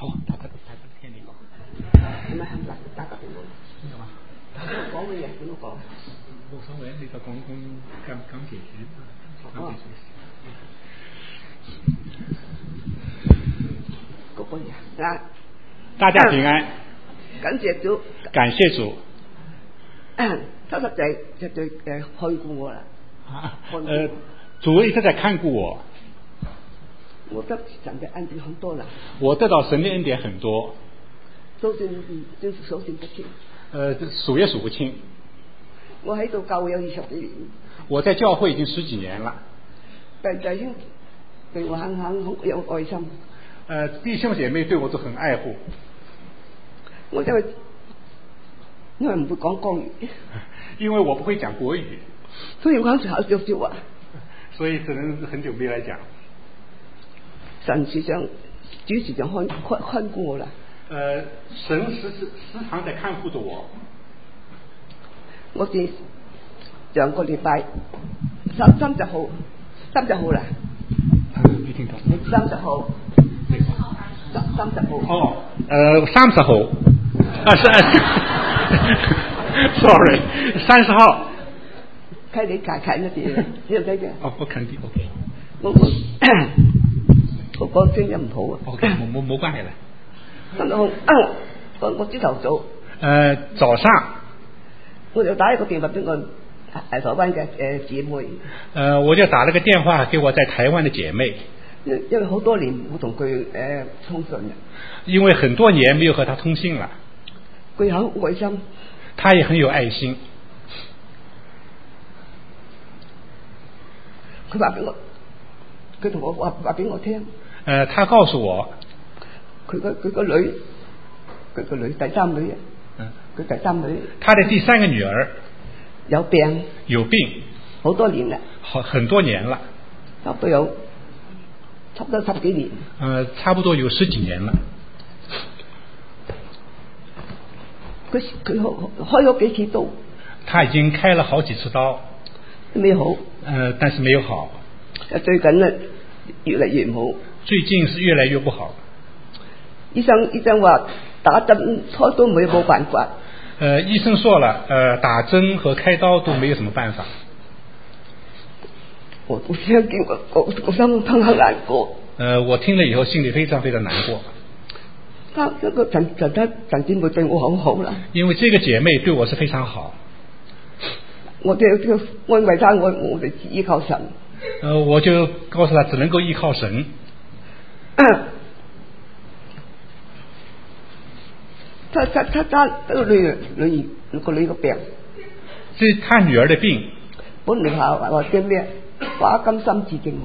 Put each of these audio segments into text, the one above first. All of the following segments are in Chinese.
好，他聽你講。 點解打個電話？ 邊個啊？ 講嘅嘢點都講。 冇所謂，你就講講解決。講解決。 嗰個嘢啊！ 大家平安。 感謝主。 感謝主。 他實在看顧我啦。 主一直在看顧我。 我得神的恩典很多了。 我得到神的恩典很多。 數算不清。 數也數不清。 我喺度教會有20幾年。 我在教會已經10幾年了。 弟兄對我很有愛心。 弟兄姐妹對我都很愛護。 我因為唔會講國語。 因為我不會講國語。 所以我講少少話。所以只能很久沒來講。 神時常主時常看顧我啦。 神時常在看顧着我。 我哋上個禮拜30號啦。 沒聽到。 30號。30號。 哦，30號。Sorry， 30號。 睇你解那啲，你有睇嘅？ 哦，我看啲 OK。 我講聲音唔好啊。 OK，冇關係啦。 我朝頭早。早上。 我就打一個電話俾我台灣嘅姐妹。 我就打了個電話給我在台灣的姐妹。 因為好多年冇同佢通訊啦。 因為很多年沒有和他通信了。 佢好愛心。 他也很有愛心。 佢話俾我，佢同我話俾我聽。 他告訴我。 佢個女第三女啊。佢第三女。 他的第3個女兒。 有病。 有病。 好多年啦。 很多年了。 差不多10幾年。 差不多有10幾年了。 佢開咗幾次刀。 他已經開了好幾次刀。 沒好。 但是沒有好。 最近呢，越嚟越唔好。 最近是越來越不好。 醫生話打針開刀冇辦法。 醫生說了，打針和開刀都沒有什麼辦法。 我聽見我心很難過。 我聽了以後心裏非常非常難過。 這個陳姐妹對我好好啦。 因為這個姐妹對我是非常好。 我就安慰她，我哋依靠神。 我就告訴她只能夠依靠神。 他女個病。 是他女兒的病。 本嚟話叫咩？花金心字症。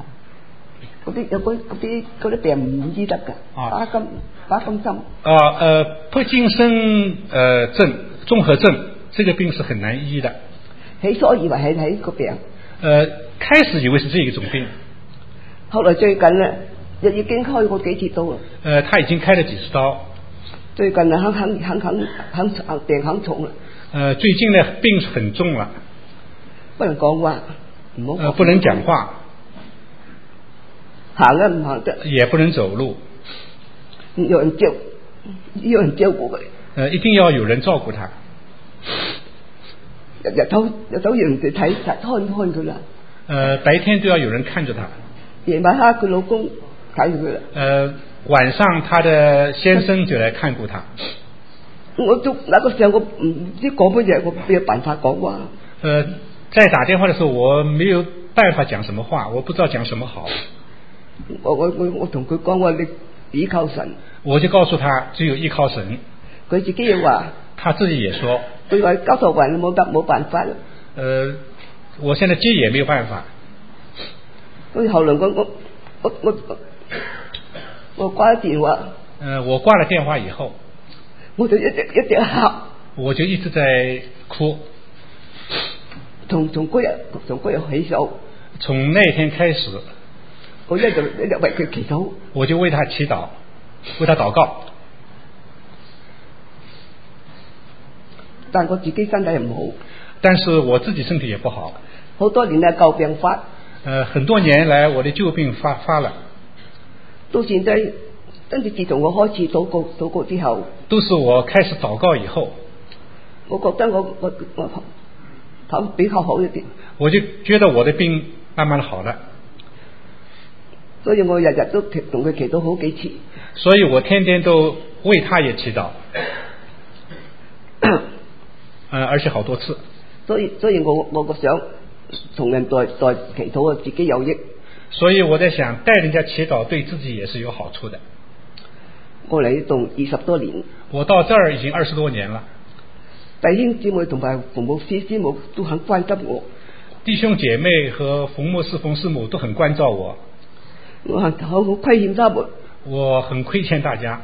嗰啲病唔醫得噶。花金心。 帕金森症綜合症，這個病是很難醫的。 起初以為係個病。 開始以為是這一種病。 後來最近呢，又已經開過幾次刀啦。 他已經開了幾次刀。 最近啊，病很重啦。 最近呢，病很重了。 不能講話， 不能講話。 行啊唔行得。 也不能走路。 有人照顧佢。 一定要有人照顧他。 日頭有人哋睇看佢啦。 白天都要有人看着他。 夜晚黑佢老公睇佢啦。 晚上他的先生就來看顧他。 我都那個時候我唔知講乜嘢，我沒有辦法講話。 在打電話的時候我沒有辦法講什麼話，我不知道講什麼好。 我同佢講話，你依靠神。 我就告訴他只有依靠神。 佢自己也話。他自己也說。 佢話交頭還冇辦法啦。 我現在接也沒有辦法。 所以後來我掛了電話。 我掛了電話以後， 我就一直喊。 我就一直在哭。 從嗰日起手。 從那天開始， 我一直為佢祈禱。 我就為他祈禱，為他禱告。 但我自己身體唔好。 但是我自己身體也不好。 好多年來舊病發。 很多年來我的舊病發了。 到現在跟住自從我開始禱告之後， 都是我開始禱告以後， 我覺得我跑比較好一點。 我就覺得我的病慢慢好了， 所以我日日都同佢祈禱好幾次。 所以我天天都為他也祈禱，而且好多次。 所以我個想同人代祈禱啊，自己有益。 所以我在想帶人家祈禱對自己也是有好處的。 我嚟呢度20多年， 我到這兒已經20多年了。 弟兄姊妹同埋馮牧師師母都很關心我。 弟兄姐妹和馮牧師馮師母都很關照我。 我好虧欠他們。 我很虧欠大家。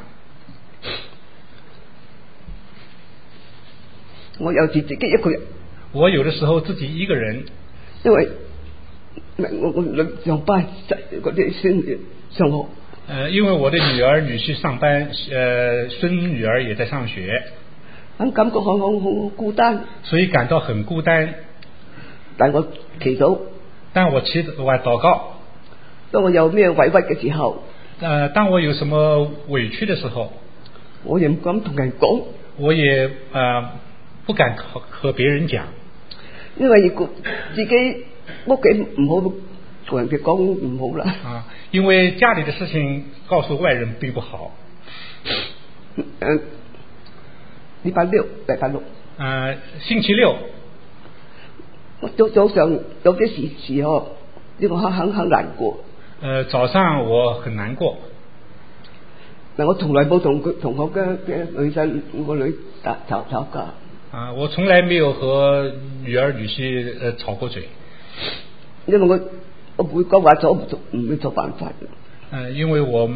我有時自己一個人。 我有的時候自己一個人。 因為我女上班，嗰啲孫女上學。 因為我的女兒女婿上班，孫女兒也在上學， 感覺好孤單， 所以感到很孤單。 但我祈禱， 我禱告。 當我有咩委屈嘅時候， 當我有什麼委屈的時候， 我也唔敢同人講， 我也不敢和別人講， 因為自己屋企唔好。同人哋講唔好啦。 因為家裏的事情告訴外人並不好。 禮拜六， 星期六， 我早上有啲時候，呢個很難過。 早上我很難過。 我從來冇同我嘅女婿我女吵架。 我從來沒有和女兒女婿吵過嘴。 因為我唔會講話咗唔會做辦法。 因為我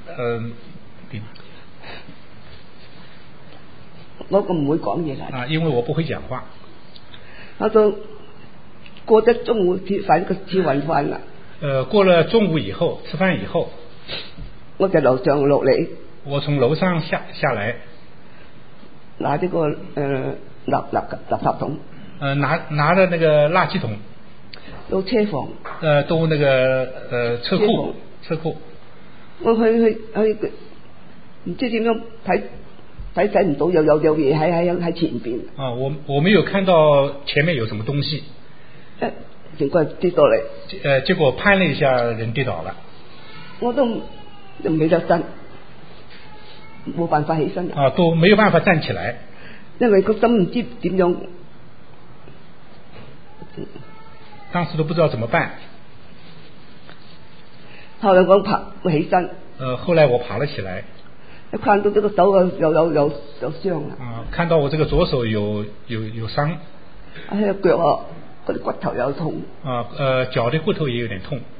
唔會講嘢啦。 因為我不會講話。 到過咗中午吃晚飯啦。 過了中午以後，吃飯以後， 我就樓上落嚟。 我從樓上下來， 拿呢個垃圾桶。 拿着那個垃圾桶。 到車房。 到那個車庫。 我去唔知點樣睇唔到有嘢喺前邊。 我沒有看到前面有什麼東西。 結果跌到嚟。 結果攀了一下，人跌倒了。 我都唔起得身，冇辦法起身。 都沒有辦法站起來。 因為個心唔知點樣。 當時都不知道怎麼辦。 後來我起身。 後來我爬了起來。 看到這個手有傷啦。 看到我這個左手有傷。 腳嗰啲骨頭有痛。 腳的骨頭也有點痛。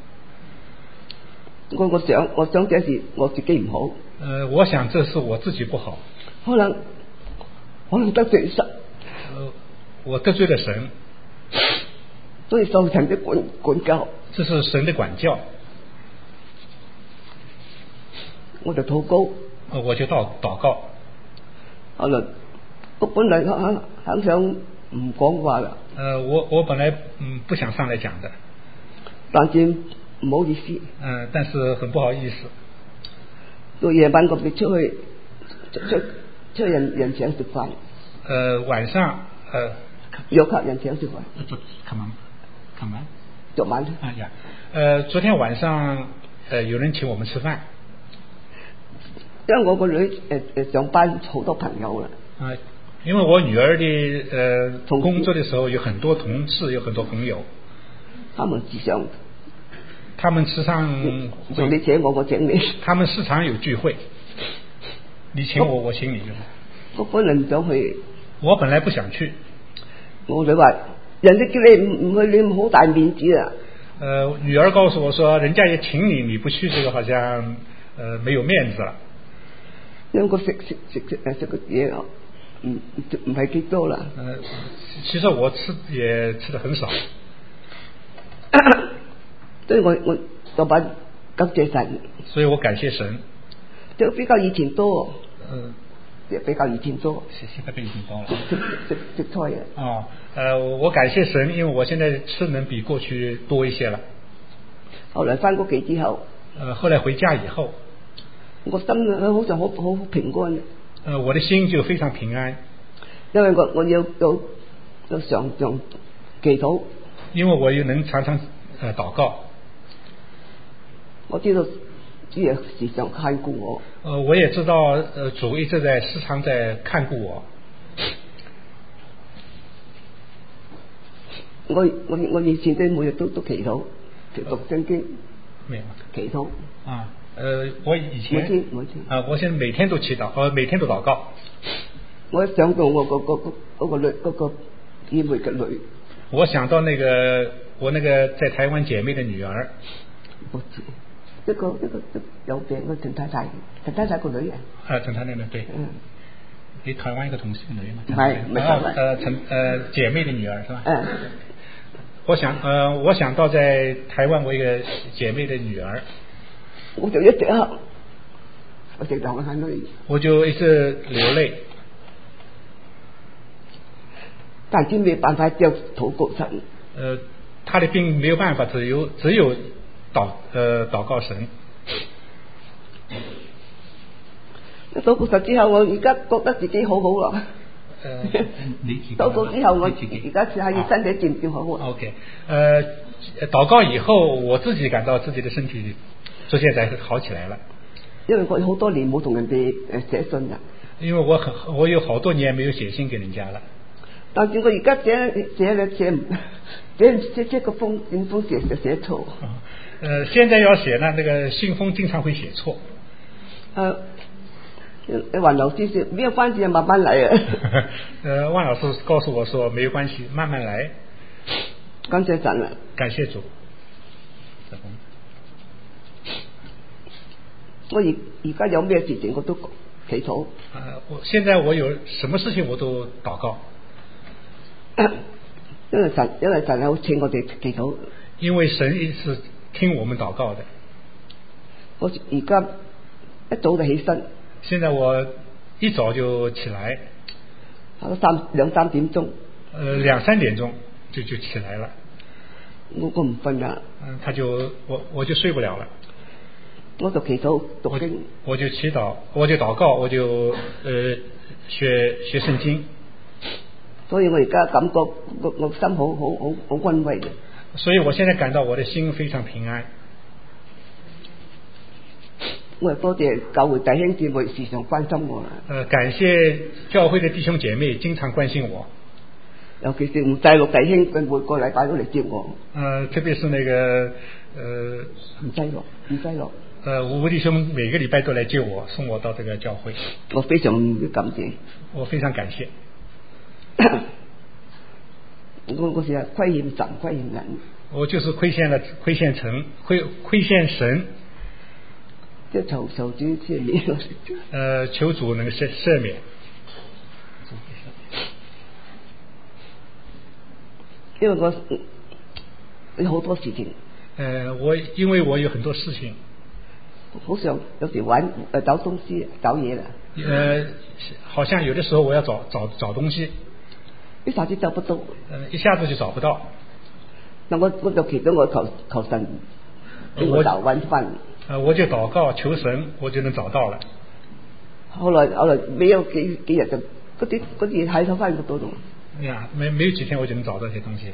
我想這是我自己唔好。 我想這是我自己不好。 可能得罪神。 我得罪了神。 所以受神的管教。 這是神的管教。 我就禱告。 我就禱告。 後來我本來很想唔講話啦。 我本來不想上來講的。 但是唔好意思。 但是很不好意思。 到夜晚我哋出去人請食飯。 晚上約客人請食飯。 看完。 昨晚。 昨天晚上有人請我們吃飯。 因為我個女上班好多朋友啦。 因為我女兒的工作的時候有很多同事，有很多朋友。他們時常你請我請你。 他們時常有聚會。你請我請你。 我本來唔想去。 我本來不想去。 我女話人哋叫你唔去，你好大面子啊。 女兒告訴我說，人家也請你，你不去，這個好像沒有面子了。 因為我食個嘢唔係幾多啦。 其實我也吃得很少。 所以我老闆感謝神。所以我感謝神。就比較以前多。也比較以前多。 現在比以前多了。 食菜啊。 我感謝神，因為我現在吃能比過去多一些了。 後來翻屋企之後。 後來回家以後。 我心好似好平安。 我的心就非常平安。 因為我有常祈禱。 因為我又能常常禱告。 我知道主也時常看顧我。 我也知道主一直在時常在看顧我。我以前都每日都祈禱，讀聖經。沒有。祈禱。我以前。每天。我現在每天都祈禱，每天都禱告。 我想到我嗰個女姊妹嘅女。 我想到我那個在台灣姐妹的女兒。 一個有病嘅陳太太個女啊。 陳太太對。你台灣一個同事女嘛？ 係。 姐妹的女兒是吧？我想到在台灣我一個姐妹的女兒。我就一直流眼淚。我就一直流淚。 但係沒辦法，就禱告神。 他的病沒有辦法，只有禱告神。 禱告神之後，我而家覺得自己好好啦。禱告之後，我而家試下要身體漸漸好啊。 OK，禱告以後，我自己感到自己的身體逐漸在好起來了。 因為我好多年冇同人哋寫信啦。 因為我有好多年沒有寫信給人家了。 但是我而家寫個信封寫錯。 現在要寫呢，那個信封經常會寫錯。 萬老師說沒有關係，慢慢來啊。 萬老師告訴我說沒有關係，慢慢來。 感謝神啊！ 感謝主。 我而家有咩事情我都祈禱。 現在我有什麼事情我都禱告。 因為神有請我哋祈禱。 因為神是聽我們禱告的。 我而家一早就起身。 現在我一早就起來。 兩三點鐘。 2-3點鐘就起來了。 我唔瞓啦。 我就睡不了了。 我就祈禱讀經。 我就祈禱，我就禱告，我就學聖經。 所以我而家感覺我心好安慰。 所以我現在感到我的心非常平安。 我多謝教會弟兄姊妹時常關心我。 感謝教會的弟兄姐妹經常關心我。 尤其是吳濟樂弟兄，佢每個禮拜都嚟接我。 特別是那個吳濟樂。 吳弟兄每個禮拜都來接我，送我到這個教會。 我非常感謝。 我非常感謝。 我是虧欠神，虧欠人。 我就是虧欠神。 就求主赦免。 求主能赦免。 因為我有好多事情。 因為我有很多事情。 好想有時找東西找嘢啦。 好像有的時候我要找東西。 一下子找不到。 一下子就找不到。 那我就祈禱我求神俾我找揾翻。 我就禱告求神，我就能找到了。 後來沒有幾日就嗰啲嘢喺手翻唔到度。 呀，沒有幾天我就能找到這些東西。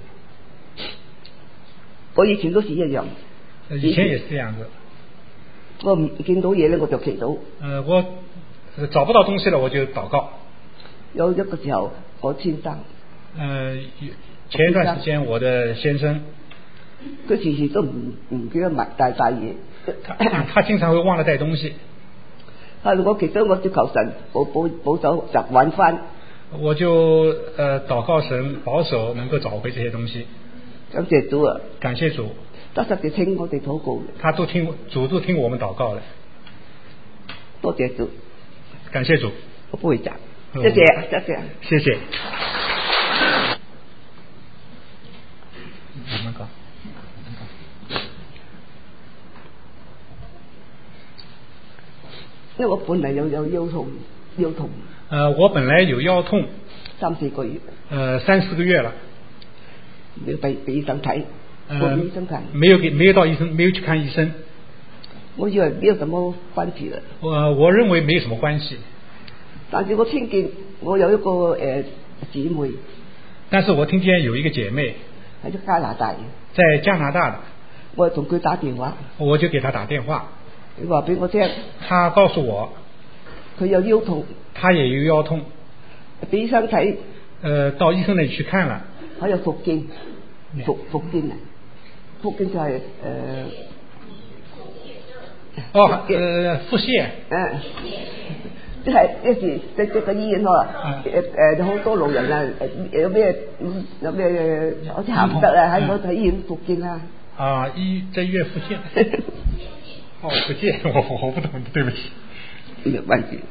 我以前都是一樣。 以前也是這樣子。 我唔見到嘢咧，我就祈禱。 我找不到東西了，我就禱告。 有一個時候，我先生。 前一段時間我的先生。 佢時時都唔記得帶嘢。 他經常會忘了帶東西。 我祈禱我就求神保守找揾翻。 我就禱告神保守能夠找回這些東西。 感謝主啊！ 感謝主。 他實在聽我哋禱告。 主都聽我們禱告了。 多謝主。 感謝主。 我不會講。謝謝。 謝謝。慢慢講。 因為我本來有腰痛。 我本來有腰痛。 3-4個月。 3-4個月了。 沒有俾醫生睇。 沒有到醫生，沒有去看醫生。 我以为没有什么关系的。 我认为没有什么关系。 但是我听见我有一个姊妹。 但是我听见有一个姐妹。 喺加拿大。 在加拿大的。 我同佢打電話。 我就給她打電話。 佢話俾我聽。 她告訴我。 佢有腰痛。她也有腰痛。 俾醫生睇。 到醫生那裡去看了。 還有復健。復健啊。復健就係腹瀉。 即係一時即個醫院好多老人啊，有咩好似行唔得啊，喺醫院復健啊。 在醫院復健。復健，我不懂，對不起。 沒有關係。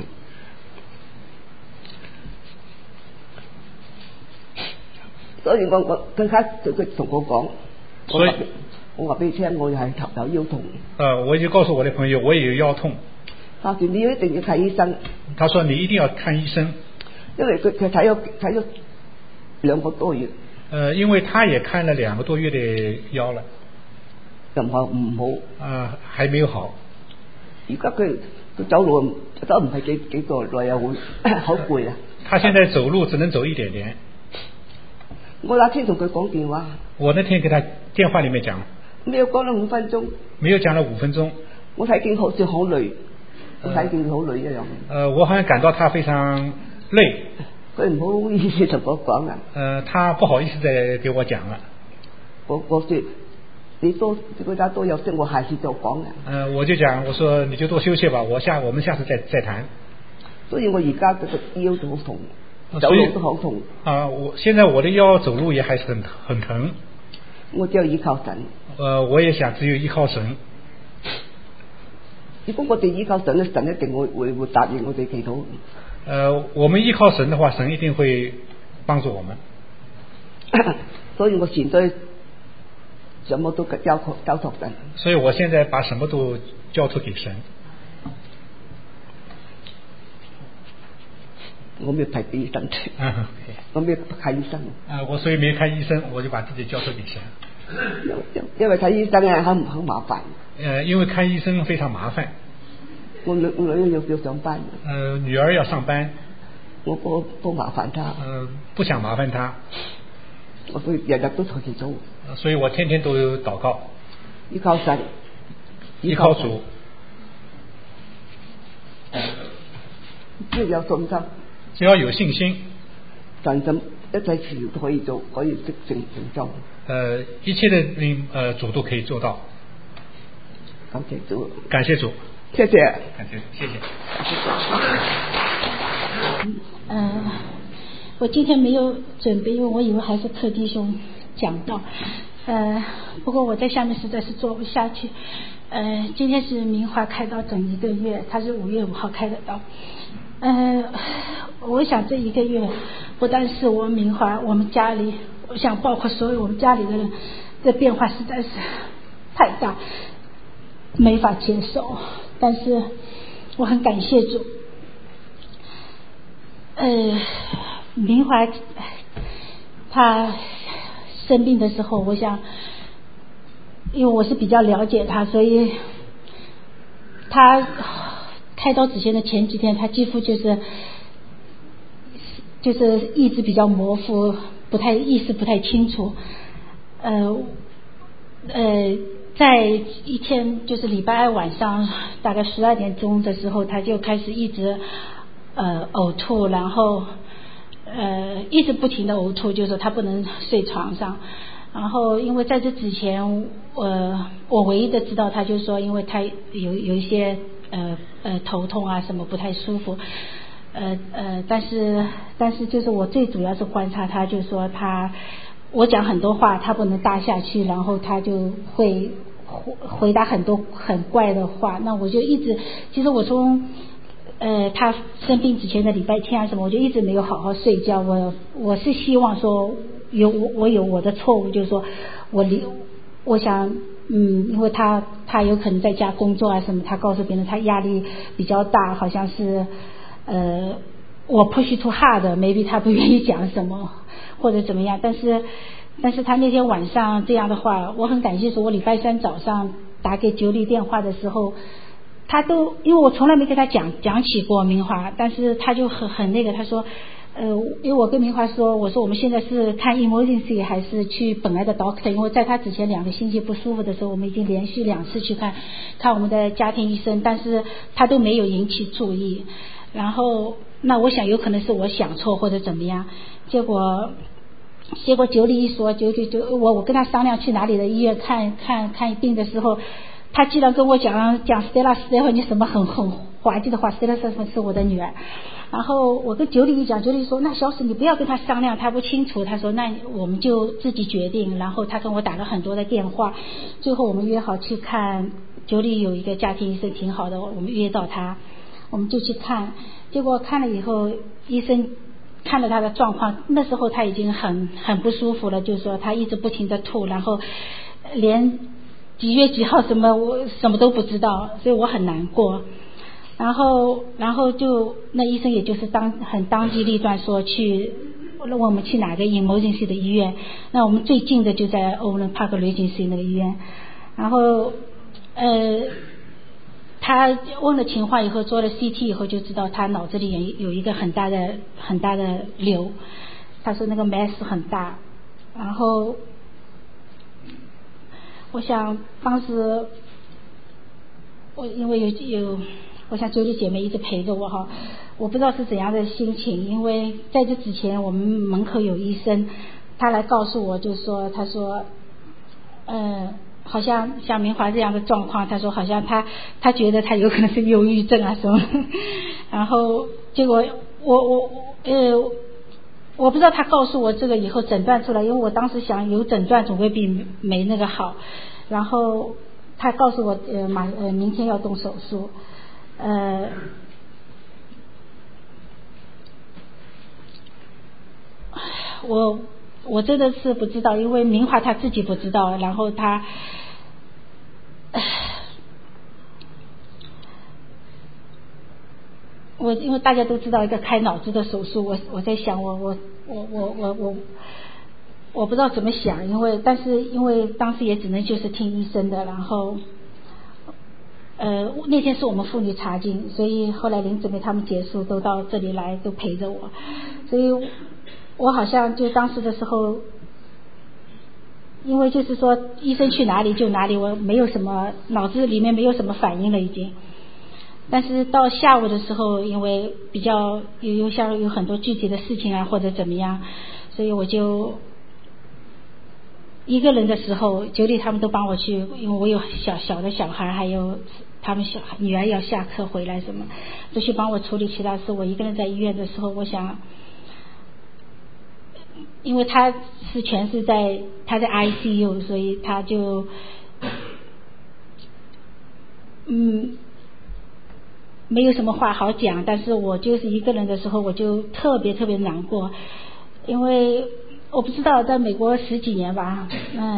所以我更加佢同我講。 所以。 我話俾你聽，我又係頭有腰痛。 我就告訴我的朋友，我也有腰痛。 他說你一定要睇醫生。 他說你一定要看醫生。 因為佢睇咗2個多月。 因為他也看了2個多月的腰了。 唔好。 還沒有好。 而家佢走路都唔係幾個耐又會好攰啊。 他現在走路只能走一點點。 我那天同佢講電話。 我那天給他電話裡面講。 沒有講了5分鐘。 沒有講了5分鐘。 我睇見好似好累。我睇見好累一樣。 我好像感到他非常累。 佢唔好意思同我講啊。 他不好意思再給我講了。 我說你大家多休息，我下次就講啊。 我就講，我說你就多休息吧，我們下次再談。 所以我而家這個腰都好痛，走路都好痛。 現在我的腰走路也還是很疼。 我只有依靠神。 我也想只有依靠神。 如果我哋依靠神咧，神一定會答應我哋祈禱。 我們依靠神的話，神一定會幫助我們。 所以我現在什麼都交託神。 所以我現在把什麼都交託給神。 我沒有睇醫生。我沒有看醫生。 我所以沒有看醫生，我就把自己交託給神。 因為睇醫生啊，很麻煩。 因為看醫生非常麻煩。 我女兒要上班。 女兒要上班。 我不麻煩她。 不想麻煩她。 我日日都禱告。 所以我天天都有禱告。 依靠神。 依靠主。 只要有信心。 只要有信心。 神一切事都可以做，可以成就。 一切的主都可以做到。 感謝主。 感謝主。 謝謝。 感謝，謝謝。 我今天沒有準備，因為我以為還是柯弟兄講道。不過我在下面實在是做不下去。今天是明華開刀整1個月，他是5月5號開的刀。我想這1個月不但是我明華，我們家裡，我想包括所有我們家裡的人的變化實在是太大，沒法接受。但是我很感謝主。明華他生病的時候，我想因為我是比較了解他，所以他開刀之前的前幾天，他幾乎就是意志比較模糊，意識不太清楚。在一天就是禮拜2晚上大概12點鐘的時候，他就開始一直嘔吐，然後一直不停的嘔吐，就是他不能睡床上。然後因為在這之前我唯一的知道他就是說，因為他有一些頭痛啊什麼不太舒服。但是就是我最主要是觀察他，就是說我講很多話他不能搭下去，然後他就會回答很多很怪的話。那我就一直，其實我從他生病之前的禮拜天啊什麼，我就一直沒有好好睡覺。我是希望說我有我的錯誤，就是說我想因為他有可能在家工作啊什麼，他告訴別人他壓力比較大，好像是我 push too hard，maybe 他不願意講什麼或者怎麼樣。但是他那天晚上這樣的話，我很感謝說，我禮拜3早上打给九里电话的时候，他都因为我从来没跟他讲起过明华，但是他就很那个，他说因为我跟明华说，我说我们现在是看 emergency 还是去本来的 doctor， 因为在他之前2个星期不舒服的时候，我们已经连续2次去看我们的家庭医生，但是他都没有引起注意。然后那我想有可能是我想错或者怎么样，结果九里一说，我跟他商量去哪里的医院看病的时候，他既然跟我讲 Stella 你什么很滑稽的话 ，Stella 是我的女儿。然后我跟九里一讲，九里说那小史你不要跟他商量，他不清楚。他说那我们就自己决定。然后他跟我打了很多的电话，最后我们约好去看。九里有一个家庭医生挺好的，我们约到他，我们就去看。结果看了以后，医生看了他的状况，那时候他已经很不舒服了，就是说他一直不停的吐，然后连几月几号我什么都不知道，所以我很难过。然后就那医生也就是当机立断说去问我们去哪个 emergency 的医院，那我们最近的就在 Overland Park Regency 那个医院。然后他问了情况以后，做了 CT 以后就知道他脑子里有一个很大的瘤，他说那个 mass 很大。然后我想当时因为有我想九里姐妹一直陪着我哈，我不知道是怎样的心情，因为在这之前我们门口有医生，他来告诉我，就说他说好像像明华这样的状况，他说好像他觉得他有可能是忧郁症啊什么。然后结果我不知道他告诉我这个以后诊断出来，因为我当时想有诊断总会比没那个好。然后他告诉我明天要动手术。我真的是不知道，因为明华他自己不知道，然后因为大家都知道一个开脑子的手术，我在想我不知道怎么想，但是因为当时也只能就是听医生的。然后那天是我们妇女查经，所以后来林姊妹他们结束都到这里来，都陪着我，所以我好像就当时的时候，因为就是说医生去哪里就哪里，我没有什么脑子里面没有什么反应了已经。但是到下午的时候，因为比较有很多具体的事情啊或者怎么样，所以我就一个人的时候，九里他们都帮我去，因为我有小的小孩，还有他们女儿要下课回来什么，都去帮我处理其他事。我一个人在医院的时候，我想，因为他是他在 ICU， 所以他就没有什么话好讲。但是我就是一个人的时候，我就特别特别难过，因为我不知道在美国10几年吧，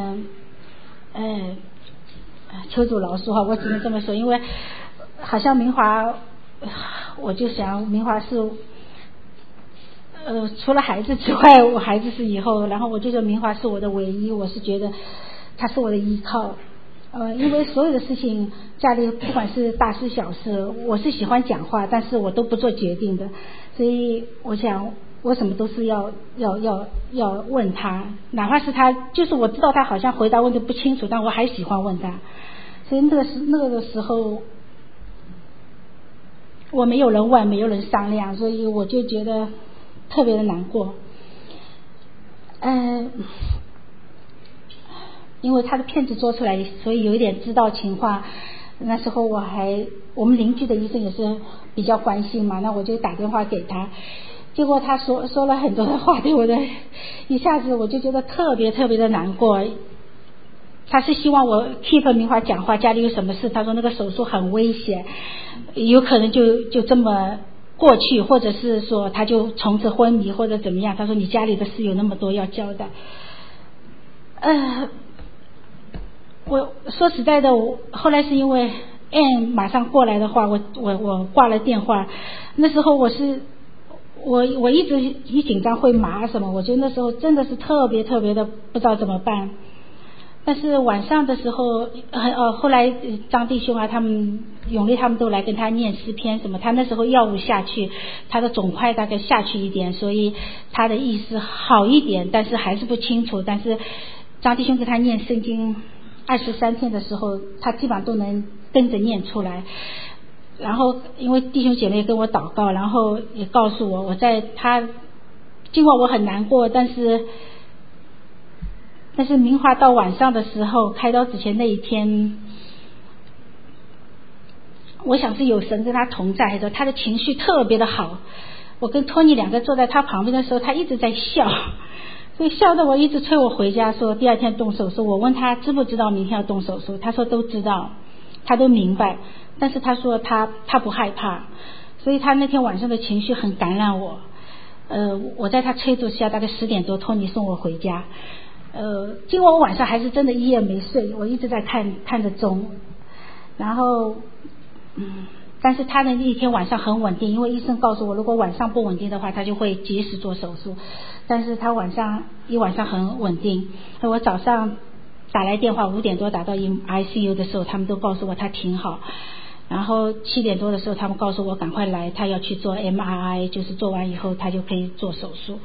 求主饶恕哈，我只能这么说。因为好像明华，我就想明华是除了孩子之外，我孩子是以后，然后我就说明华是我的唯一，我是觉得他是我的依靠。因为所有的事情家里不管是大事小事，我是喜欢讲话，但是我都不做决定的，所以我想我什么都是要问他，哪怕是他就是我知道他好像回答问题不清楚，但我还喜欢问他。所以那个时候我没有人问，没有人商量，所以我就觉得特别的难过。因为他的片子做出来，所以有一点知道情况。那时候我们邻居的医生也是比较关心嘛，那我就打电话给他，结果他说了很多的话，对我的一下子我就觉得特别特别的难过。他是希望我 keep 明华讲话，家里有什么事，他说那个手术很危险，有可能就这么过去，或者是说他就从此昏迷或者怎么样。他说你家里的事有那么多要交代。我说实在的，后来是因为马上过来的话，我挂了电话。那时候我一直一紧张会麻什么，我觉得那时候真的是特别特别的不知道怎么办。 但是晚上的时候后来张弟兄啊他们永利他们都来跟他念诗篇什么，他那时候药物下去，他的肿块大概下去一点，所以他的意识好一点，但是还是不清楚。但是张弟兄跟他念圣经23天的时候，他基本上都能跟着念出来。然后因为弟兄姐妹跟我祷告，然后也告诉我，尽管我很难过，但是明华到晚上的时候，开刀之前那一天，我想是有神跟他同在，还是他的情绪特别的好。我跟托尼两个坐在他旁边的时候，他一直在笑，所以笑得我一直催我回家，说第二天动手术。我问他知不知道明天要动手术，他说都知道，他都明白，但是他说他不害怕，所以他那天晚上的情绪很感染我。我在他催促下，大概10点多，托尼送我回家。经过我晚上还是真的一夜没睡，我一直在看着钟，然后但是他那一天晚上很稳定，因为医生告诉我，如果晚上不稳定的话，他就会及时做手术。但是他一晚上很稳定。我早上打来电话5点多打到 ICU 的时候，他们都告诉我他挺好。然后7点多的时候，他们告诉我赶快来，他要去做 MRI， 就是做完以后他就可以做手术。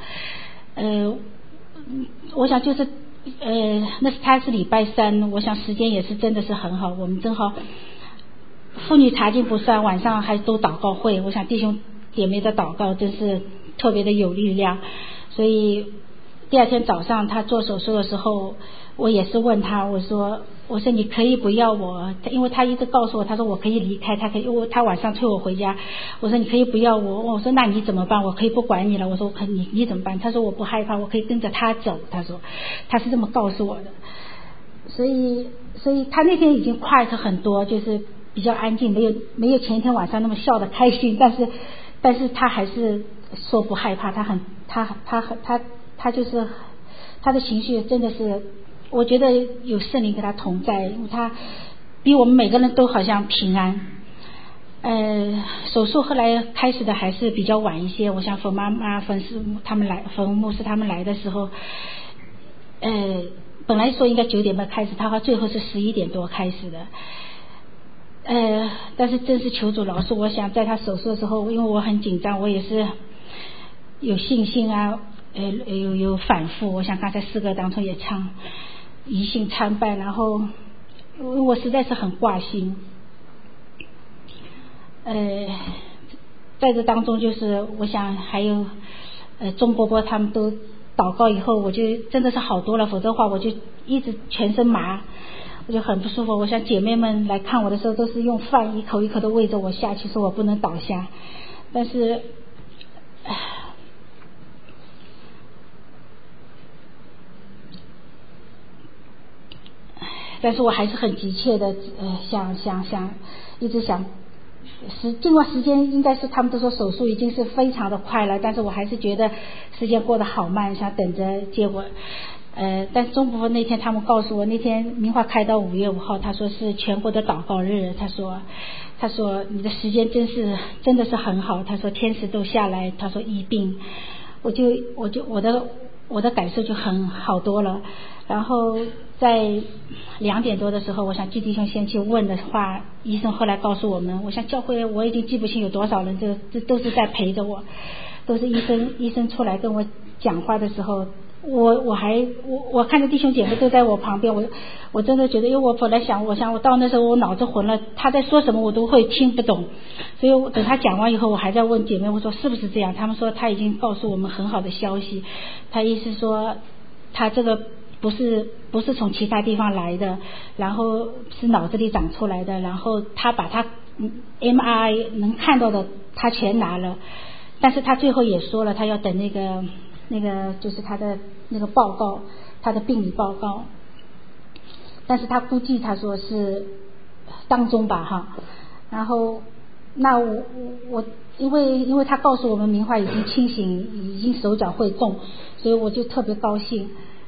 我想就是他是礼拜3，我想时间也是真的是很好，我们正好妇女查经不算，晚上还都祷告会，我想弟兄姐妹的祷告真是特别的有力量。所以第二天早上他做手术的时候，我也是问他，我说你可以不要我，因为他一直告诉我，他说我可以离开，他晚上催我回家，我说你可以不要我说那你怎么办？我可以不管你了，我说你怎么办？他说我不害怕，我可以跟着他走，他说他是这么告诉我的。所以他那天已经快乐很多，就是比较安静，没有前一天晚上那么笑得开心，但是他还是说不害怕，他就是他的情绪真的是，我觉得有圣灵跟他同在，因为他比我们每个人都好像平安。手术后来开始的还是比较晚一些，我想冯妈妈、冯牧师他们来的时候，本来说应该9点半开始，他最后是11点多开始的。但是真是求主饶恕，我想在他手术的时候，因为我很紧张，我也是有信心啊，有反复。我想刚才诗歌当中也唱疑心参半，然后我实在是很挂心。在这当中就是我想还有钟伯伯他们都祷告以后，我就真的是好多了，否则的话我就一直全身麻，我就很不舒服。我想姐妹们来看我的时候都是用饭一口一口的喂着我下去，说我不能倒下，但是我还是很急切的想一直想尽管时间应该是他们都说手术已经是非常的快了，但是我还是觉得时间过得好慢，想等着结果。但中部那天他们告诉我，那天明华开到5月5号，他说是全国的祷告日，他说你的时间真的是很好，他说天使都下来，他说医病，我的感受就很好多了。然后在2点多的时候，我想季弟兄先去问的话，医生后来告诉我们，我想教会我已经记不清有多少人，这都是在陪着我，都是医生出来跟我讲话的时候，我看着弟兄姐妹都在我旁边，我真的觉得，因为我本来想我到那时候我脑子混了，他在说什么我都会听不懂，所以等他讲完以后，我还在问姐妹，我说是不是这样？他们说他已经告诉我们很好的消息，他意思说他这个不是从其他地方来的，然后是脑子里长出来的，然后他把他MRI 能看到的他全拿了，但是他最后也说了，他要等那个就是他的那个报告，他的病理报告，但是他估计他说是当中吧哈。然后那我因为他告诉我们明华已经清醒，已经手脚会动，所以我就特别高兴。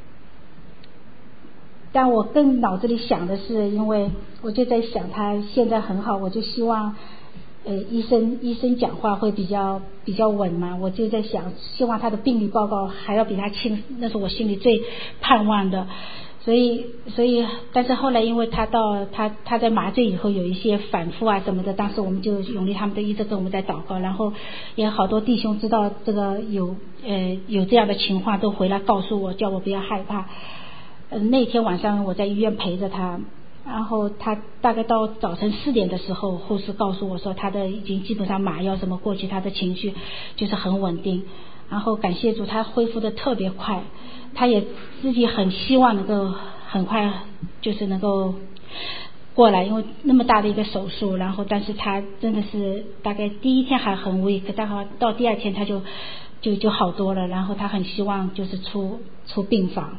但我更脑子里想的是，因为我就在想他现在很好，我就希望医生讲话会比较稳嘛，我就在想希望他的病理报告还要比他轻，那是我心里最盼望的。 所以，但是后来因为他在麻醉以后有一些反复啊什么的，当时我们就永利他们都一直跟我们在祷告，然后也好多弟兄知道这个有这样的情况，都回来告诉我，叫我不要害怕。那天晚上我在医院陪着他，然后他大概到早晨4点的时候，护士告诉我说他的已经基本上麻药什么过去，他的情绪就是很稳定，然后感谢主，他恢复的特别快。他也自己很希望能够很快就是能够过来，因为那么大的一个手术，然后但是他真的是大概第1天还很weak，但好到第2天他就好多了，然后他很希望就是出病房。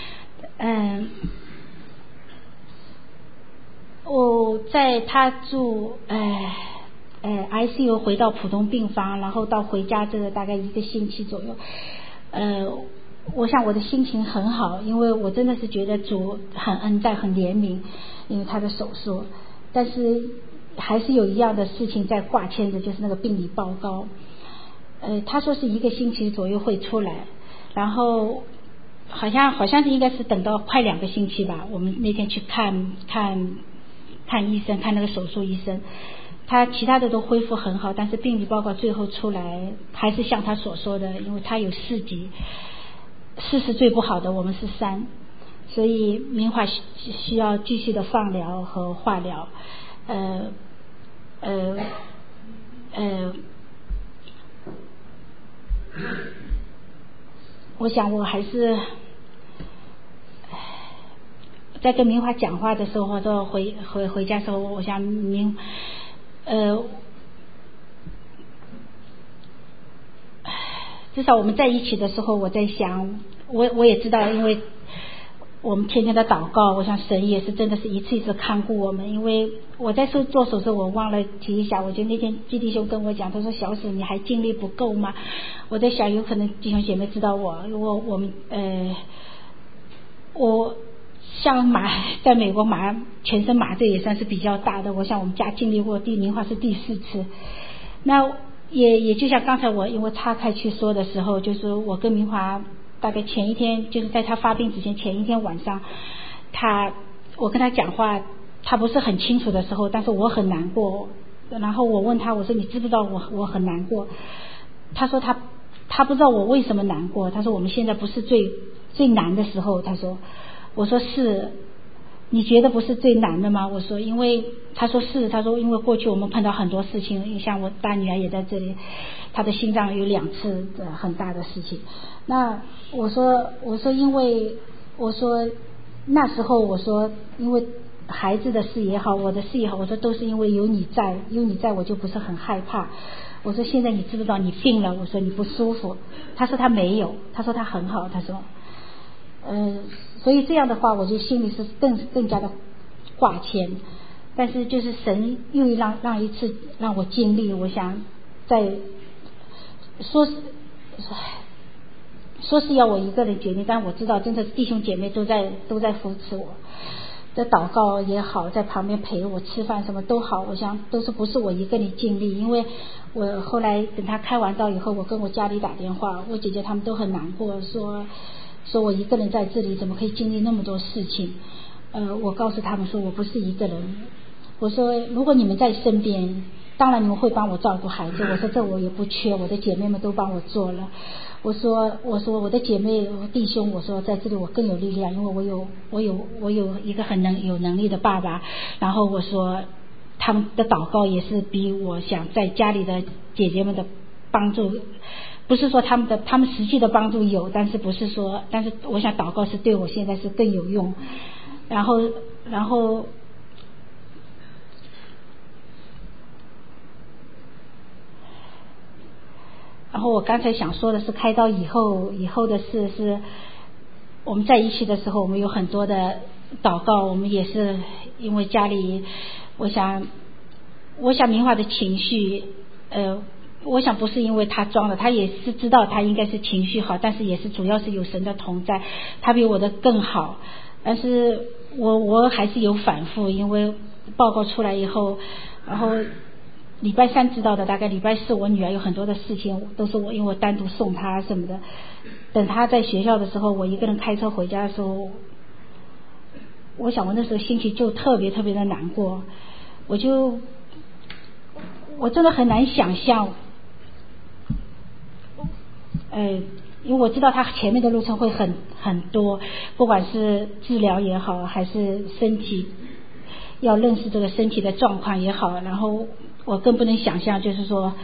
我在他住ICU 回到普通病房，然后到回家这个大概1个星期左右，我想我的心情很好，因为我真的是觉得主很恩待很怜悯，因为他的手术，但是还是有一样的事情在挂牵着，就是那个病理报告。他说是1个星期左右会出来，然后好像是应该是等到快2个星期吧。我们那天去看医生，看那个手术医生，他其他的都恢复很好，但是病理报告最后出来还是像他所说的，因为他有4级，4是最不好的，我们是3，所以明华需要继续的放疗和化疗。我想我还是在跟明华讲话的时候，或者回家的时候，我想至少我们在一起的时候，我在想，我也知道，因为我们天天的祷告，我想神也是真的是一次一次看顾我们。因为我在做手术，我忘了提一下，我就那天基弟兄跟我讲，他说小史你还精力不够吗？我在想有可能弟兄姐妹知道我们我像在美国全身麻醉也算是比较大的，我想我们家经历过明华是第4次。那也就像刚才我因为岔开去说的时候，就是我跟明华大概前1天，就是在他发病之前前1天晚上，我跟他讲话，他不是很清楚的时候，但是我很难过。然后我问他，我说你知不知道我很难过？他说他不知道我为什么难过。他说我们现在不是最难的时候。我说是，你觉得不是最难的吗？我说因为他说是，他说因为过去我们碰到很多事情，像我大女儿也在这里，她的心脏有2次很大的事情。那我说因为我说那时候我说因为孩子的事也好，我的事也好，我说都是因为有你在我就不是很害怕。我说现在你知不知道你病了？我说你不舒服。他说他没有，他说他很好。他说所以这样的话我就心里是更加的挂牵。但是就是神又让一次让我经历，我想在说是要我一个人决定，但我知道真的弟兄姐妹都在扶持我，在祷告也好，在旁边陪我吃饭什么都好，我想都是不是我一个人尽力。因为我后来等他开完刀以后，我跟我家里打电话，我姐姐他们都很难过，说我一个人在这里怎么可以经历那么多事情。我告诉他们说我不是一个人，我说如果你们在身边，当然你们会帮我照顾孩子，我说这我也不缺，我的姐妹们都帮我做了。我说我的姐妹弟兄，我说在这里我更有力量，因为我有一个有能力的爸爸。然后我说他们的祷告也是比我想在家里的姐姐们的帮助，不是说他们实际的帮助有，但是我想祷告是对我现在是更有用。然后我刚才想说的是开刀以后的事，是我们在一起的时候，我们有很多的祷告，我们也是因为家里，我想明华的情绪，我想不是因为他装的，他也是知道他应该是情绪好，但是也是主要是有神的同在，他比我的更好。但是我还是有反复，因为报告出来以后，然后礼拜3知道的，大概礼拜4我女儿有很多的事情都是因为我单独送她什么的。等她在学校的时候，我一个人开车回家的时候， 我想我那时候心情就特别特别的难过，我真的很难想象，因为我知道他前面的路程会很多，不管是治疗也好，还是身体要认识这个身体的状况也好，然后我更不能想象，就是说，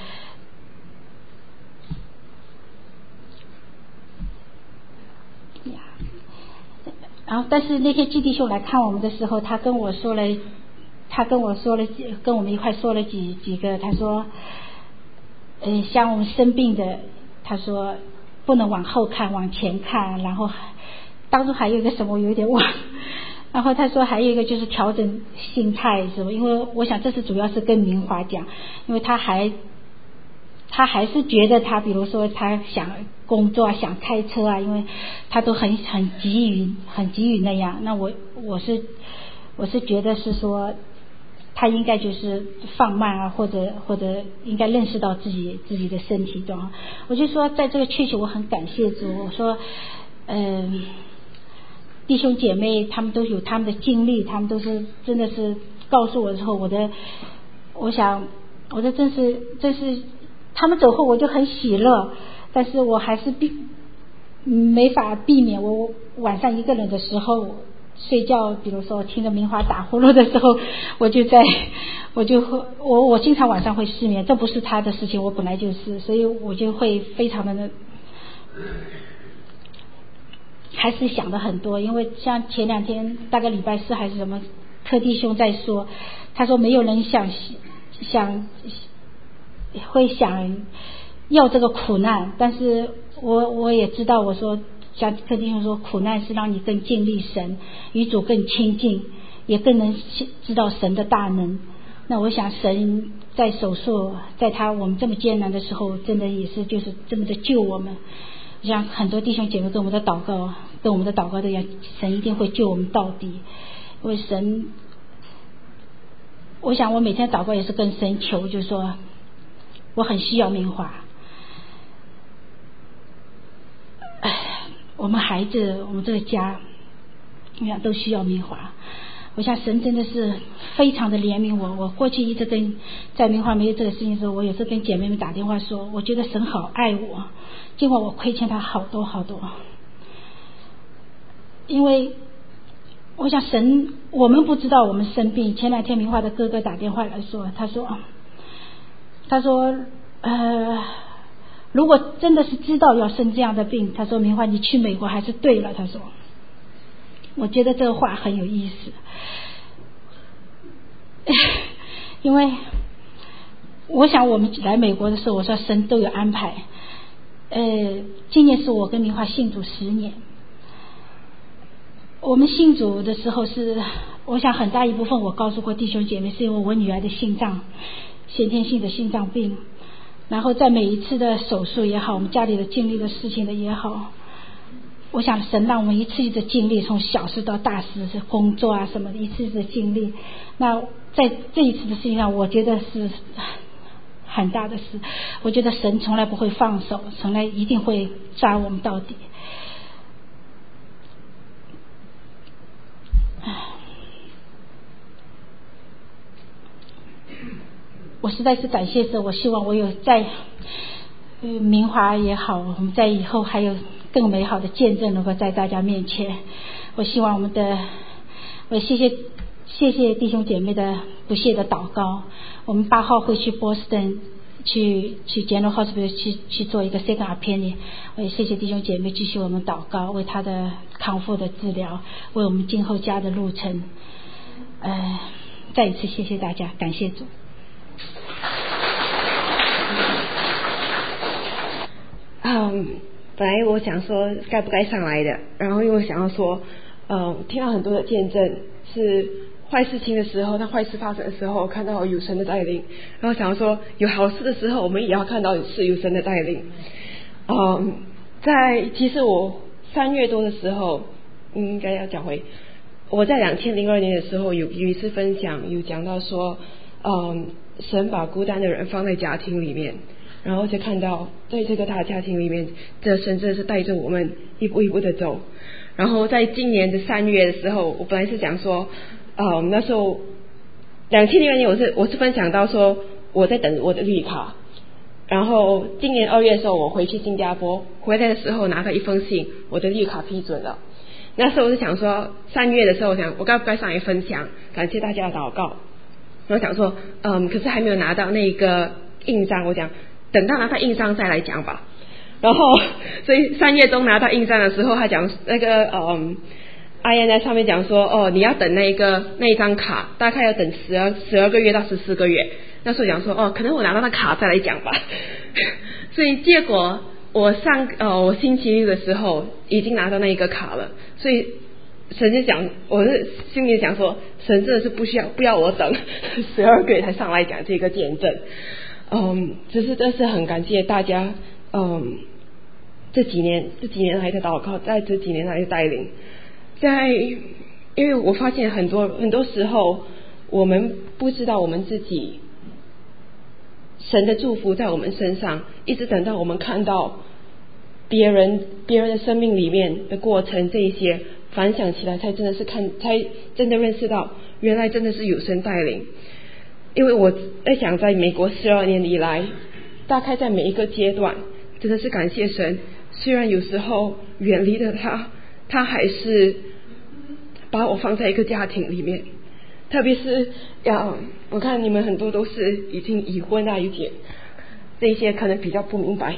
然后但是那些基弟兄来看我们的时候，他跟我说了，跟我们一块说了几个，他说，像我们生病的，他说不能往后看，往前看，然后当中还有一个什么我有点忘，然后他说还有一个就是调整心态什么，因为我想这是主要是跟明华讲，因为他还是觉得他比如说他想工作啊，想开车啊，因为他都很急于那样，那我是觉得是说他应该就是放慢啊，或者应该认识到自己的身体状况。我就说在这个确实我很感谢主，我说弟兄姐妹他们都有他们的经历，他们都是真的是告诉我之后，我想我的真是他们走后我就很喜乐，但是我还是没法避免我晚上一个人的时候睡觉，比如说听着明华打呼噜的时候，我经常晚上会失眠，这不是他的事情，我本来就是，所以我就会非常的还是想的很多。因为像前2天大概礼拜4还是什么，柯弟兄在说，他说没有人会想要这个苦难，但是我也知道，我说像柯弟兄说，苦难是让你更经历神，与主更亲近，也更能知道神的大能。那我想神在手术，在我们这么艰难的时候，真的也是就是这么的救我们。像很多弟兄姐妹跟我们的祷告的一样，神一定会救我们到底。因为神，我想我每天祷告也是跟神求，就是说我很需要明华，我们孩子，我们这个家，都需要明华。我想神真的是非常的怜悯我。我过去一直在明华没有这个事情的时候，我有时跟姐妹们打电话说，我觉得神好爱我，尽管我亏欠他好多好多。因为我想神，我们不知道我们生病。前2天明华的哥哥打电话来说，他说如果真的是知道要生这样的病，他说明华你去美国还是对了。他说，我觉得这个话很有意思，因为我想我们来美国的时候，我说神都有安排。今年是我跟明华信主10年。我们信主的时候是，我想很大一部分我告诉过弟兄姐妹，是因为我女儿的先天性的心脏病，然后在每一次的手术也好，我们家里的经历的事情的也好，我想神让我们一次一次的经历，从小事到大事，是工作啊什么的，一次一次的经历。那在这一次的事情上，我觉得是很大的事。我觉得神从来不会放手，从来一定会抓我们到底。我实在是感谢神，我希望我有在明华也好，我们在以后还有更美好的见证能够在大家面前。我希望我谢谢弟兄姐妹的不懈的祷告。我们8号会去波士顿去General Hospital 去做一个 second opinion。我也谢谢弟兄姐妹继续我们祷告，为他的康复的治疗，为我们今后家的路程。再一次谢谢大家，感谢主。 本来我想说该不该上来的，然后因为我想要说，听到很多的见证是坏事情的时候，当坏事发生的时候，看到有神的带领，然后想要说有好事的时候，我们也要看到是有神的带领。其实我3月多的时候，应该要讲回，我在2002年的时候有一次分享，有讲到说，神把孤单的人放在家庭里面。然后就看到在这个大家庭里面，这神真的是带着我们一步一步的走。 然后在今年的3月的时候，我本来是讲说，那时候2006年我是分享到说我在等我的绿卡，然后今年2月的时候我回去新加坡，回来的时候拿到一封信，我的绿卡批准了。那时候我就想说3月的时候，我想我该不该上来分享，感谢大家的祷告。我想说可是还没有拿到那个印章，我讲等到拿到印章再来讲吧。然后所以3月中拿到印章的时候，他讲那个INS 上面讲说你要等那一张卡，大概要等12个月到14个月。那时候讲说可能我拿到那卡再来讲吧。所以结果我星期六的时候已经拿到那一个卡了，所以神就讲，我是心里想说，神真的是不要我等12个月才上来讲这个见证。真是很感谢大家，这几年来的祷告，在这几年来的带领，因为我发现很多时候我们不知道我们自己神的祝福在我们身上，一直等到我们看到别人的生命里面的过程，这一些反想起来，才真的认识到原来真的是有神带领。因为我在想，在美国12年以来，大概在每一个阶段，真的是感谢神，虽然有时候远离了他还是把我放在一个家庭里面。特别是我看你们很多都是已经已婚啊，有点这些可能比较不明白。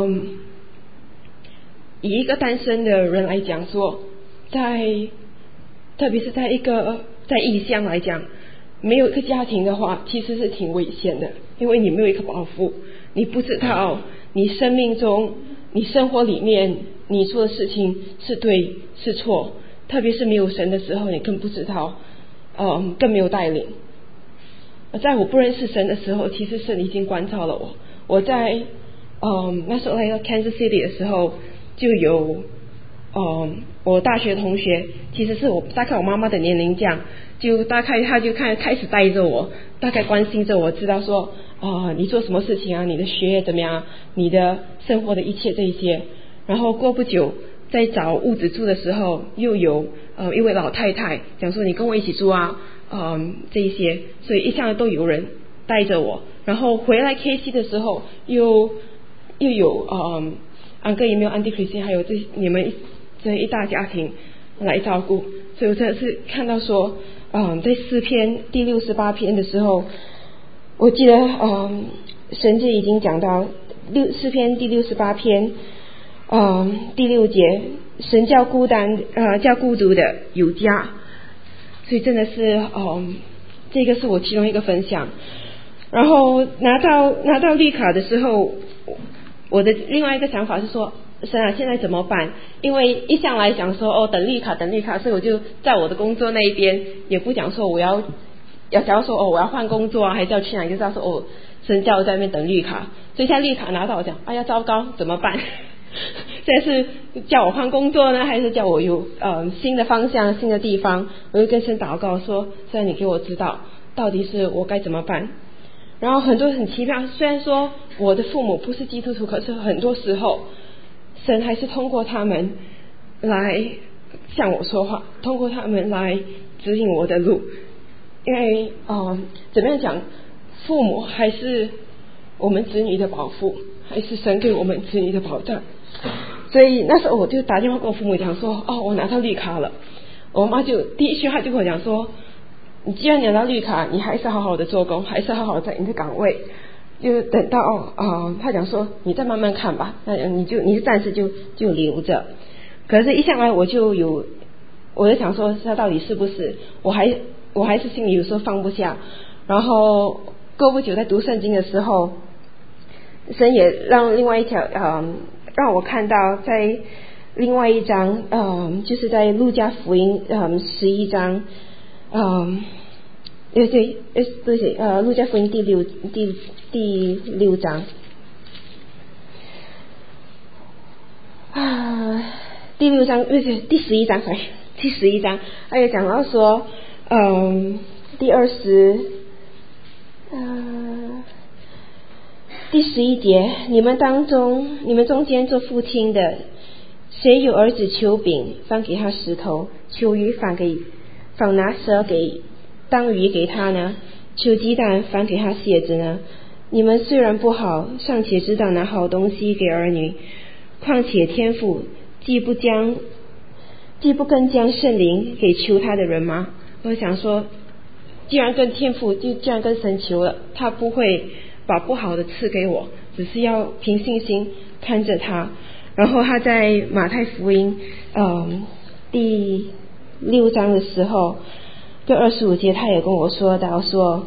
以一个单身的人来讲说，特别是在异乡来讲，没有一个家庭的话，其实是挺危险的，因为你没有一个保护，你不知道你生命中你生活里面你做的事情是对是错，特别是没有神的时候，你更不知道，更没有带领。在我不认识神的时候，其实神已经关照了我。我在那时候来到 Kansas City 的时候，就有我大学同学，其实是大概我妈妈的年龄这样，就大概他就开始带着我，大概关心着我，知道说你做什么事情啊，你的学业怎么样，你的生活的一切这一些。然后过不久在找屋子住的时候，又有一位老太太讲说你跟我一起住啊，这一些，所以一向都有人带着我。然后回来 KC 的时候，又有安哥也没有安迪克西，还有你们这一大家庭来照顾。所以我真的是看到说在诗篇第68篇的时候，我记得神就已经讲到诗篇第68篇第6节，神叫孤独的有家。所以真的是这个是我其中一个分享。然后拿到绿卡的时候，我的另外一个想法是说，神啊，现在怎么办？因为一向来讲说等绿卡，所以我就在我的工作那一边也不讲说假如说我要换工作啊，还是要去哪，就知道说神叫我在那边等绿卡。所以现在绿卡拿到，我讲哎呀糟糕，怎么办？现在是叫我换工作呢，还是叫我有新的方向、新的地方？我就跟神祷告说，现在你给我知道到底是我该怎么办。然后很多很奇妙，虽然说我的父母不是基督徒，可是很多时候神还是通过他们来向我说话，通过他们来指引我的路。因为怎么样讲，父母还是我们子女的保护，还是神给我们子女的保障。所以那时候我就打电话跟我父母讲说，我拿到绿卡了。我妈就第一句话就跟我讲说，你既然拿到绿卡，你还是好好的做工，还是好好在你的岗位，就等到他讲说你再慢慢看吧，你就暂时就留着。可是一向来我就想说他到底是不是，我还是心里有时候放不下。然后过不久在读圣经的时候，神也让另外一条让我看到在另外一章就是在路加福音11章路加福音第六章第11章第11章，他也讲到说第11节，你们中间做父亲的， 谁有儿子求饼，反给他石头；求鱼，反拿蛇当鱼给他呢？求鸡蛋，反给他蝎子呢？你们虽然不好，尚且知道拿好东西给儿女，况且天父既不更将圣灵给求他的人吗？我想说，既然跟神求了，他不会把不好的赐给我，只是要凭信心看着他。然后他在马太福音第6章的时候第25节，他也跟我说到说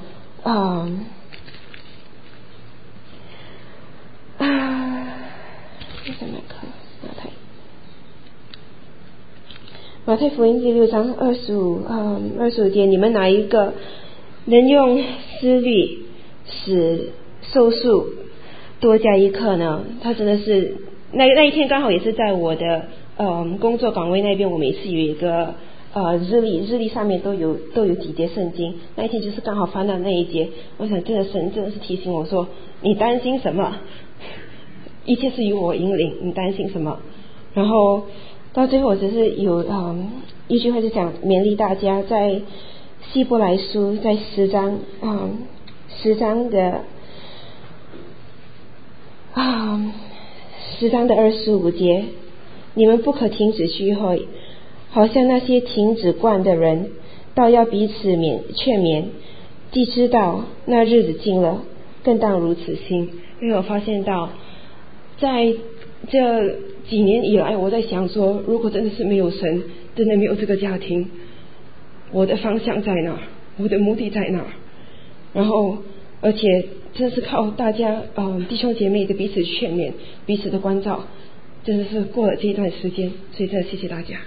马太福音第6章25节，你们哪一个能用思虑使寿数多加一刻呢？他真的是那一天刚好也是在我的工作岗位那边，我每次有一个日历上面都有几节圣经，那一天就是刚好翻到那一节。我想真的神真的是提醒我说，你担心什么？一切是由我引领，你担心什么？然后到最后我只是有一句话就讲勉励大家，在希伯来书在10章10章的25节，你们不可停止聚会，好像那些停止惯的人，倒要彼此劝勉，既知道那日子近了，更当如此行。因为我发现到在这几年以来，我在想说，如果真的是没有神，真的没有这个家庭，我的方向在哪？我的目的在哪？然后而且这是靠大家弟兄姐妹的彼此劝勉，彼此的关照，真的是过了这一段时间，所以真的谢谢大家。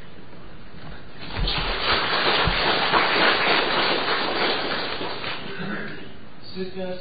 诗歌450。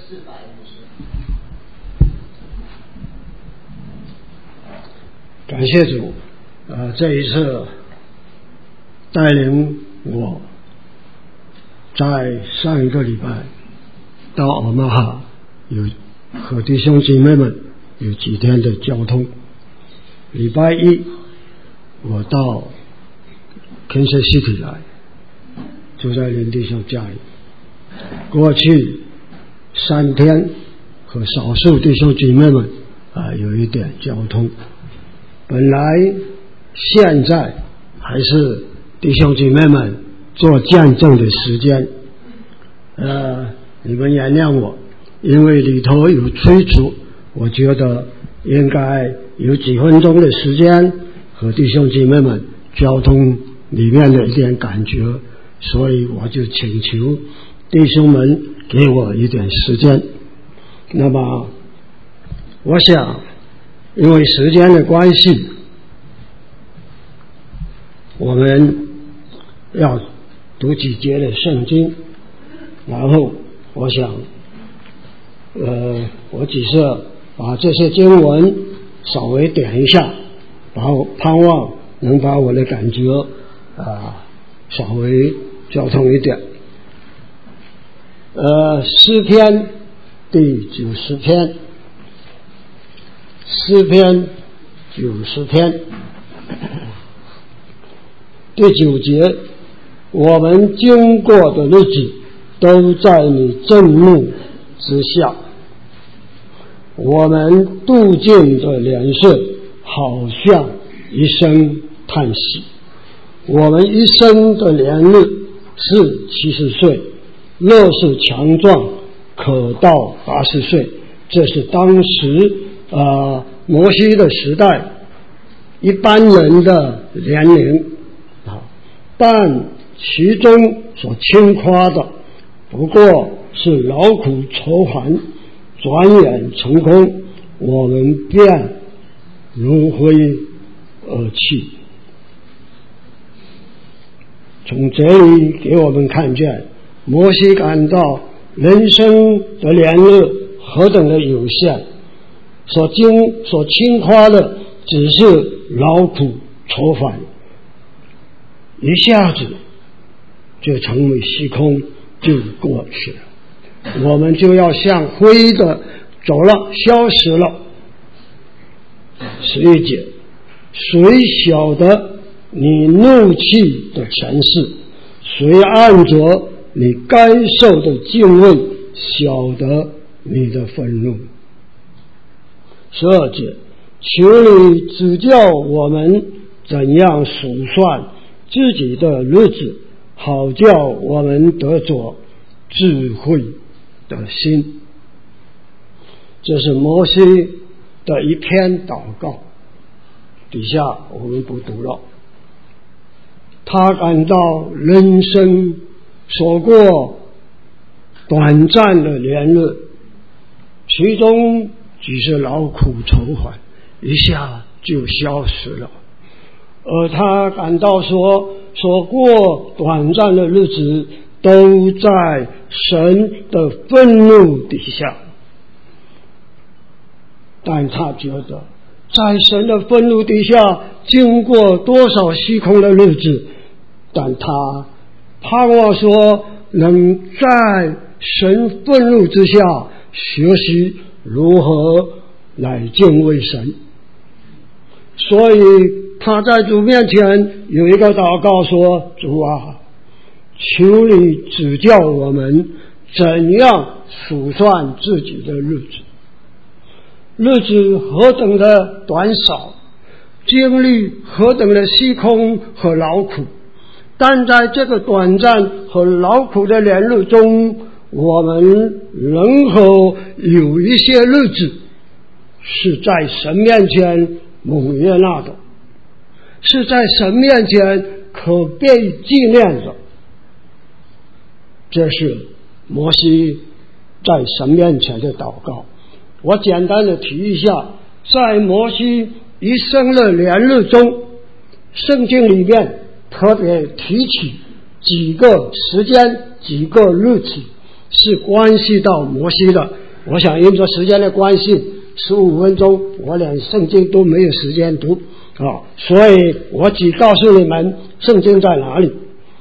感谢主，这一次带领我在上一个礼拜到奥马哈，有和弟兄姐妹们有几天的交通。礼拜一我到 Kansas City 来，住在林弟兄家里。过去3天和少数弟兄姐妹们有一点交通。本来现在还是弟兄姐妹们做见证的时间，你们原谅我，因为里头有催促，我觉得应该有几分钟的时间和弟兄姐妹们交通里面的一点感觉，所以我就请求弟兄们给我一点时间。那么我想因为时间的关系，我们要读几节的圣经，然后我想我只是把这些经文稍微点一下，然后盼望能把我的感觉稍微交通一点。诗篇第90篇，诗篇90篇第9节，我们经过的日子都在你正目之下，我们度尽的年岁好像一声叹息，我们一生的年日是70岁，若是强壮可到80岁，这是当时摩西的时代一般人的年龄，但其中所轻夸的不过是劳苦愁烦，转眼成空，我们便如灰而去。从这里给我们看见，摩西感到人生的年日何等的有限，所轻夸的只是劳苦愁烦，一下子就成为虚空，就过去了，我们就要像灰的走了，消失了。11节， 谁晓得你怒气的权势？谁按着你该受的敬畏晓得你的愤怒？12节，求你指教我们怎样数算自己的日子，好叫我们得着智慧的心。这是摩西的一篇祷告，底下我们不读了。他感到人生所过短暂的年日，其中只是劳苦愁烦，一下就消失了。而他感到所过短暂的日子都在神的愤怒底下，但他觉得在神的愤怒底下经过多少虚空的日子，但他盼望说能在神愤怒之下学习如何来敬畏神。所以他在主面前有一个祷告说，主啊，求你指教我们怎样数算自己的日子，日子何等的短少，经历何等的虚空和劳苦，但在这个短暂和劳苦的年日中，我们能否有一些日子是在神面前蒙悦纳的，是在神面前可被纪念的。这是摩西在神面前的祷告。我简单的提一下，在摩西一生的年日中，圣经里面特别提起几个时间几个日子是关系到摩西的。我想因着时间的关系，15分钟我连圣经都没有时间读所以我只告诉你们圣经在哪里。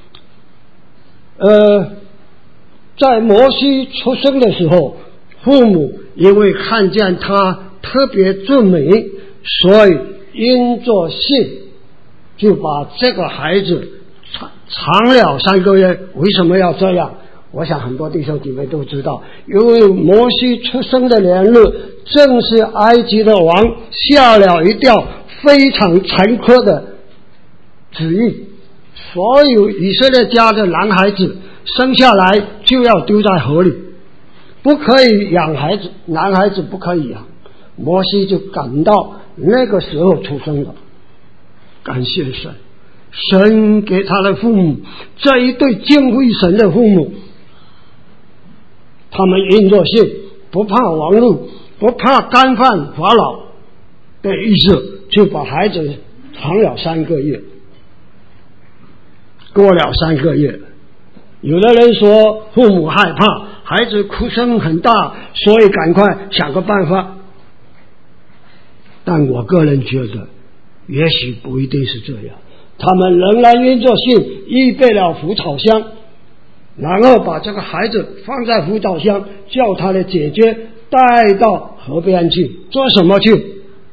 在摩西出生的时候，父母因为看见他特别俊美，所以因着信就把这个孩子藏了3个月。为什么要这样？我想很多弟兄姐妹都知道，因为摩西出生的年日正是埃及的王下了一条非常残酷的旨意，所有以色列家的男孩子生下来就要丢在河里，不可以养孩子，男孩子不可以养。摩西就赶到那个时候出生了。感谢神，神给他的父母，这一对敬畏神的父母，他们因着信，不怕王怒，不怕干犯法老的意思，就把孩子藏了3个月。过了3个月，有的人说父母害怕孩子哭声很大，所以赶快想个办法。但我个人觉得也许不一定是这样，他们仍然因着信预备了蒲草箱，然后把这个孩子放在蒲草箱，叫他的姐姐带到河边去。做什么去？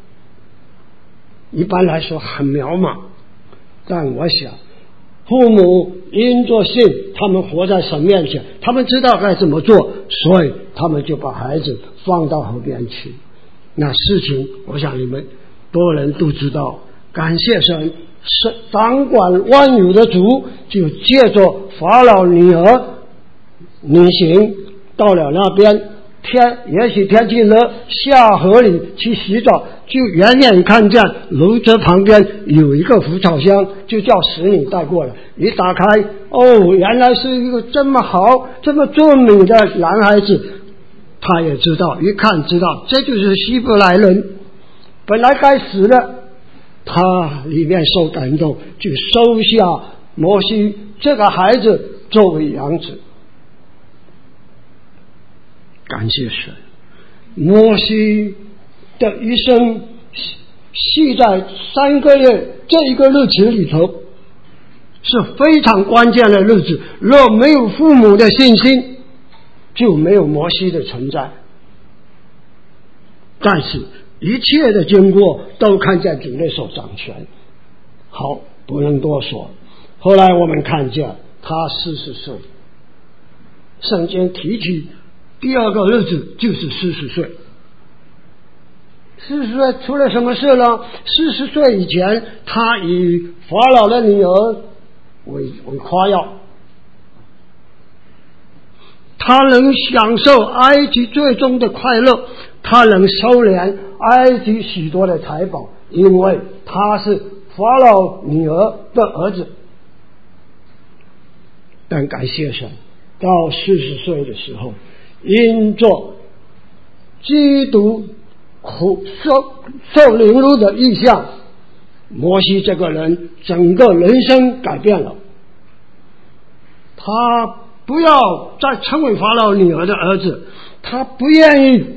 一般来说很渺茫，但我想父母因着信，他们活在神面前，他们知道该怎么做，所以他们就把孩子放到河边去。那事情我想你们多人都知道。感谢神，掌管万有的主就借着法老女儿旅行到了那边，也许天气热，下河里去洗澡，就远远看见楼阁旁边有一个蒲草箱，就叫使女带过来。一打开，原来是一个这么好这么俊美的男孩子。他也知道，一看知道这就是希伯来人，本来该死了，他里面受感动，就收下摩西这个孩子作为养子。感谢神，摩西的一生系在3个月这一个日子里头，是非常关键的日子。若没有父母的信心，就没有摩西的存在。但是一切的经过都看在主的手掌权。好，不能多说。后来我们看见他40岁，圣经提起第二个日子就是40岁。40岁出了什么事呢？40岁以前，他以法老的女儿为夸耀，他能享受埃及最终的快乐，他能收敛埃及许多的财宝，因为他是法老女儿的儿子。但感谢神，到40岁的时候，因着基督受凌辱的意象，摩西这个人整个人生改变了。他不要再成为法老女儿的儿子，他不愿意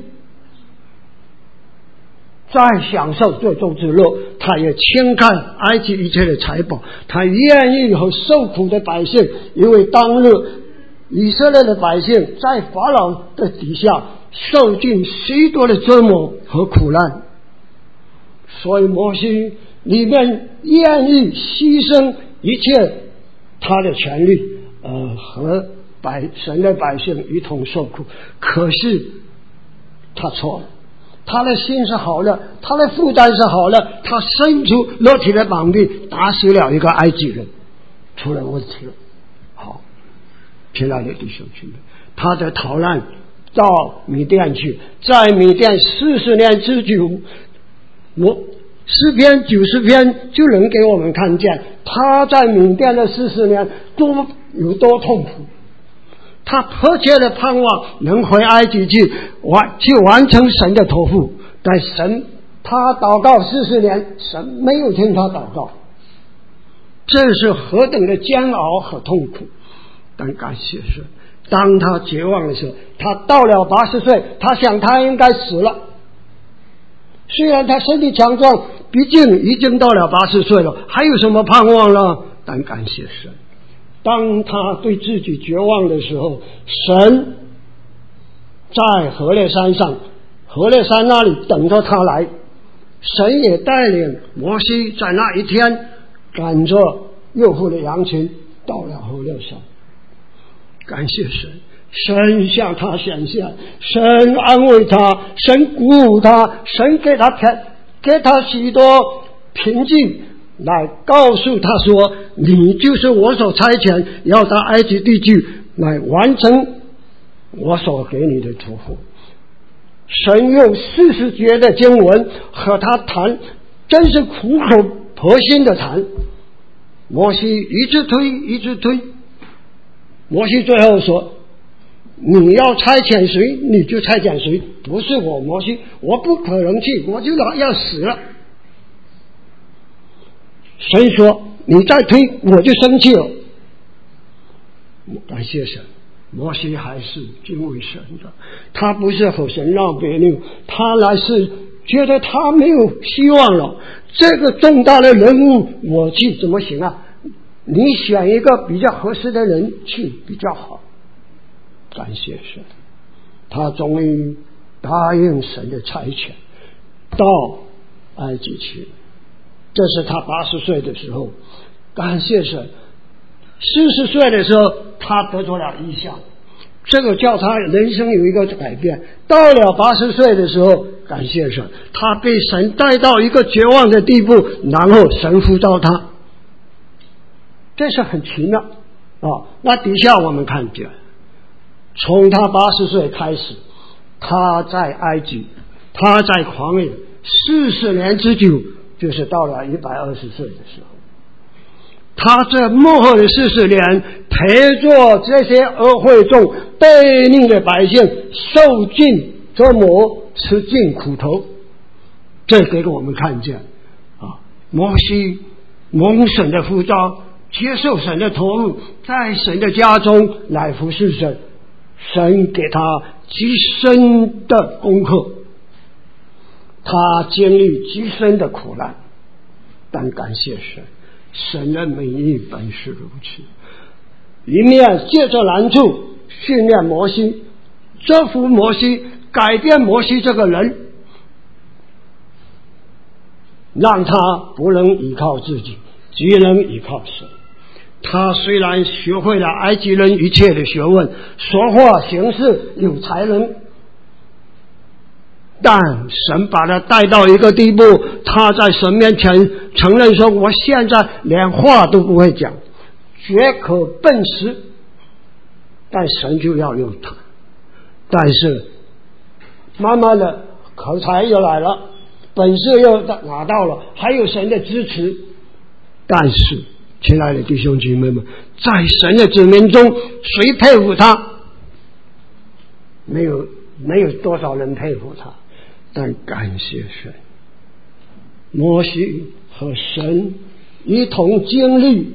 再享受最终之乐，他也轻看埃及一切的财宝，他愿意和受苦的百姓，因为当日以色列的百姓在法老的底下受尽许多的折磨和苦难，所以摩西里面愿意牺牲一切他的权利，和神的百姓一同受苦。可是他错了，他的心是好的，他的负担是好的，他伸出肉体的膀臂打死了一个埃及人，出了问题了。好，亲爱的弟兄姐妹，他的逃难到米甸去，在米甸40年之久，诗篇90篇就能给我们看见他在米甸的40年有多痛苦。他迫切的盼望能回埃及去完成神的托付，但他祷告40年，神没有听他祷告，这是何等的煎熬和痛苦。但感谢神，当他绝望的时候，他到了80岁，他想他应该死了。虽然他身体强壮，毕竟已经到了80岁了，还有什么盼望呢？但感谢神，当他对自己绝望的时候，神在何烈山上，何烈山那里等着他来。神也带领摩西在那一天赶着幼妇的羊群到了何烈山。感谢神，神向他显现，神安慰他，神鼓舞他，神给他许多凭据来告诉他说，你就是我所差遣要到埃及地去来完成我所给你的嘱咐。神用40节的经文和他谈，真是苦口婆心的谈。摩西一直推，摩西最后说，你要差遣谁你就差遣谁，不是我摩西，我不可能去，我就要死了。神说你再推我就生气了。感谢神，摩西还是敬畏神的，他不是和神闹别扭，他乃是觉得他没有希望了，这个重大的人物我去怎么行啊？你选一个比较合适的人去比较好。感谢神，他终于答应神的差遣到埃及去，这是他80岁的时候。感谢神，40岁的时候他得着了异象，这个叫他人生有一个改变。到了80岁的时候，感谢神，他被神带到一个绝望的地步，然后神呼召他，这是很奇妙啊。那底下我们看见，从他80岁开始，他在埃及，他在旷野40年之久，就是到了120岁的时候，他这幕后的40年陪着这些恶会众悖逆的百姓受尽折磨，吃尽苦头。这给我们看见啊，摩西蒙神的呼召，接受神的托付，在神的家中来服侍神，神给他极深的功课，他经历极深的苦难，但感谢神，神的美意本是如此。一面借着难处训练摩西，折服摩西，改变摩西这个人， 让他不能依靠自己，只能依靠神。他虽然学会了埃及人一切的学问，说话行事有才能，但神把他带到一个地步，他在神面前承认说，我现在连话都不会讲，绝可笨实，但神就要用他。但是慢慢的口才又来了，本事又拿到了，还有神的支持。但是亲爱的弟兄姐妹们，在神的子民中，谁佩服他？没有多少人佩服他，但感谢神，摩西和神一同经历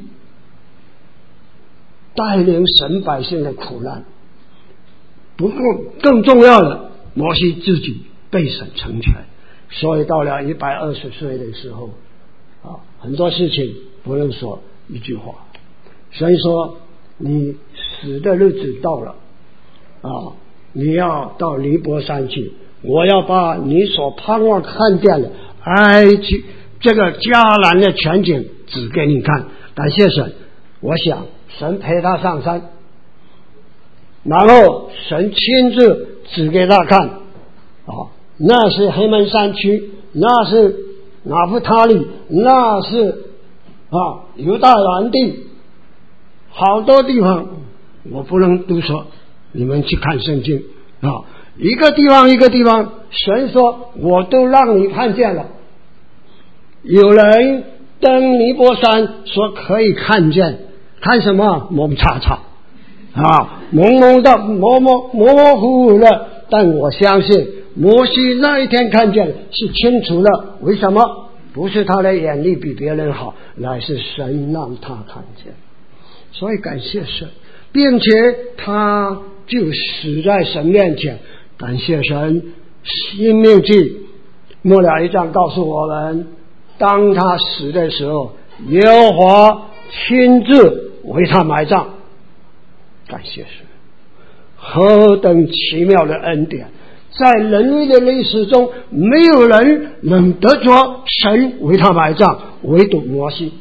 带领神百姓的苦难。不过更重要的，摩西自己被神成全，所以到了120岁的时候很多事情不能说一句话。神说你死的日子到了你要到尼泊山去，我要把你所盼望看见的埃及这个迦南的全景指给你看。感谢神，我想神陪他上山，然后神亲自指给他看那是黑门山区，那是拿弗他利，那是犹大兰地，好多地方我不能都说，你们去看圣经一个地方一个地方，神说我都让你看见了。有人登尼泊山说可以看见，看什么？蒙查查蒙蒙的模模糊糊的，但我相信摩西那一天看见是清楚的。为什么？不是他的眼力比别人好，乃是神让他看见。所以感谢神，并且他就死在神面前。感谢神，申命记末了1章告诉我们，当他死的时候，耶和华亲自为他埋葬。感谢神，何等奇妙的恩典！在人类的历史中，没有人能得着神为他埋葬，唯独摩西。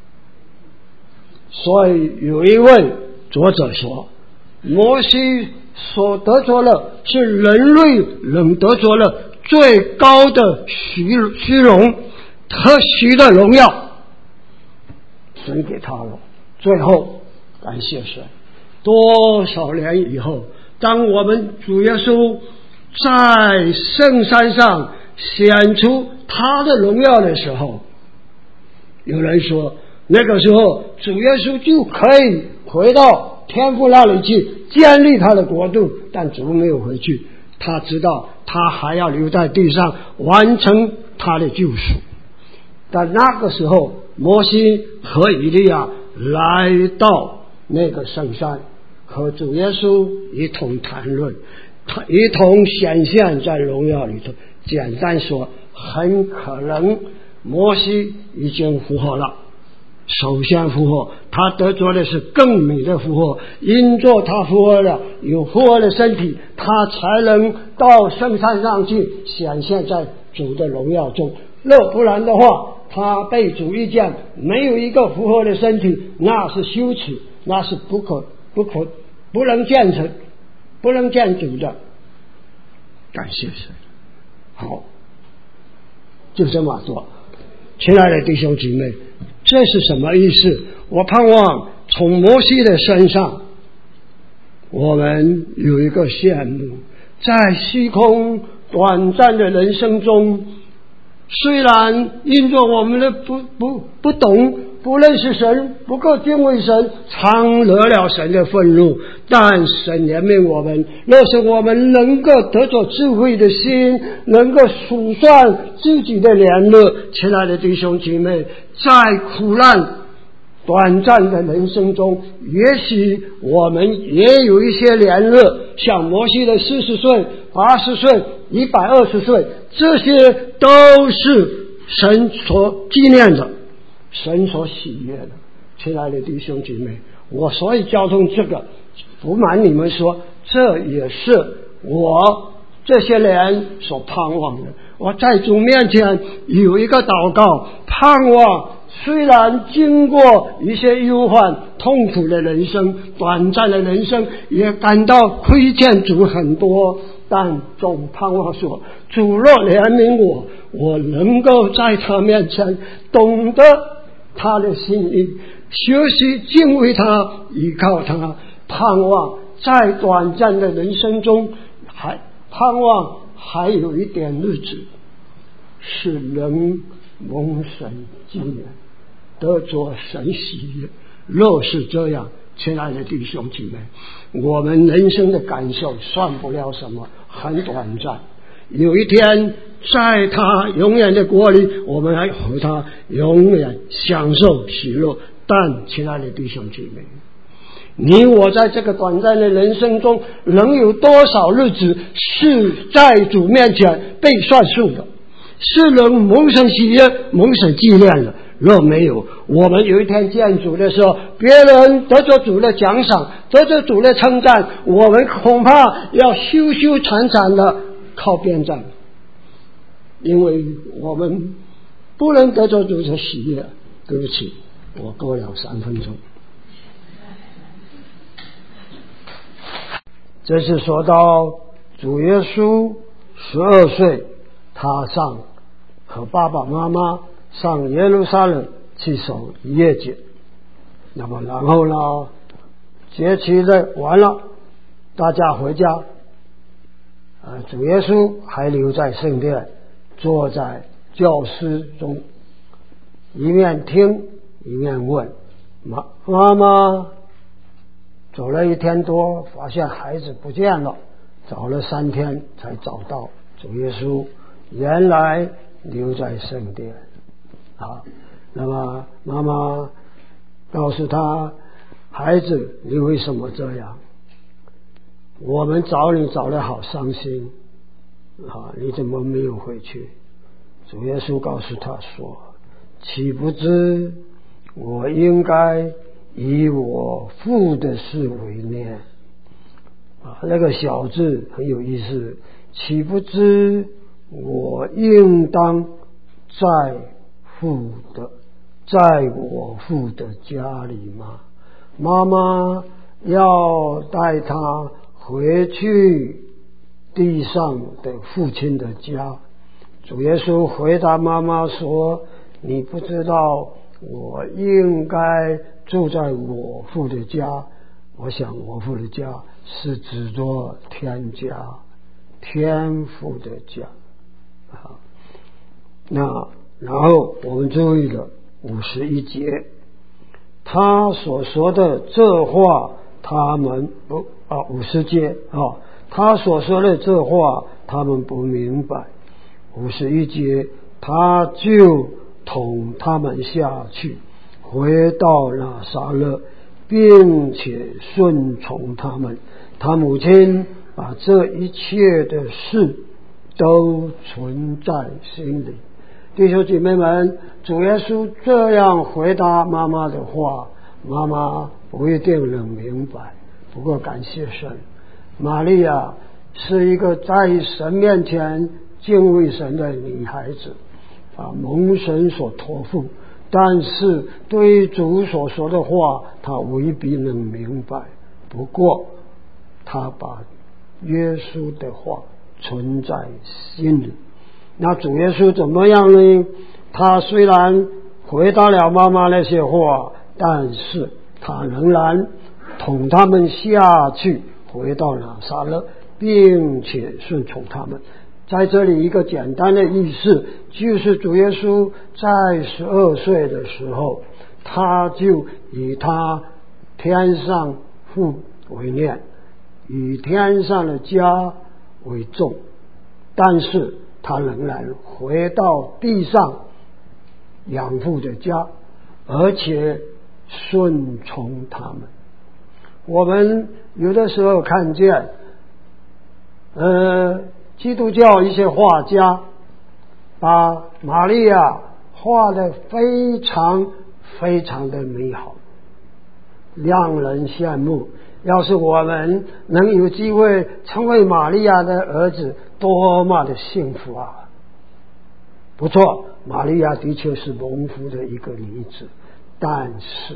所以有一位作者说，摩西所得着了是人类能得着了最高的虚荣和虚的荣耀，神给他了。最后感谢神，多少年以后，当我们主耶稣在圣山上显出他的荣耀的时候，有人说那个时候主耶稣就可以回到天父那里去建立他的国度，但主没有回去，他知道他还要留在地上完成他的救赎。但那个时候摩西和以利亚来到那个圣山，和主耶稣一同谈论，他一同显现在荣耀里头。简单说，很可能摩西已经复活了，首先复活，他得着的是更美的复活，因着他复活了，有复活的身体，他才能到圣山上去显现在主的荣耀中。若不然的话，他被主遇见，没有一个复活的身体，那是羞耻，那是不能见成，不能见主的。感谢神。好，就这么做。亲爱的弟兄姐妹，这是什么意思？我盼望从摩西的身上，我们有一个羡慕，在虚空短暂的人生中，虽然因着我们的不懂，不认识神，不够敬畏神，常惹了神的愤怒，但神怜悯我们。若是我们能够得着智慧的心，能够数算自己的年日，亲爱的弟兄姐妹，在苦难短暂的人生中，也许我们也有一些年日，像摩西的40岁、80岁、120岁，这些都是神所纪念的，神所喜悦的。亲爱的弟兄姐妹，我所以交通这个，不瞒你们说，这也是我这些年所盼望的。 我在主面前有一个祷告，盼望虽然经过一些忧患痛苦的人生，短暂的人生，也感到亏欠主很多，但总盼望说，主若怜悯我能够在他面前懂得他的心意，学习敬畏他，依靠他，盼望在短暂的人生中，盼望还有一点日子是能蒙神纪念，得着神喜悦。若是这样，亲爱的弟兄姐妹，我们人生的感受算不了什么，很短暂。有一天在他永远的国里，我们还和他永远享受喜乐。但亲爱的弟兄姐妹，你我在这个短暂的人生中，能有多少日子是在主面前被算数的，是能蒙神喜悦、蒙神纪念的？若没有，我们有一天见主的时候，别人得着主的奖赏，得着主的称赞，我们恐怕要羞羞惨惨的靠边站，因为我们不能得着主的喜悦。对不起，我过了3分钟。这是说到主耶稣12岁，他和爸爸妈妈上耶路撒冷去守逾越节。那么然后呢，节期的完了，大家回家，主耶稣还留在圣殿，坐在教室中，一面听一面问妈妈。走了1天多，发现孩子不见了，找了3天才找到主耶稣，原来留在圣殿。那么妈妈告诉他，孩子，你为什么这样？我们找你找得好伤心，你怎么没有回去？主耶稣告诉他说，岂不知我应该以我父的事为念。那个小字很有意思，岂不知我应当在我父的家里吗？妈妈要带他回去地上的父亲的家。主耶稣回答妈妈说，你不知道我应该住在我父的家。我想我父的家是指着天家，天父的家。那然后我们注意了51节，他所说的这话他们50节他所说的这话他们不明白。51节，他就同他们下去，回到拿撒勒，并且顺从他们。他母亲把这一切的事都存在心里。弟兄姐妹们，主耶稣这样回答妈妈的话，妈妈不一定能明白，不过感谢神，玛利亚是一个在神面前敬畏神的女孩子，蒙神所托付，但是对于主所说的话，她未必能明白。不过她把耶稣的话存在心里。那主耶稣怎么样呢？他虽然回答了妈妈那些话，但是他仍然同他们下去，回到拿撒勒，并且顺从他们。在这里一个简单的意思，就是主耶稣在12岁的时候，他就以他天上父为念，以天上的家为重，但是他仍然回到地上养父的家，而且顺从他们。我们有的时候看见基督教一些画家把玛利亚画得非常非常的美好，让人羡慕。要是我们能有机会成为玛利亚的儿子，多么的幸福啊！ 不错，玛利亚的确是蒙福的一个女子，但是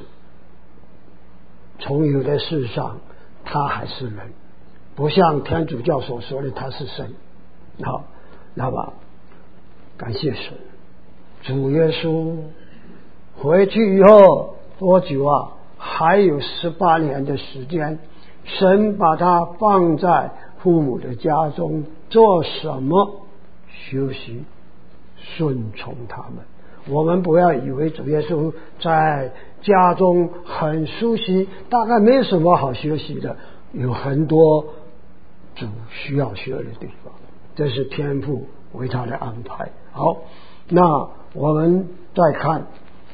从有的事上她还是人，不像天主教所说的她是神。好，那么感谢神，主耶稣回去以后多久啊？还有18年的时间，神把他放在父母的家中做什么？休息，顺从他们。我们不要以为主耶稣在家中很舒适，大概没有什么好休息的，有很多主需要学的地方，这是天父为他的安排。好，那我们再看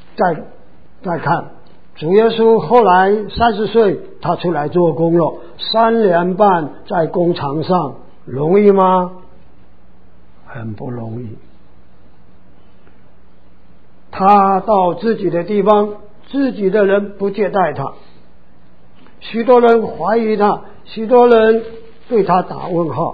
主耶稣后来30岁他出来做工了，3年半在工厂上，容易吗？很不容易。他到自己的地方，自己的人不接待他，许多人怀疑他，许多人对他打问号，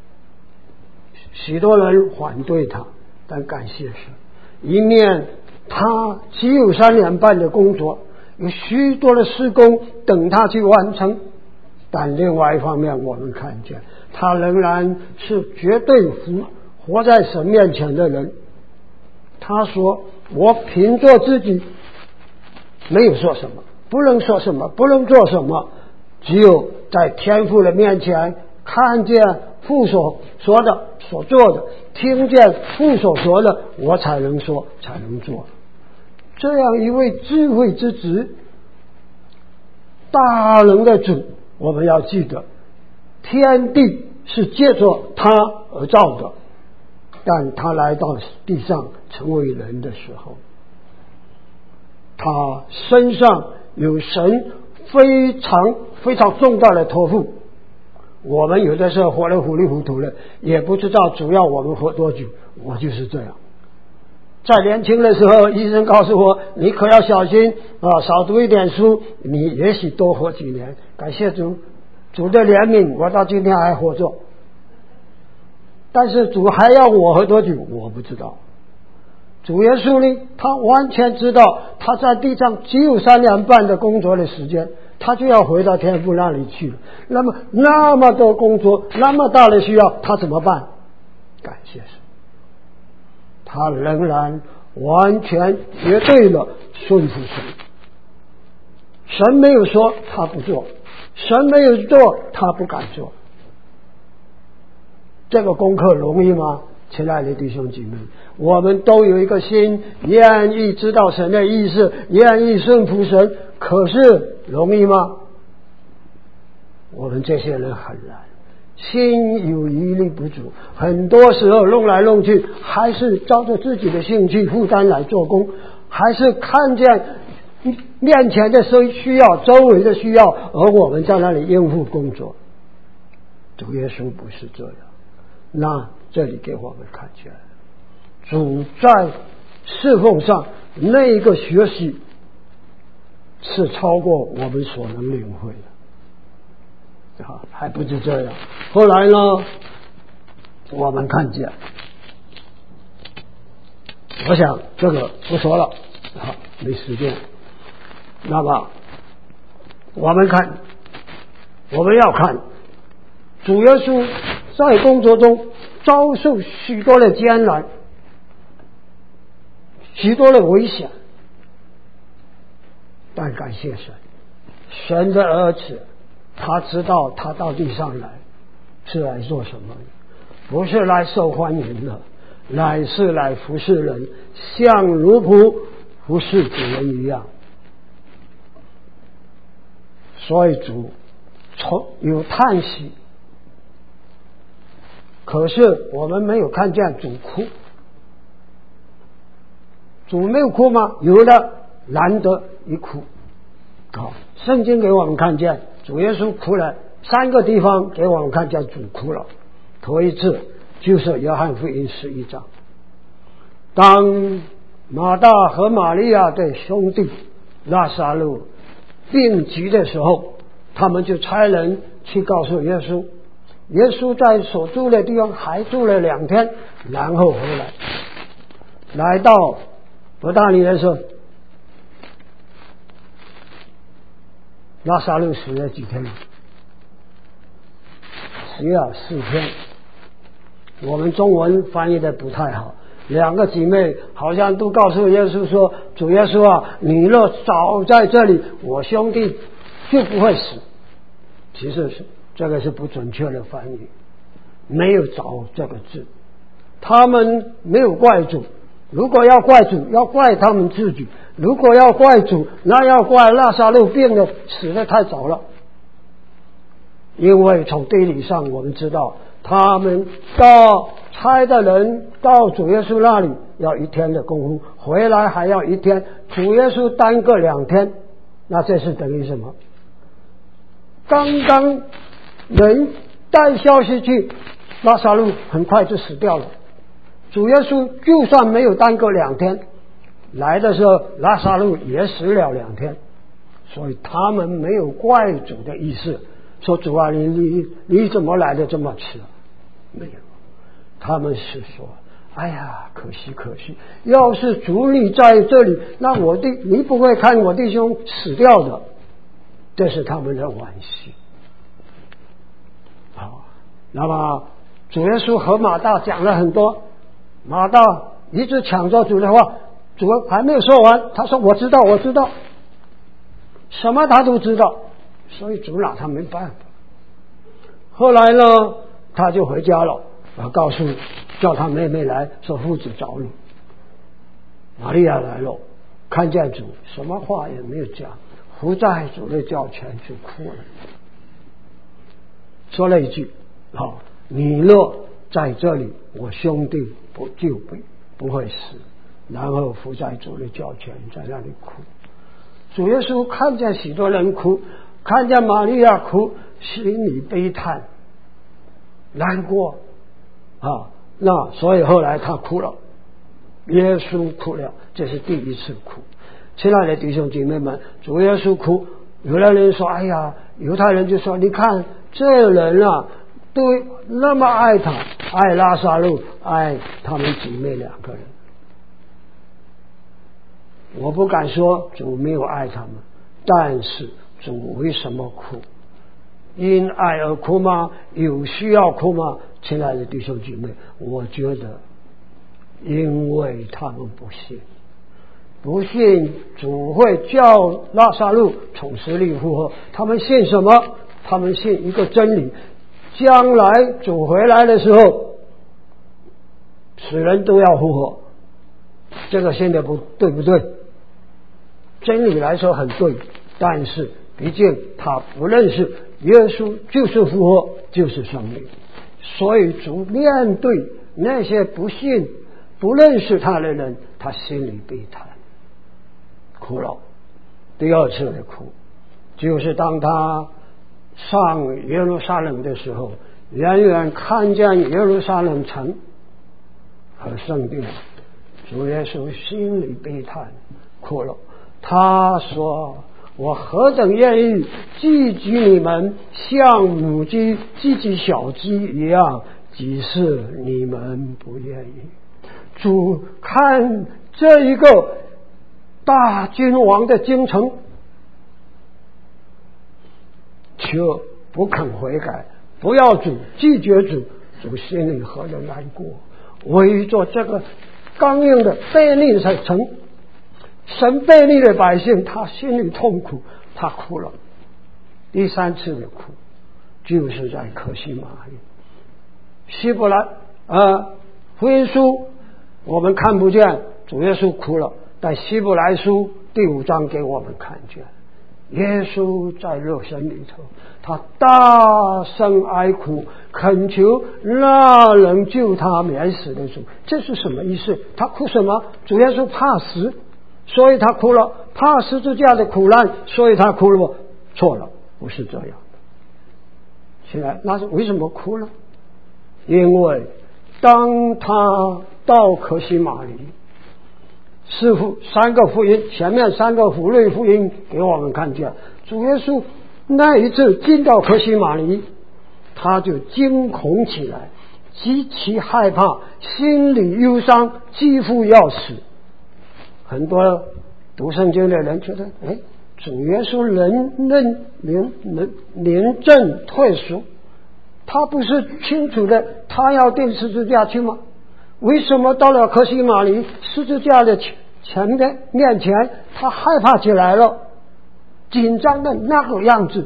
许多人反对他。但感谢神，一面他只有3年半的工作，有许多的事工等他去完成，但另外一方面我们看见他仍然是绝对活在神面前的人。他说，我凭着自己没有说什么，不能说什么，不能做什么，只有在天父的面前看见父所说的所做的，听见父所说的，我才能说才能做。这样一位智慧之子，大能的主，我们要记得天地是借着他而造的，但他来到地上成为人的时候，他身上有神非常非常重大的托付。我们有的时候活得糊里糊涂了，也不知道主要我们活多久。我就是这样，在年轻的时候医生告诉我，你可要小心少读一点书，你也许多活几年。感谢主，主的怜悯，我到今天还活着。但是主还要我活多久，我不知道。主耶稣呢，他完全知道他在地上只有3年半的工作的时间，他就要回到天父那里去了。那么多工作，那么大的需要，他怎么办？感谢神，他仍然完全绝对的顺服神。神没有说他不做，神没有做他不敢做。这个功课容易吗？亲爱的弟兄姐妹，我们都有一个心，愿意知道神的意思，愿意顺服神，可是容易吗？我们这些人很难，心有余力不足，很多时候弄来弄去，还是照着自己的兴趣负担来做工，还是看见面前的需要，周围的需要，而我们在那里应付工作。主耶稣不是这样。那这里给我们看见主在侍奉上那个学习是超过我们所能领会的还不是这样。后来呢，我们看见，我想这个不说了没时间。那么我们要看主耶稣在工作中遭受许多的艰难，许多的危险，但感谢神，神的儿子他知道他到地上来是来做什么，不是来受欢迎的，乃是来服侍人，像奴仆服侍主人一样。所以主有叹息，可是我们没有看见主哭。主没有哭吗？有的，难得一哭。圣经给我们看见主耶稣哭了3个地方，给我们看见主哭了。头一次就是约翰福音11章，当马大和玛利亚的兄弟拉撒路病急的时候，他们就差人去告诉耶稣，耶稣在所住的地方还住了2天，然后回来。 来到伯大尼的时候，拉撒路死了几天？死了4天。我们中文翻译的不太好，两个姐妹好像都告诉耶稣说：“主耶稣啊，你若早在这里，我兄弟就不会死。”其实这个是不准确的翻译，没有早这个字。他们没有怪主，如果要怪主，要怪他们自己；如果要怪主，那要怪拉撒路病的死得太早了。因为从地理上我们知道，他们到差的人到主耶稣那里要1天的功夫，回来还要1天，主耶稣耽搁2天，那这是等于什么？刚刚人带消息去，拉撒路很快就死掉了。主耶稣就算没有耽搁2天，来的时候拉撒路也死了2天，所以他们没有怪主的意思，说主啊，你怎么来的这么迟？没有，他们是说：哎呀，可惜，要是主你在这里，那你不会看我弟兄死掉的。这是他们的惋惜。好，那么主耶稣和马大讲了很多，马大一直抢着主的话，主还没有说完，他说我知道，什么他都知道，所以主拿他没办法。后来呢，他就回家了，叫他妹妹来说父子找你。玛利亚来了，看见主，什么话也没有讲，伏在主的脚前就哭了，说了一句：好，你若在这里，我兄弟就不会死。然后伏在主的脚前，在那里哭。主耶稣看见许多人哭，看见玛利亚哭，心里悲叹难过啊。那所以后来他哭了，耶稣哭了，这是第一次哭。亲爱的弟兄姐妹们，主耶稣哭，有的人说：哎呀，犹太人就说：你看这人啊，都那么爱他，爱拉撒路，爱他们姐妹2个人。我不敢说主没有爱他们，但是主为什么哭？因爱而哭吗？有需要哭吗？亲爱的弟兄姐妹，我觉得因为他们不信主会叫拉撒路从死里复活。他们信什么？他们信一个真理，将来主回来的时候，死人都要复活。这个信的对不对？真理来说很对，但是毕竟他不认识耶稣就是复活，就是生命，所以主面对那些不信不认识他的人，他心里悲叹，哭了。第二次的哭就是当他上耶路撒冷的时候，远远看见耶路撒冷城和圣殿，主耶稣心里悲叹，哭了。他说：我何等愿意聚集你们，像母鸡聚集小鸡一样，即是你们不愿意。主看这一个大君王的京城，却不肯悔改，不要主，拒绝主，主心里何等难过。围着这个刚硬的悖逆的城，神悖逆的百姓，他心里痛苦，他哭了。第三次的哭就是在客西马尼。希伯来福音书我们看不见主耶稣哭了，但希伯来书第5章给我们看见耶稣在肉身里头，他大声哀哭，恳求那能救他免死的主。这是什么意思？他哭什么？主耶稣怕死，所以他哭了，怕十字架的苦难，所以他哭了。错了，不是这样的。现在那是为什么哭呢？因为当他到客西马尼，3个福音，前面3个福类福音给我们看见，主耶稣那一次进到客西马尼，他就惊恐起来， 极其害怕，心里忧伤，几乎要死。很多读圣经的人觉得，主耶稣临阵退缩，他不是清楚的他要钉十字架去吗？为什么到了客西马尼十字架的面前他害怕起来了，紧张的那个样子？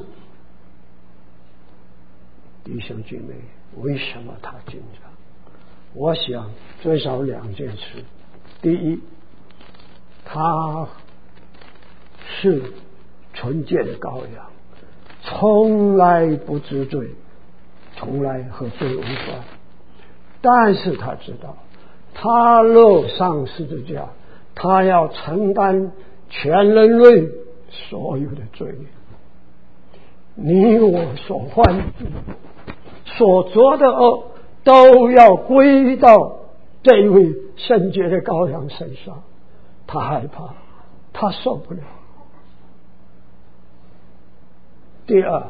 弟兄姐妹，为什么他紧张？我想最少两件事。第一，他是纯洁的羔羊，从来不知罪，从来和罪无关。但是他知道，他若上十字架，他要承担全人类所有的罪孽。你我所犯所做的恶，都要归到这一位圣洁的羔羊身上。他害怕，他受不了。第二，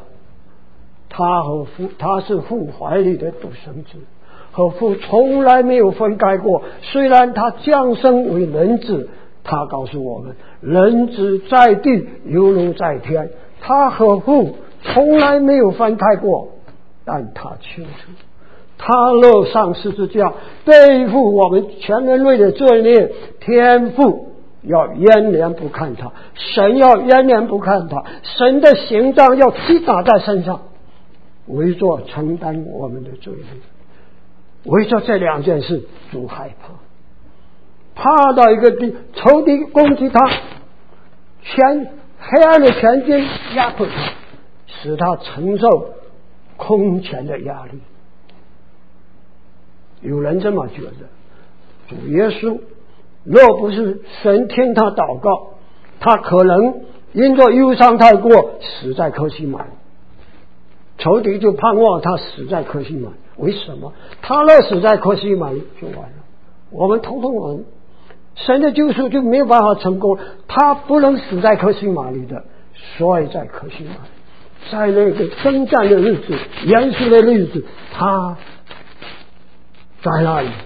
他是父怀里的独生子，和父从来没有分开过。虽然他降生为人子，他告诉我们，人子在地犹如在天，他和父从来没有分开过。但他清楚，他若上十字架背负我们全人类的罪孽，天父要淹怜不看他，神要淹怜不看他，神的刑杖要击打在身上，为着承担我们的罪孽。为着这两件事，主害怕到一个地，仇敌攻击他，黑暗的全军压迫他，使他承受空前的压力。有人这么觉得，主耶稣若不是神听他祷告，他可能因着忧伤太过死在客西马尼。仇敌就盼望他死在客西马尼。为什么？他若死在客西马尼就完了，我们统统完，神的救赎就没有办法成功。他不能死在客西马尼的，所以在客西马尼，在那个征战的日子，严肃的日子，他在那里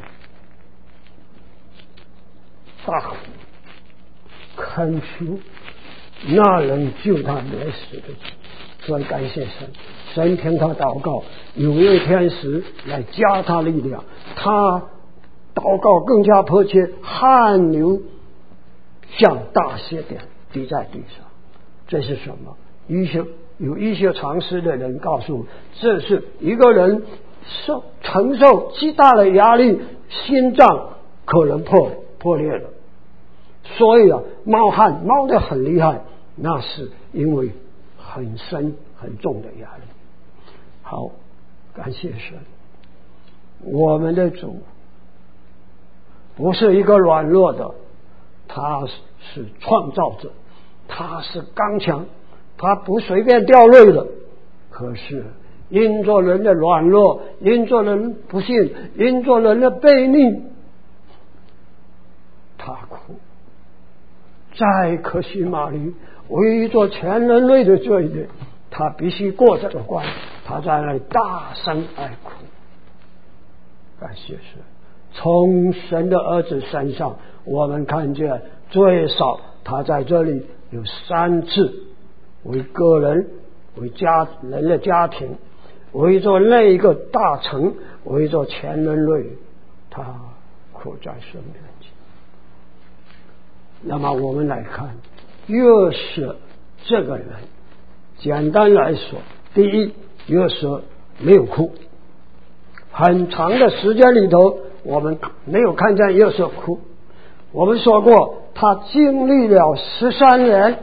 大哭恳求那人救他免死的主。所以感谢神，神听他祷告，有一位天使来加他力量，他祷告更加迫切，汗流像大血点滴在地上。这是什么？有一些常识的人告诉我，这是一个人承受极大的压力，心脏可能破裂了，所以冒汗冒得很厉害，那是因为很深很重的压力。好，感谢神，我们的主不是一个软弱的，他是创造者，他是刚强，他不随便掉泪的。可是因着人的软弱，因着人不信，因着人的悖逆，他哭。在客西马尼为着全人类的罪孽，他必须过这个关，他在那里大声哀哭。感谢神，从神的儿子身上，我们看见最少他在这里有3次为个人，为人的家庭，为着那一个大城，为着全人类，他哭在神面前。那么我们来看约瑟这个人，简单来说，第一，约瑟没有哭，很长的时间里头我们没有看见约瑟哭。我们说过，他经历了13年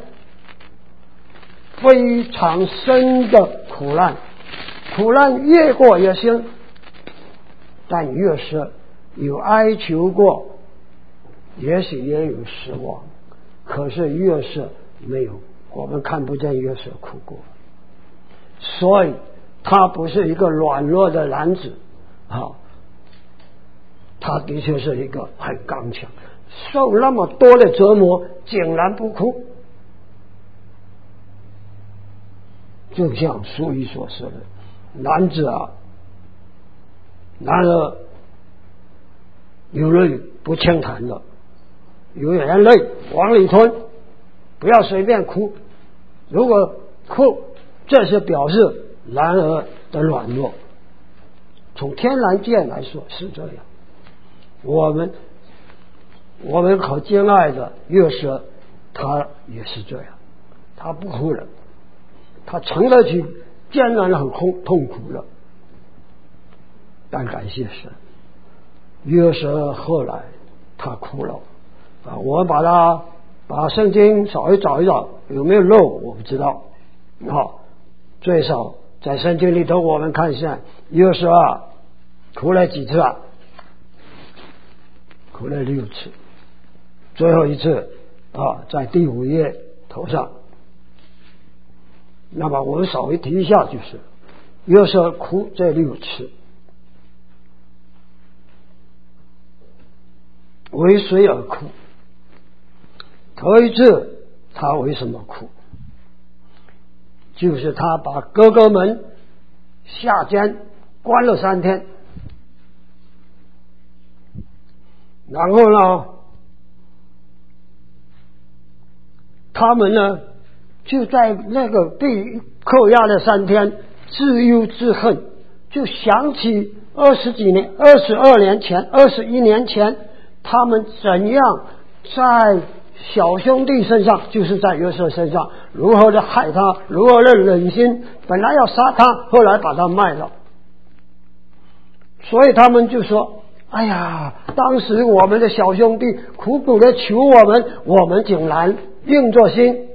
非常深的苦难越过也行，但约瑟有哀求过，也许也有失望，可是约瑟没有，我们看不见约瑟哭过。所以他不是一个软弱的男子，他的确是一个很刚强，受那么多的折磨竟然不哭。就像俗语所说的，男子然而有泪不轻弹了，有眼泪往里吞，不要随便哭。如果哭，这是表示男儿的软弱。从天然界来说是这样。我们可敬爱的约瑟，他也是这样，他不哭了，他承得起艰难很痛苦了，但感谢神，约瑟后来他哭了啊！我把圣经稍微找一找，有没有漏我不知道啊。最少在圣经里头我们看一下，约瑟哭了几次啊？哭了6次，最后一次在第5页头上。那么我们稍微提一下，就是约瑟哭这6次，为谁而哭？头一次他为什么哭？就是他把哥哥们下监关了3天，然后呢，他们呢就在那个被扣押的3天自忧自恨，就想起22年前21年前他们怎样在小兄弟身上，就是在约瑟身上如何的害他，如何的忍心，本来要杀他，后来把他卖了。所以他们就说，哎呀，当时我们的小兄弟苦苦的求我们竟然硬着心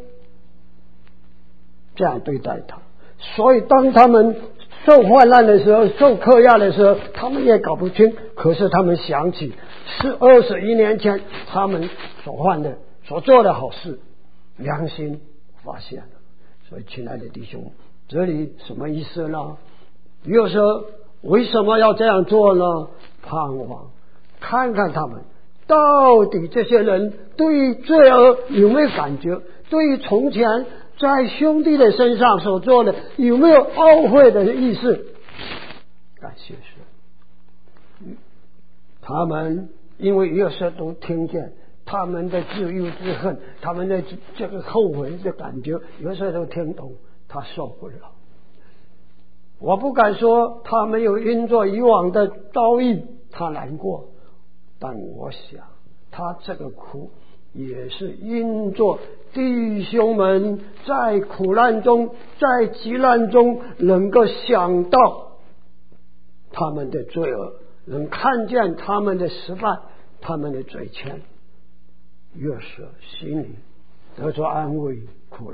这样对待他。所以当他们受患难的时候，受扣押的时候，他们也搞不清，可是他们想起是21年前他们所做的好事，良心发现了。所以亲爱的弟兄，这里什么意思呢？约瑟为什么要这样做呢？盼望看看他们到底这些人对于罪恶有没有感觉，对于从前在兄弟的身上所做的有没有懊悔的意思。感谢神，他们因为约瑟都听见他们的自忧自恨，他们的这个后悔的感觉，约瑟都听懂，他受不了。我不敢说他没有因着以往的遭遇他难过，但我想他这个哭也是因着弟兄们在苦难中，在急难中能够想到他们的罪恶，能看见他们的失败，他们的罪愆，约瑟心里得着安慰，哭了。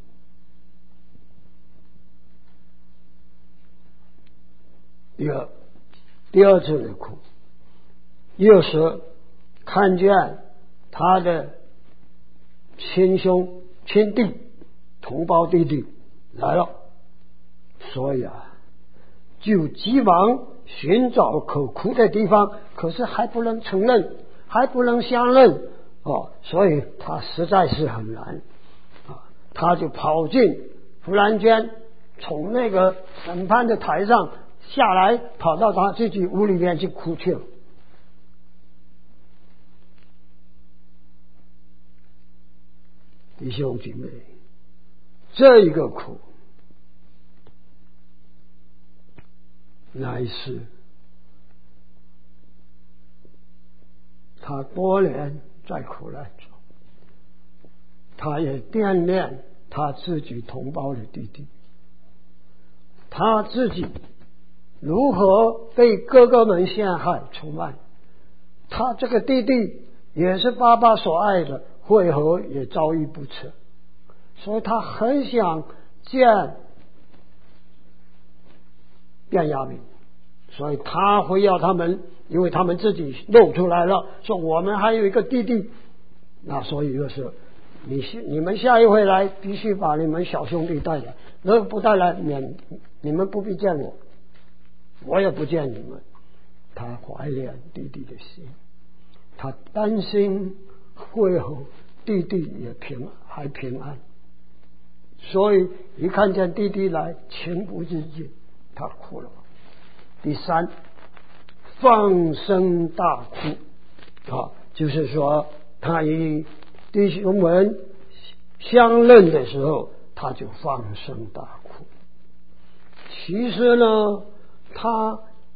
第二次的哭，约瑟看见他的亲兄亲弟同胞弟弟来了，所以就急忙寻找可哭的地方，可是还不能承认，还不能相认所以他实在是很难他就跑进弗兰间，从那个审判的台上下来，跑到他自己屋里面去哭去了。弟兄姐妹，这一个苦乃是他多年在苦难中，他也惦念他自己同胞的弟弟，他自己如何被哥哥们陷害出卖，他这个弟弟也是爸爸所爱的，为何也遭遇不测，所以他很想见便雅悯，所以他会要他们，因为他们自己露出来了，说我们还有一个弟弟，那所以就是你们下一回来必须把你们小兄弟带来，如果不带来，你们不必见我，我也不见你们。他怀念弟弟的心，他担心会后弟弟也还平安，所以一看见弟弟来，情不自禁，他哭了。第三， 放声大哭就是说他与弟兄们相认的时候，他就放声大哭。其实呢，他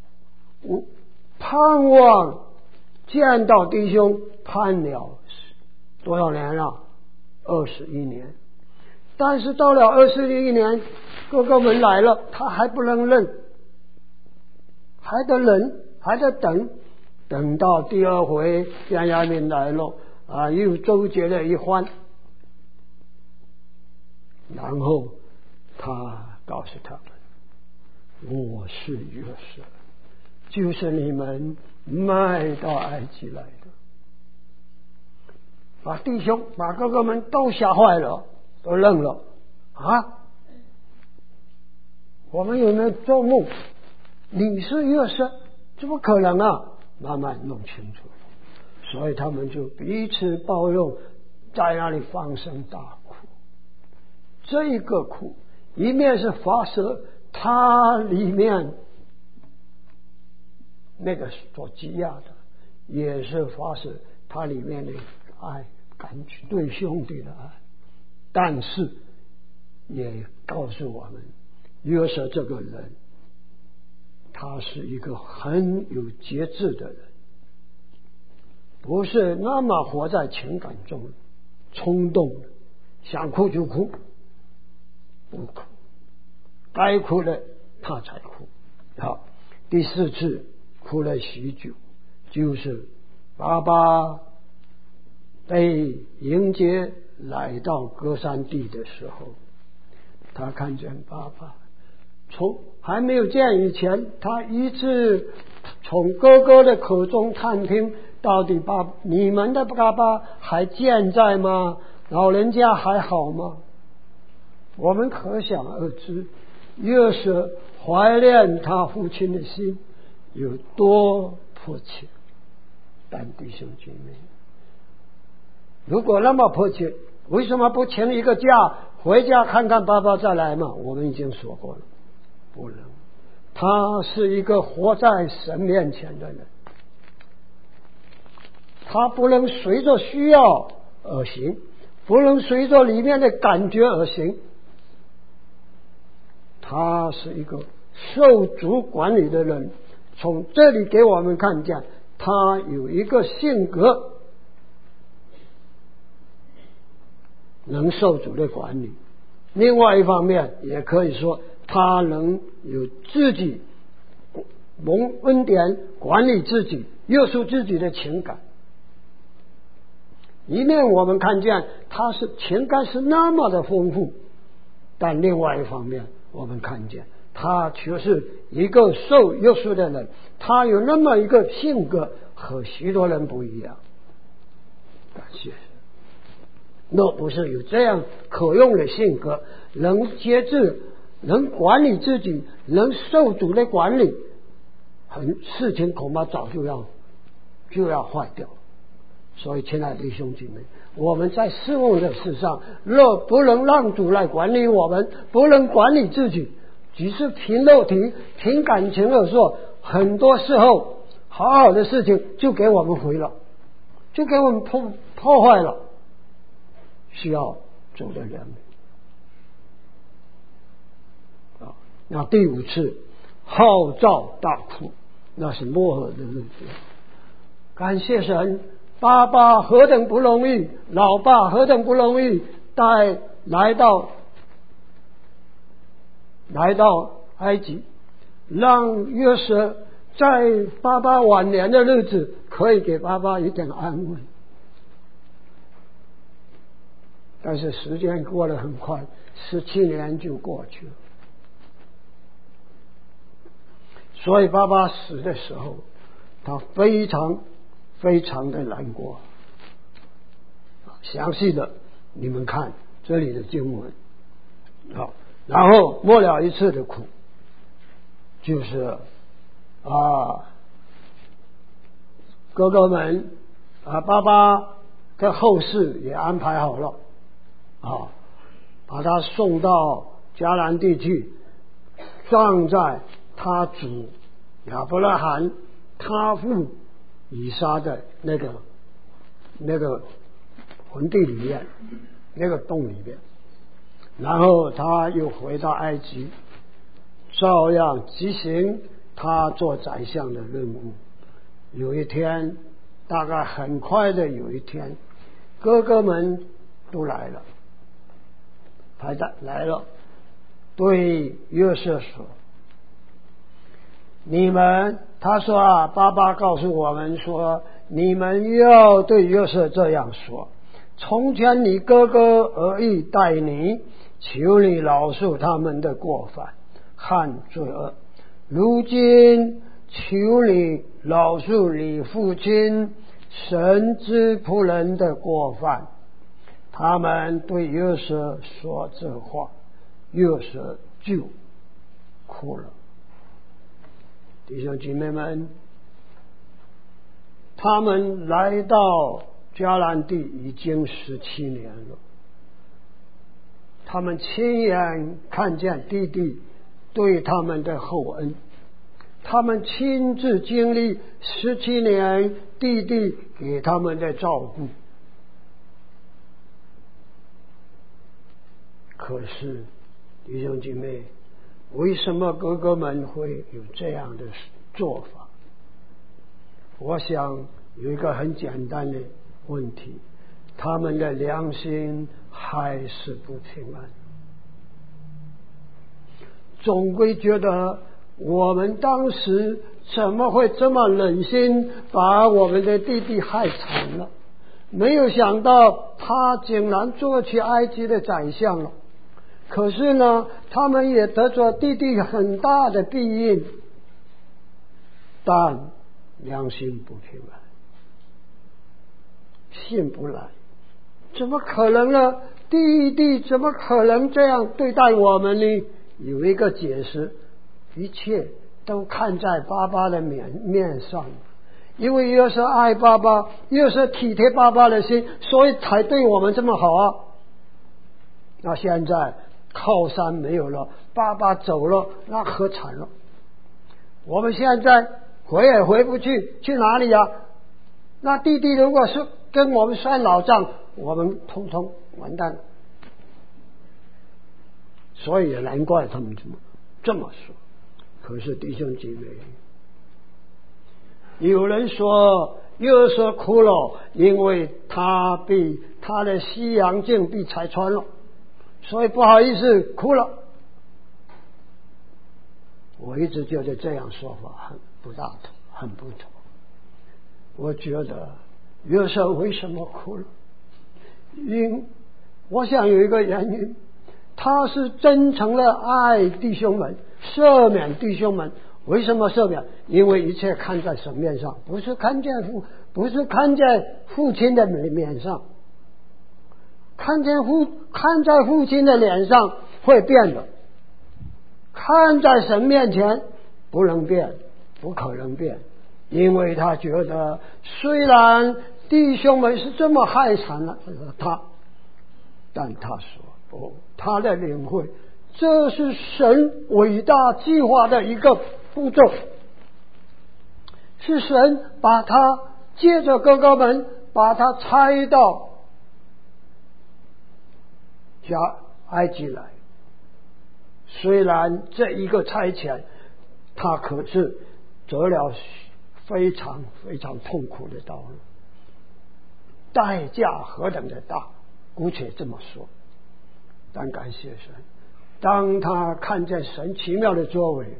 盼望见到弟兄，盼了多少年了？21年。但是到了21年，哥哥们来了，他还不能认，还得忍，还得等到第二回便雅悯来了又周结了一番，然后他告诉他们，我是约瑟，就是你们卖到埃及来的。把弟兄把哥哥们都吓坏了，都愣了我们有没有做梦？你是约瑟？怎么可能啊？慢慢弄清楚，所以他们就彼此包容，在那里放声大哭。这一个哭，一面是发射他里面那个所积压的，也是发射他里面的爱，感觉对兄弟的爱。但是也告诉我们，约瑟这个人，他是一个很有节制的人，不是那么活在情感中冲动的，想哭就哭，不哭，该哭的他才哭。好，第4次哭了许久，就是爸爸被迎接来到歌山地的时候，他看见爸爸从还没有见以前，他一直从哥哥的口中探听，到底你们的爸爸还健在吗？老人家还好吗？我们可想而知，约瑟怀念他父亲的心有多迫切。但弟兄姐妹，如果那么迫切，为什么不请一个假回家看看爸爸再来嘛？我们已经说过了，不能。他是一个活在神面前的人，他不能随着需要而行，不能随着里面的感觉而行。他是一个受主管理的人，从这里给我们看见他有一个性格能受主的管理，另外一方面也可以说他能有自己蒙恩典管理自己，约束自己的情感。一面我们看见他是情感是那么的丰富，但另外一方面我们看见他却是一个受约束的人，他有那么一个性格和许多人不一样。感谢神，若不是有这样可用的性格，能节制，能管理自己，能受主的管理，事情恐怕早就要坏掉。所以亲爱的弟兄姐妹，我们在侍奉的事上，若不能让主来管理我们，不能管理自己，只是凭肉体凭感情而说，很多时候好好的事情就给我们毁了，就给我们破坏了。需要主的人那第5次号召大哭，那是末后的日子。感谢神，爸爸何等不容易，老爸何等不容易，来到埃及，让约瑟在爸爸晚年的日子可以给爸爸一点安慰。但是时间过得很快，17年就过去了。所以爸爸死的时候，他非常非常的难过。详细的你们看这里的经文。然后末了一次的苦，就是哥哥们爸爸的后事也安排好了，把他送到迦南地去，葬在他主亚伯拉罕他父以撒的那个坟地里面，那个洞里面，然后他又回到埃及，照样执行他做宰相的任务。有一天，大概很快的有一天，哥哥们都来了，对约瑟说：“他说啊，爸爸告诉我们说，你们要对约瑟这样说：从前你哥哥恶意待你，求你饶恕他们的过犯和罪恶。如今求你饶恕你父亲神之仆人的过犯。”他们对约瑟说这话，约瑟就哭了。弟兄姐妹们，他们来到迦南地已经17年了，他们亲眼看见弟弟对他们的厚恩，他们亲自经历17年弟弟给他们的照顾。可是弟兄姐妹，为什么哥哥们会有这样的做法？我想有一个很简单的问题，他们的良心还是不平安，总归觉得我们当时怎么会这么忍心把我们的弟弟害惨了，没有想到他竟然做起埃及的宰相了。可是呢，他们也得着弟弟很大的庇荫，但良心不平安，信不来。怎么可能呢？弟弟怎么可能这样对待我们呢？有一个解释，一切都看在爸爸的面上，因为约瑟爱爸爸，约瑟体贴爸爸的心，所以才对我们这么好啊。那现在靠山没有了，爸爸走了，那可惨了。我们现在回也回不去，去哪里呀？那弟弟如果是跟我们算老账，我们通通完蛋了。所以也难怪他们这么说。可是弟兄姐妹，有人说约瑟哭了，因为他的西洋镜被拆穿了，所以不好意思哭了。我一直觉得这样说法很不妥。我觉得约瑟为什么哭了？我想有一个原因，他是真诚的爱弟兄们，赦免弟兄们。为什么赦免？因为一切看在神面上，不是看在父亲的面上。看在父亲的脸上会变的，看在神面前不能变，不可能变。因为他觉得虽然弟兄们是这么害惨了他，但他说他的领会，这是神伟大计划的一个步骤，是神把他借着哥哥们把他差到埃及来。虽然这一个差遣他可是走了非常非常痛苦的道路，代价何等的大，姑且这么说。但感谢神，当他看见神奇妙的作为，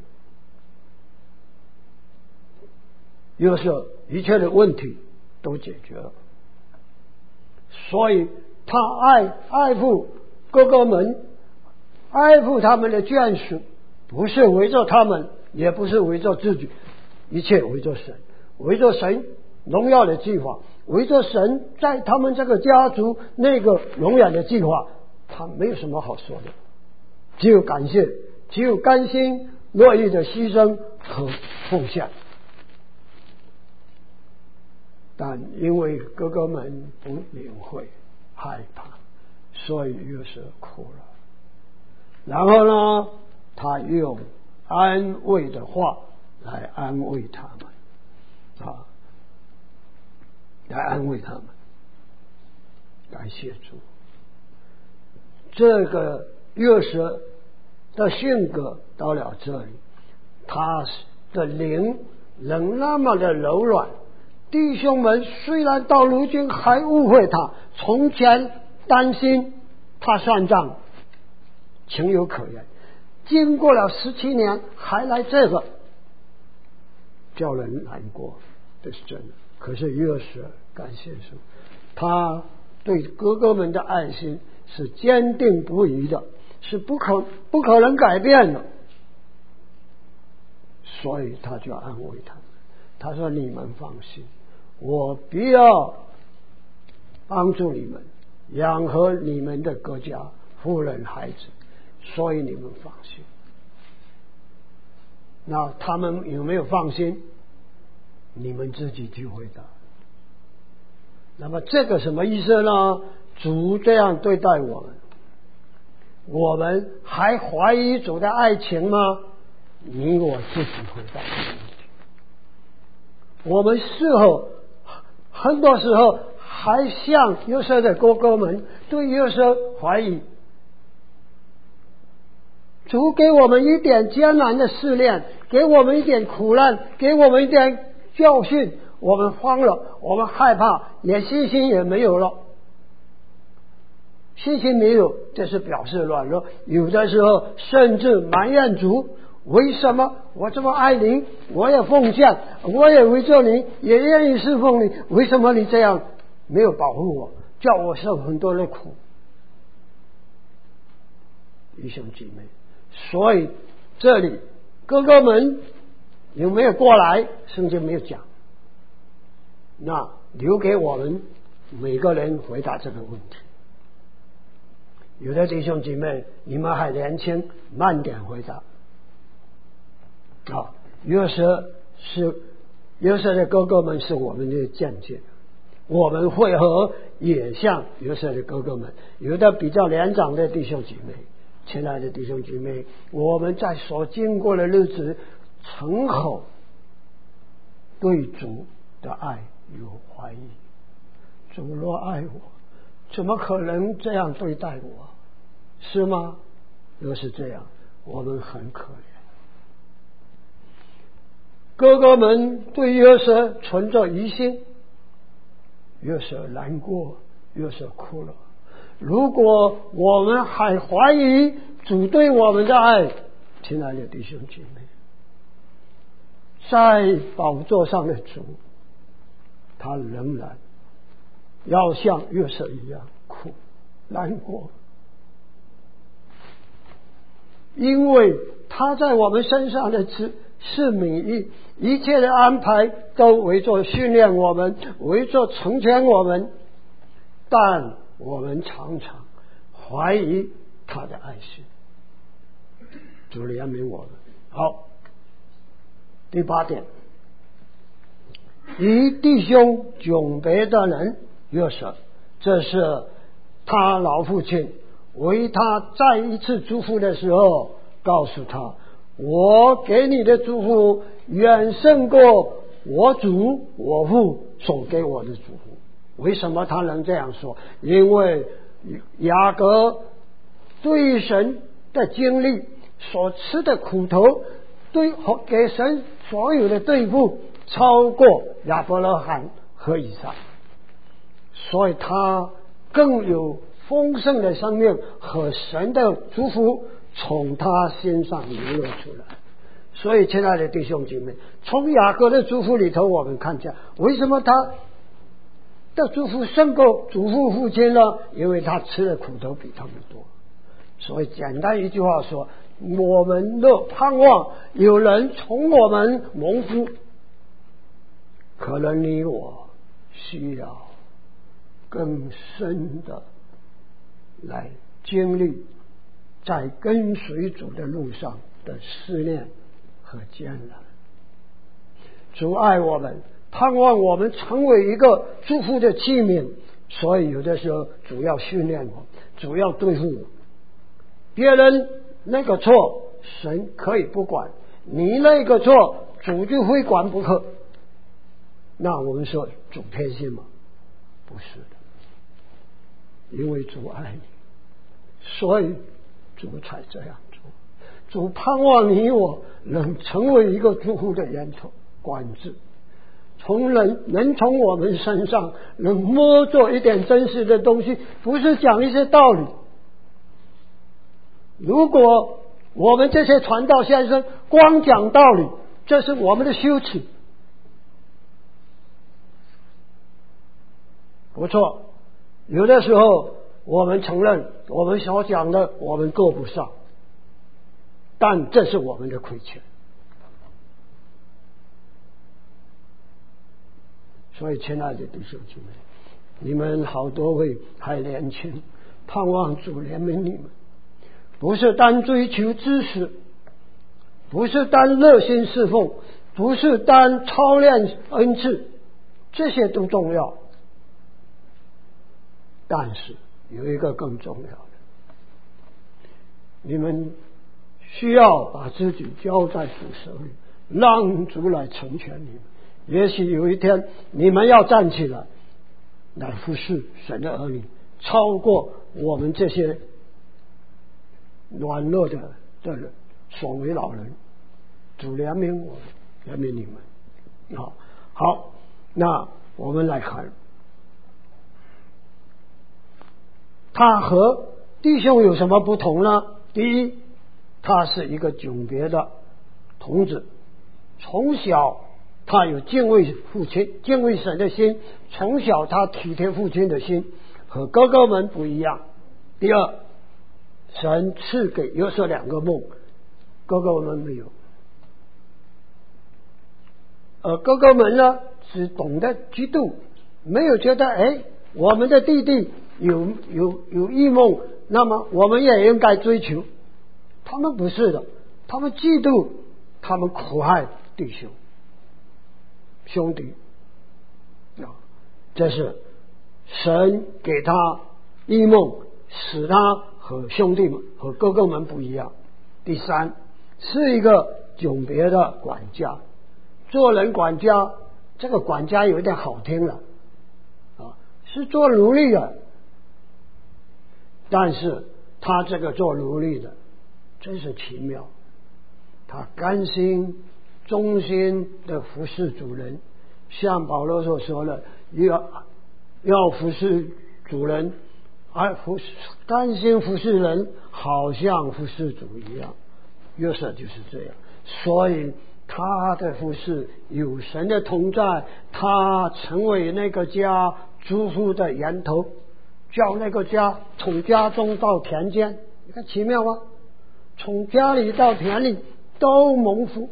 约瑟一切的问题都解决了。所以他爱护哥哥们，爱护他们的眷属，不是围着他们，也不是围着自己，一切围着神，围着神荣耀的计划，围着神在他们这个家族那个永远的计划。他没有什么好说的，只有感谢，只有甘心乐意的牺牲和奉献。但因为哥哥们不领会，害怕，所以约瑟哭了。然后呢，他用安慰的话来安慰他们。 来安慰他们。感谢主，这个约瑟的性格到了这里，他的灵仍那么的柔软。弟兄们虽然到如今还误会他，从前担心他算账，情有可原。经过了17年还来这个，叫人难过，这是真的。可是约瑟感谢主，他对哥哥们的爱心是坚定不移的，是不可能改变的，所以他就安慰他们。他说：“你们放心，我必要帮助你们，养活你们的国家、妇人、孩子，所以你们放心。”那他们有没有放心？你们自己去回答。那么这个什么意思呢？主这样对待我们，我们还怀疑主的爱情吗？你我自己回答。我们事后很多时候还像约瑟的哥哥们对约瑟怀疑。主给我们一点艰难的试炼，给我们一点苦难，给我们一点教训，我们慌了，我们害怕，连信心也没有了。信心没有，这是表示软弱。有的时候甚至埋怨主，为什么我这么爱你，我也奉献，我也为着你，也愿意侍奉你，为什么你这样没有保护我，叫我受很多的苦？弟兄姐妹，所以这里哥哥们有没有过来，圣经没有讲，那留给我们每个人回答这个问题。有的弟兄姐妹，你们还年轻，慢点回答。约瑟的哥哥们是我们的见解，我们会和也像约瑟的哥哥们。有的比较年长的弟兄姐妹，亲爱的弟兄姐妹，我们在所经过的日子，曾后对主的爱有怀疑。主若爱我，怎么可能这样对待我？是吗？若是这样，我们很可怜。哥哥们对约瑟存着疑心，约瑟难过，约瑟哭了。如果我们还怀疑主对我们的爱，亲爱的弟兄姐妹，在宝座上的主，他仍然要像约瑟一样哭难过，因为他在我们身上的是名义，一切的安排都为着训练我们，为着成全我们，但我们常常怀疑他的爱心。主怜悯我们。好，第8点，与弟兄迥别的人约瑟，这是他老父亲为他再一次祝福的时候告诉他，我给你的祝福远胜过我祖我父所给我的祝福。为什么他能这样说？因为雅各对神的经历所吃的苦头，对给神所有的对付超过亚伯拉罕和以撒，所以他更有丰盛的生命和神的祝福从他身上流露出来。所以亲爱的弟兄姐妹，从雅各的祝福里头我们看见，为什么他的祝福胜过祖父父亲呢？因为他吃的苦头比他们多。所以简单一句话说，我们的盼望有人从我们蒙福，可能你我需要更深的来经历在跟随主的路上的试炼和艰难。主爱我们，盼望我们成为一个祝福的器皿，所以有的时候主要训练我，主要对付我。别人那个错神可以不管，你那个错主就会管不可。 那我们说主偏心吗？不是的，因为主爱你，所以主才这样做。主盼望你我能成为一个祝福的源头管子，能从我们身上能摸着一点真实的东西，不是讲一些道理。如果我们这些传道先生光讲道理，这是我们的羞耻。不错，有的时候我们承认我们所讲的我们够不上，但这是我们的亏欠。所以亲爱的弟兄姊妹，你们好多位还年轻，盼望主怜悯你们，不是单追求知识，不是单热心侍奉，不是单操练恩赐，这些都重要，但是有一个更重要的，你们需要把自己交在主手里，让主来成全你们。也许有一天你们要站起来服侍神的儿女，超过我们这些软弱的人，所为老人。主怜悯我们，怜悯你们。好，那我们来看，他和弟兄有什么不同呢？第一，他是一个迥别的童子，从小他有敬畏父亲、敬畏神的心，从小他体贴父亲的心，和哥哥们不一样。第二，神赐给约瑟2个梦，哥哥们没有。哥哥们呢，只懂得嫉妒，没有觉得我们的弟弟有异梦，那么我们也应该追求。他们不是的，他们嫉妒，他们苦害弟兄兄弟。这是神给他异梦，使他和兄弟们和哥哥们不一样。第三，是一个迥别的管家。做人管家，这个管家有点好听了是做奴隶的，但是他这个做奴隶的真是奇妙，他甘心忠心的服侍主人，像保罗所说的，要服侍主人，而甘心服侍人，好像服侍主一样。约瑟就是这样，所以他的服侍有神的同在，他成为那个家祝福的源头，叫那个家从家中到田间，你看奇妙吗？从家里到田里都蒙福，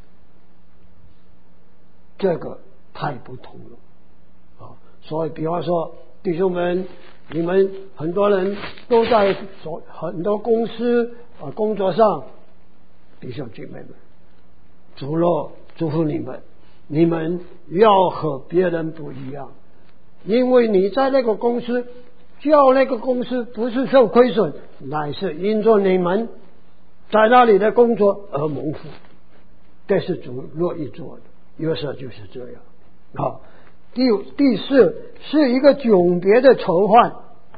这个太不同了所以比方说弟兄们，你们很多人都在很多公司工作上，弟兄姐妹们，主若祝福你们，你们要和别人不一样，因为你在那个公司，叫那个公司不是受亏损，乃是因着你们在那里的工作而蒙福，这是主乐意做的。约瑟就是这样第四，是一个迥别的囚犯，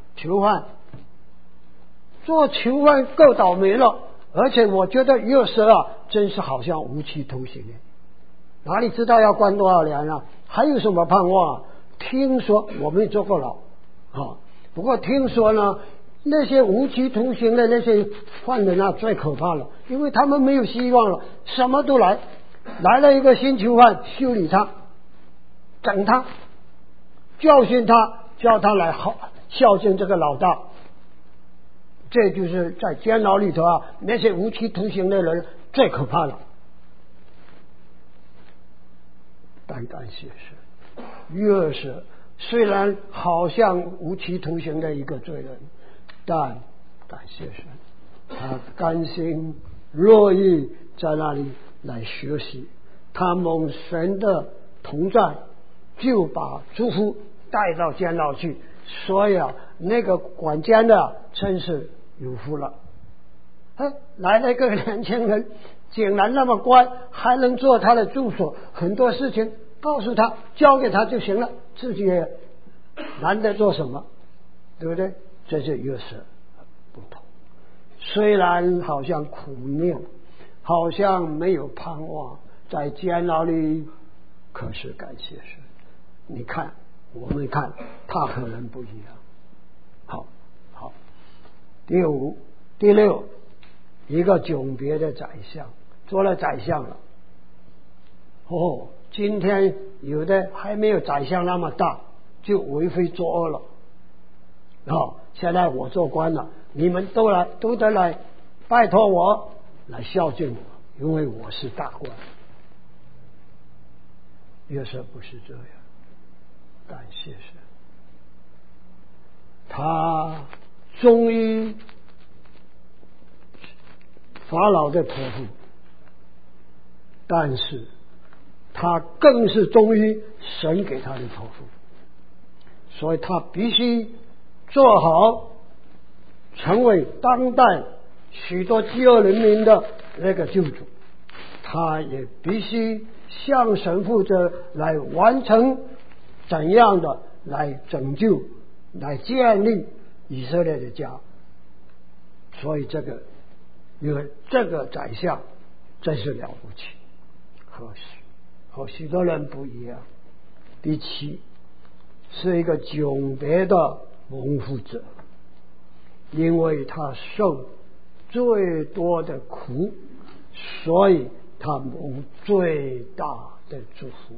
做囚犯够倒霉了，而且我觉得约瑟真是好像无期徒刑，哪里知道要关多少年啊？还有什么盼望听说我没坐过牢不过听说呢，那些无期徒刑的那些犯人最可怕了，因为他们没有希望了，什么都来了一个新囚犯，修理他，整他，教训他，叫他来孝敬这个老大。这就是在监牢里头那些无期徒刑的人最可怕了。但感谢神，约瑟虽然好像无期徒刑的一个罪人，但感谢神，他甘心乐意在那里来学习，他蒙神的同在，就把祝福带到监牢去，所以那个管监的真是有福了。来了一个年轻人，竟然那么乖，还能做他的助手，很多事情告诉他，交给他就行了，自己也难得做什么，对不对？这是约瑟不同，虽然好像苦命，好像没有盼望，在监牢里，可是感谢神。你看，我们看他可能不一样。好，第六，一个迥别的宰相，做了宰相了。今天有的还没有宰相那么大，就为非作恶了。现在我做官了，你们都得来拜托我，来孝敬我，因为我是大官。约瑟不是这样，感谢神，他忠于法老的托付，但是他更是忠于神给他的托付，所以他必须做好成为当代许多饥饿人民的那个救主，他也必须向神负责，来完成怎样的来拯救、来建立以色列的家。所以这个宰相真是了不起，和许多人不一样。第七，是一个迥别的蒙福者，因为他受最多的苦，所以他蒙最大的祝福。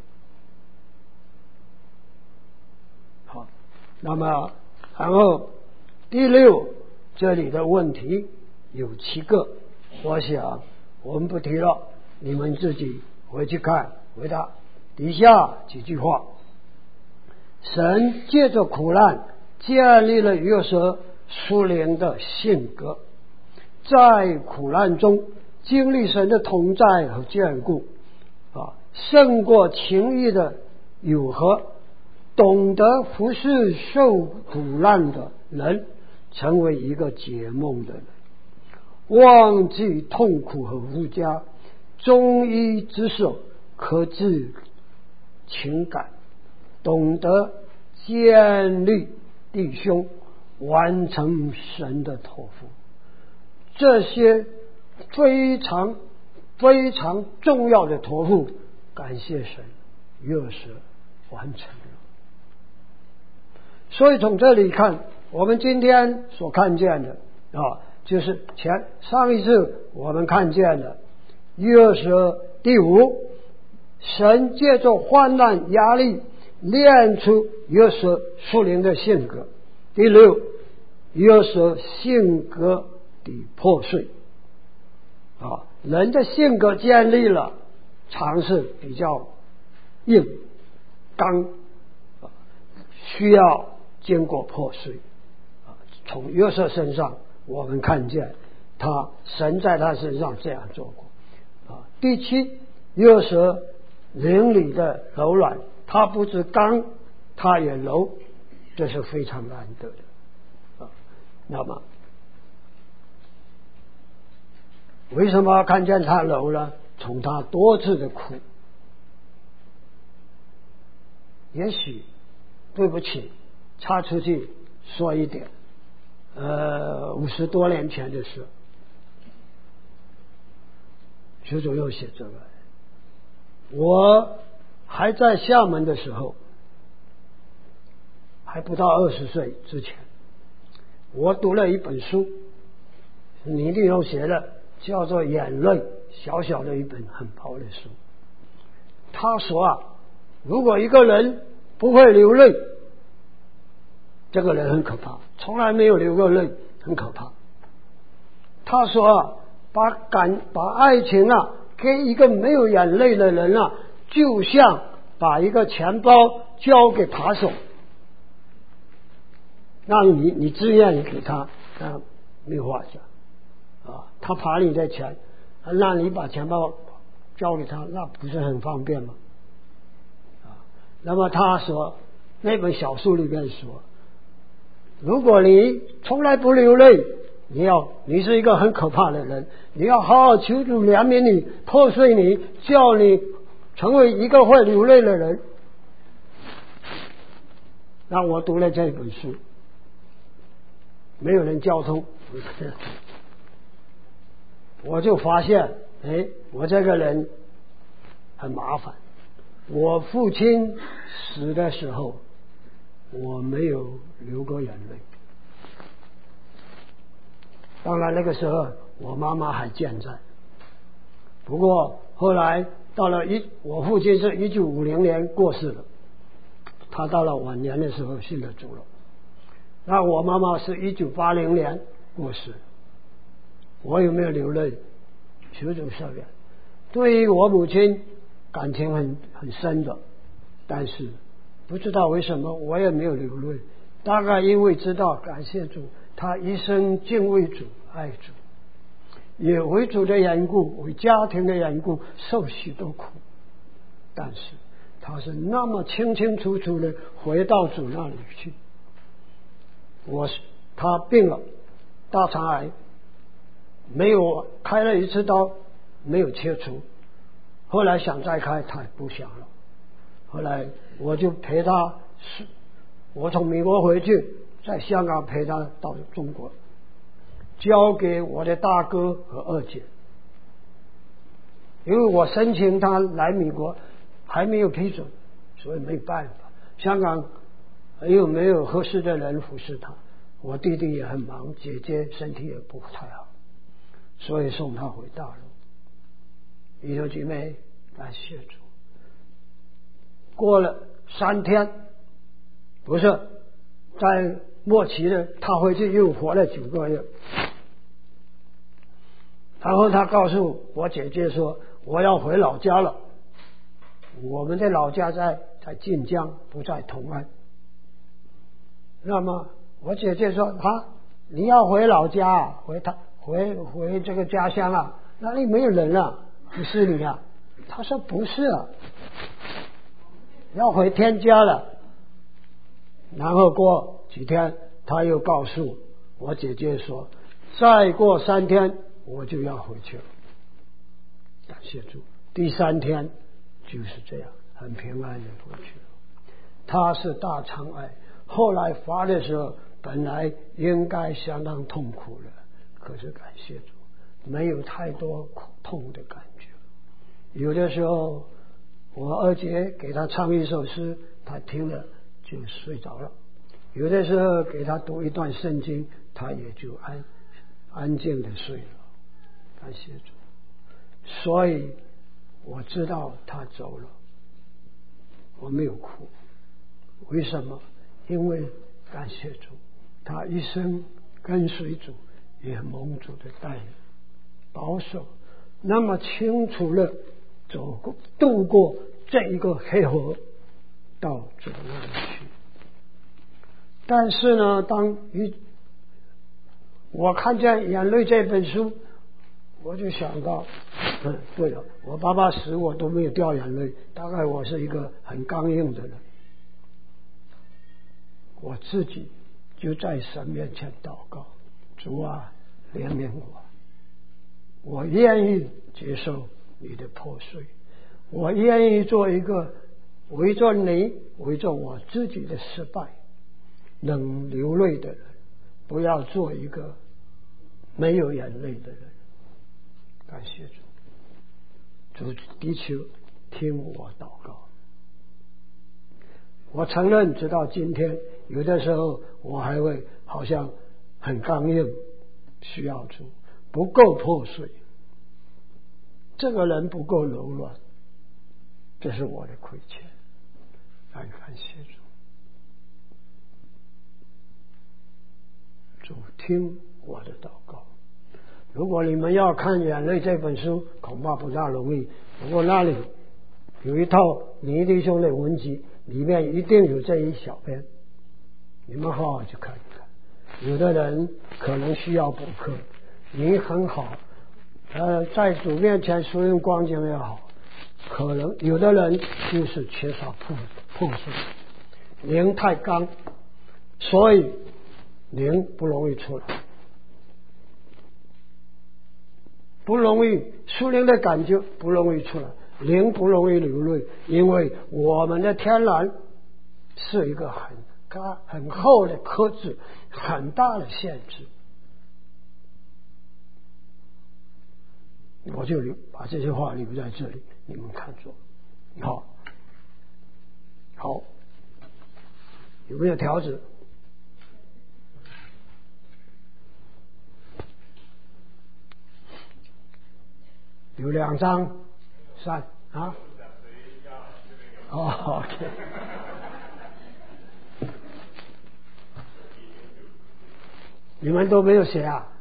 好，那么然后第六，这里的问题有7个，我想我们不提了，你们自己回去看回答。底下几句话，神借着苦难建立了约瑟属灵的性格，在苦难中经历神的同在和眷顾，胜过轻易的友和，懂得服侍受苦难的人，成为一个解梦的人，忘记痛苦和无家，忠于职守，克制情感，懂得建立弟兄，完成神的托付。这些非常非常重要的托付，感谢神，约瑟完成了。所以从这里看，我们今天所看见的就是上一次我们看见的约瑟。第5，神借着患难压力练出约瑟属灵的性格。第6，约瑟性格的破碎。人的性格建立了，常是比较硬刚，需要经过破碎。从约瑟身上我们看见神在他身上这样做过。第7，约瑟灵里的柔软，他不止刚，他也柔，这是非常难得的。那么为什么要看见他柔呢？从他多次的苦，也许对不起插出去说一点，50多年前的事，徐主又写这个，我还在厦门的时候，还不到20岁之前，我读了一本书，倪弟兄写的，叫做《眼泪》，小小的一本很薄的书。他说如果一个人不会流泪，这个人很可怕，从来没有流过泪，很可怕。他说把爱情给一个没有眼泪的人就像把一个钱包交给扒手，那你自愿给他，没有话讲他扒你的钱，那你把钱包交给他，那不是很方便吗？那么他说，那本小书里面说，如果你从来不流泪，你是一个很可怕的人，你要好好求主怜悯你，破碎你，叫你成为一个会流泪的人。那我读了这本书，没有人交通，我就发现，我这个人很麻烦。我父亲死的时候，我没有流过眼泪。当然那个时候我妈妈还健在，不过后来到了我父亲是1950年过世了，他到了晚年的时候信了主了。那我妈妈是1980年过世，我有没有流泪？求主赦免。对于我母亲感情很深的，但是不知道为什么我也没有流泪。大概因为知道感谢主，他一生敬畏主爱主，也为主的缘故，为家庭的缘故受许多苦，但是他是那么清清楚楚的回到主那里去。他病了，大肠癌，没有开了一次刀，没有切除，后来想再开，他不想了。后来我就陪他，我从美国回去，在香港陪他到中国，交给我的大哥和二姐。因为我申请他来美国还没有批准，所以没办法。香港又没有合适的人服侍他，我弟弟也很忙，姐姐身体也不太好，所以送他回大陆。弟兄姐妹，感谢主。过了3天，不是在末期的，他回去又活了9个月。然后他告诉我姐姐说，我要回老家了。我们的老家在晋江，不在同安。那么我姐姐说，你要回老家，回这个家乡啊，那里没有人啊，不是你啊？他说不是啊，要回天家了。然后过几天，他又告诉我姐姐说，再过3天我就要回去了。感谢主，第3天就是这样很平安的回去了。他是大肠癌，后来发的时候本来应该相当痛苦的，可是感谢主，没有太多痛的感觉。有的时候我二姐给他唱一首诗，他听了就睡着了；有的时候给他读一段圣经，他也就安静的睡了。感谢主，所以我知道他走了，我没有哭。为什么？因为感谢主，他一生跟随主，也蒙主的带领保守，那么清楚的度过这一个黑河，到主那里去。但是呢，当我看见《眼泪》这本书，我就想到，对了，我爸爸死我都没有掉眼泪，大概我是一个很刚硬的人。我自己就在神面前祷告，主啊，怜悯我愿意接受你的破碎，我愿意做一个为着你，为着我自己的失败能流泪的人，不要做一个没有眼泪的人。感谢主，主的确听我祷告。我承认直到今天，有的时候我还会好像很刚硬，需要主，不够破碎，这个人不够柔软，这是我的亏欠。感谢主，主听我的祷告。如果你们要看《眼泪》这本书，恐怕不大容易，不过那里有一套倪弟兄的文集，里面一定有这一小篇，你们好好去看一看。有的人可能需要补课，您很好，在主面前属灵光景也好，可能有的人就是缺少破碎，灵太刚，所以灵不容易出来，不容易属灵的感觉不容易出来， 灵不容易流泪，因为我们的天然是一个很厚的壳子，很大的限制。我就把这些话留在这里，你们看着。好，有没有条子？有2张3啊？OK。你们都没有写啊？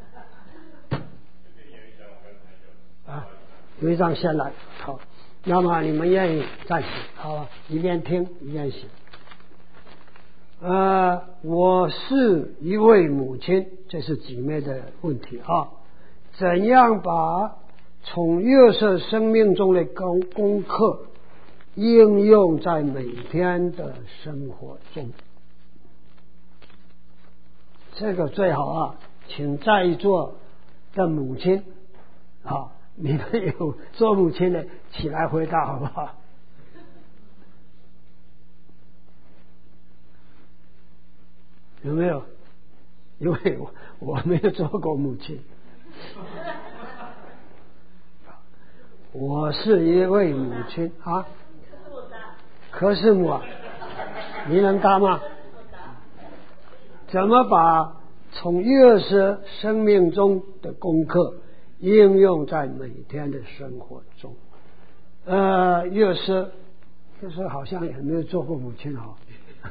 有一张先来，好，那么你们愿意暂时，好吧？一边听一边写。我是一位母亲，这是姐妹的问题啊。怎样把从约瑟生命中的功课应用在每天的生活中？这个最好啊，请在座的母亲啊，你们有做母亲的起来回答好不好？有没有？因为我没有做过母亲。我是一位母亲啊。可是我啊，你能答吗？怎么把从约瑟生命中的功课应用在每天的生活中？约瑟好像也没有做过母亲哈。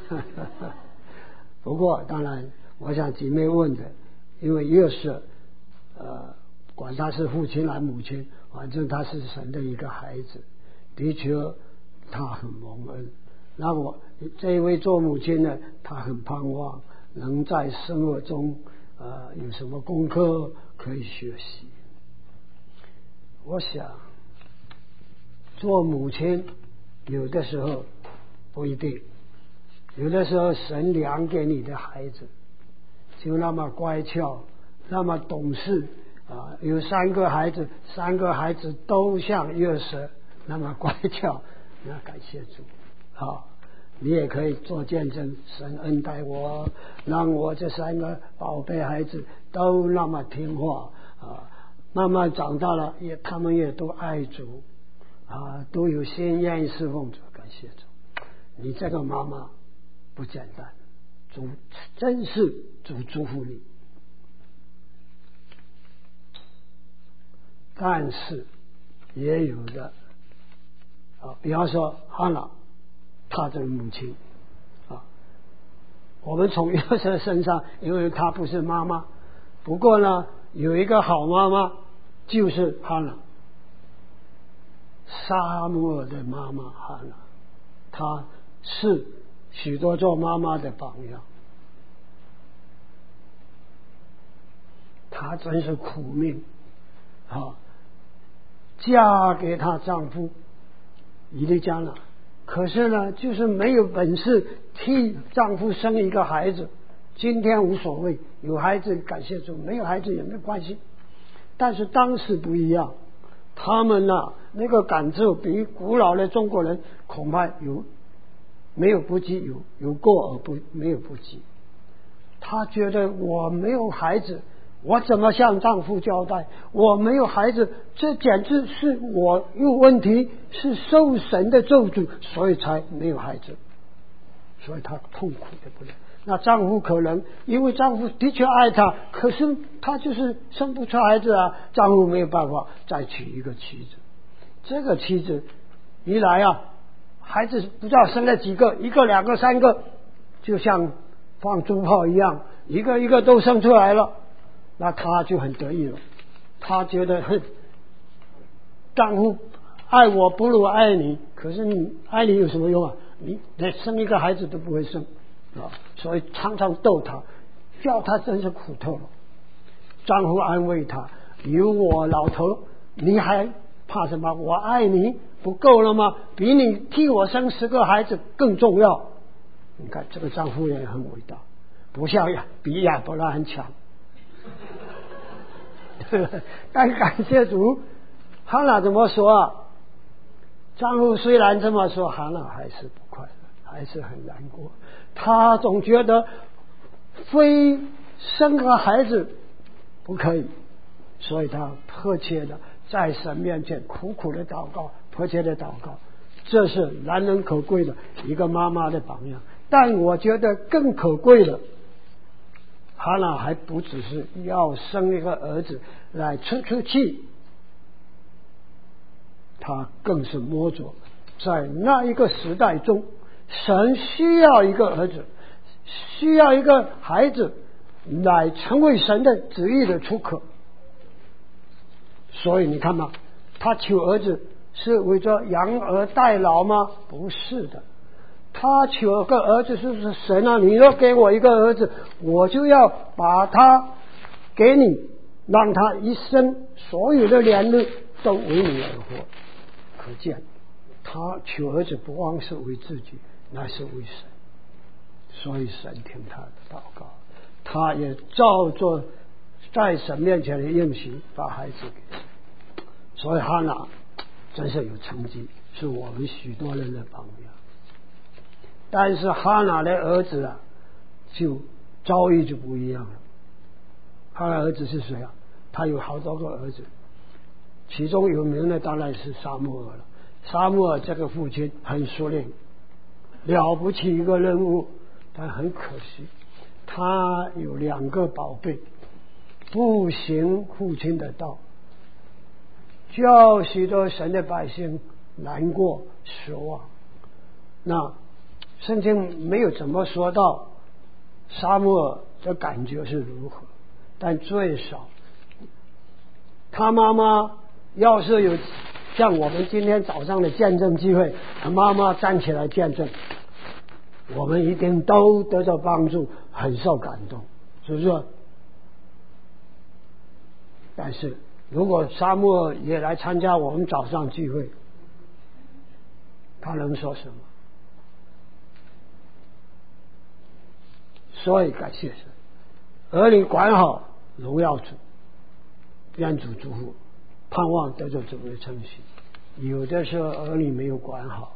不过当然我想姐妹问的，因为约瑟管他是父亲还是母亲，反正他是神的一个孩子，的确他很蒙恩。那我这一位做母亲呢，他很盼望能在生活中有什么功课可以学习。我想做母亲有的时候不一定，有的时候神量给你的孩子就那么乖巧，那么懂事有3个孩子，3个孩子都像约瑟那么乖巧，那感谢主。好，你也可以做见证，神恩待我，让我这3个宝贝孩子都那么听话慢慢长大了，他们也都爱主都有心愿意侍奉主，感谢主。你这个妈妈不简单，主真是主祝福你。但是也有的比方说汉娜，她这个母亲我们从约瑟身上，因为她不是妈妈，不过呢有一个好妈妈，就是汉娜，撒母耳的妈妈汉娜，她是许多做妈妈的榜样。她真是苦命嫁给她丈夫以利加拿，可是呢就是没有本事替丈夫生一个孩子。今天无所谓，有孩子感谢主，没有孩子也没有关系。但是当时不一样，他们那个感受比古老的中国人恐怕没有不及，有过而没有不及。他觉得我没有孩子，我怎么向丈夫交代？我没有孩子，这简直是我有问题，是受神的咒诅，所以才没有孩子。所以他痛苦的不了。那丈夫可能因为丈夫的确爱她，可是她就是生不出孩子丈夫没有办法再娶一个妻子。这个妻子一来孩子不知道生了几个，1个、2个、3个，就像放猪炮一样，一个一个都生出来了。那她就很得意了，她觉得丈夫爱我不如爱你，可是你爱你有什么用你连生一个孩子都不会生所以常常逗她，叫她真是苦透了。丈夫安慰她，有我老头，你还怕什么？我爱你不够了吗？比你替我生10个孩子更重要。你看这个丈夫也很伟大，不像比亚伯拉罕强。但感谢主，汉娜怎么说丈夫虽然这么说，哈娜还是不快乐，还是很难过。她总觉得非生个孩子不可以，所以她迫切的在神面前苦苦的祷告，迫切的祷告。这是难能可贵的一个妈妈的榜样。但我觉得更可贵的，哈娜还不只是要生一个儿子来出气，他更是摸着在那一个时代中，神需要一个儿子，需要一个孩子来成为神的旨意的出口。所以你看嘛，他求儿子是为着养儿待老吗？不是的，他求个儿子是神啊，你若给我一个儿子，我就要把他给你，让他一生所有的年日都为你而活。可见他求儿子不光是为自己，那是为神。所以神听他的祷告，他也照着在神面前的应许把孩子给神。所以哈娜真是有成绩，是我们许多人的榜样。但是哈娜的儿子啊，就遭遇就不一样了。哈娜儿子是谁啊？他有好多个儿子，其中有名的当然是撒母耳了。撒母耳这个父亲很熟练，了不起一个人物，但很可惜，他有2个宝贝，不行父亲的道，叫许多神的百姓难过失望。那圣经没有怎么说到撒母耳的感觉是如何，但最少他妈妈要是有像我们今天早上的见证机会，他妈妈站起来见证，我们一定都得到帮助，很受感动，是不是？但是如果撒母耳也来参加我们早上聚会，他能说什么？所以感谢神，儿女管好，荣耀主，愿主祝福，盼望得着主的称许。有的时候儿女没有管好，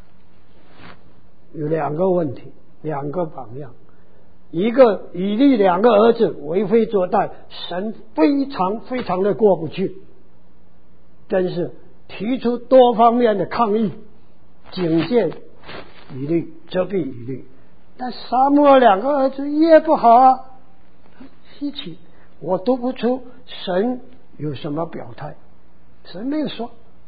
有2个问题，2个榜样。一个以利2个儿子为非作歹，神非常非常的过不去，真是提出多方面的抗议，警戒以利，责备以利。但撒母耳2个儿子也不好啊，稀奇，我读不出神有什么表态，神没有说。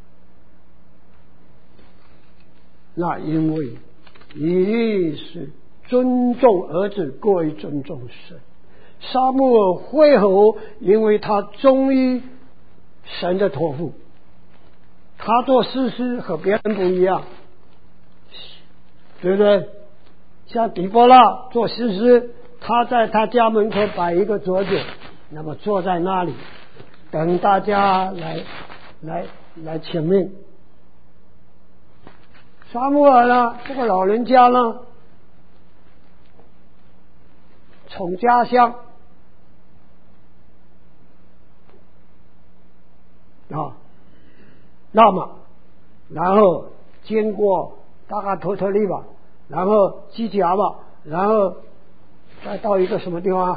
那因为以利是尊重儿子过于尊重神，撒母耳会后，因为他忠于神的托付，他做事实和别人不一样，对不对？像底波拉做事实，他在他家门口摆一个桌子，那么坐在那里等大家来请命。撒母耳呢，这个老人家呢，从家乡那么然后经过大概托特利吧，然后基甲吧，然后再到一个什么地方啊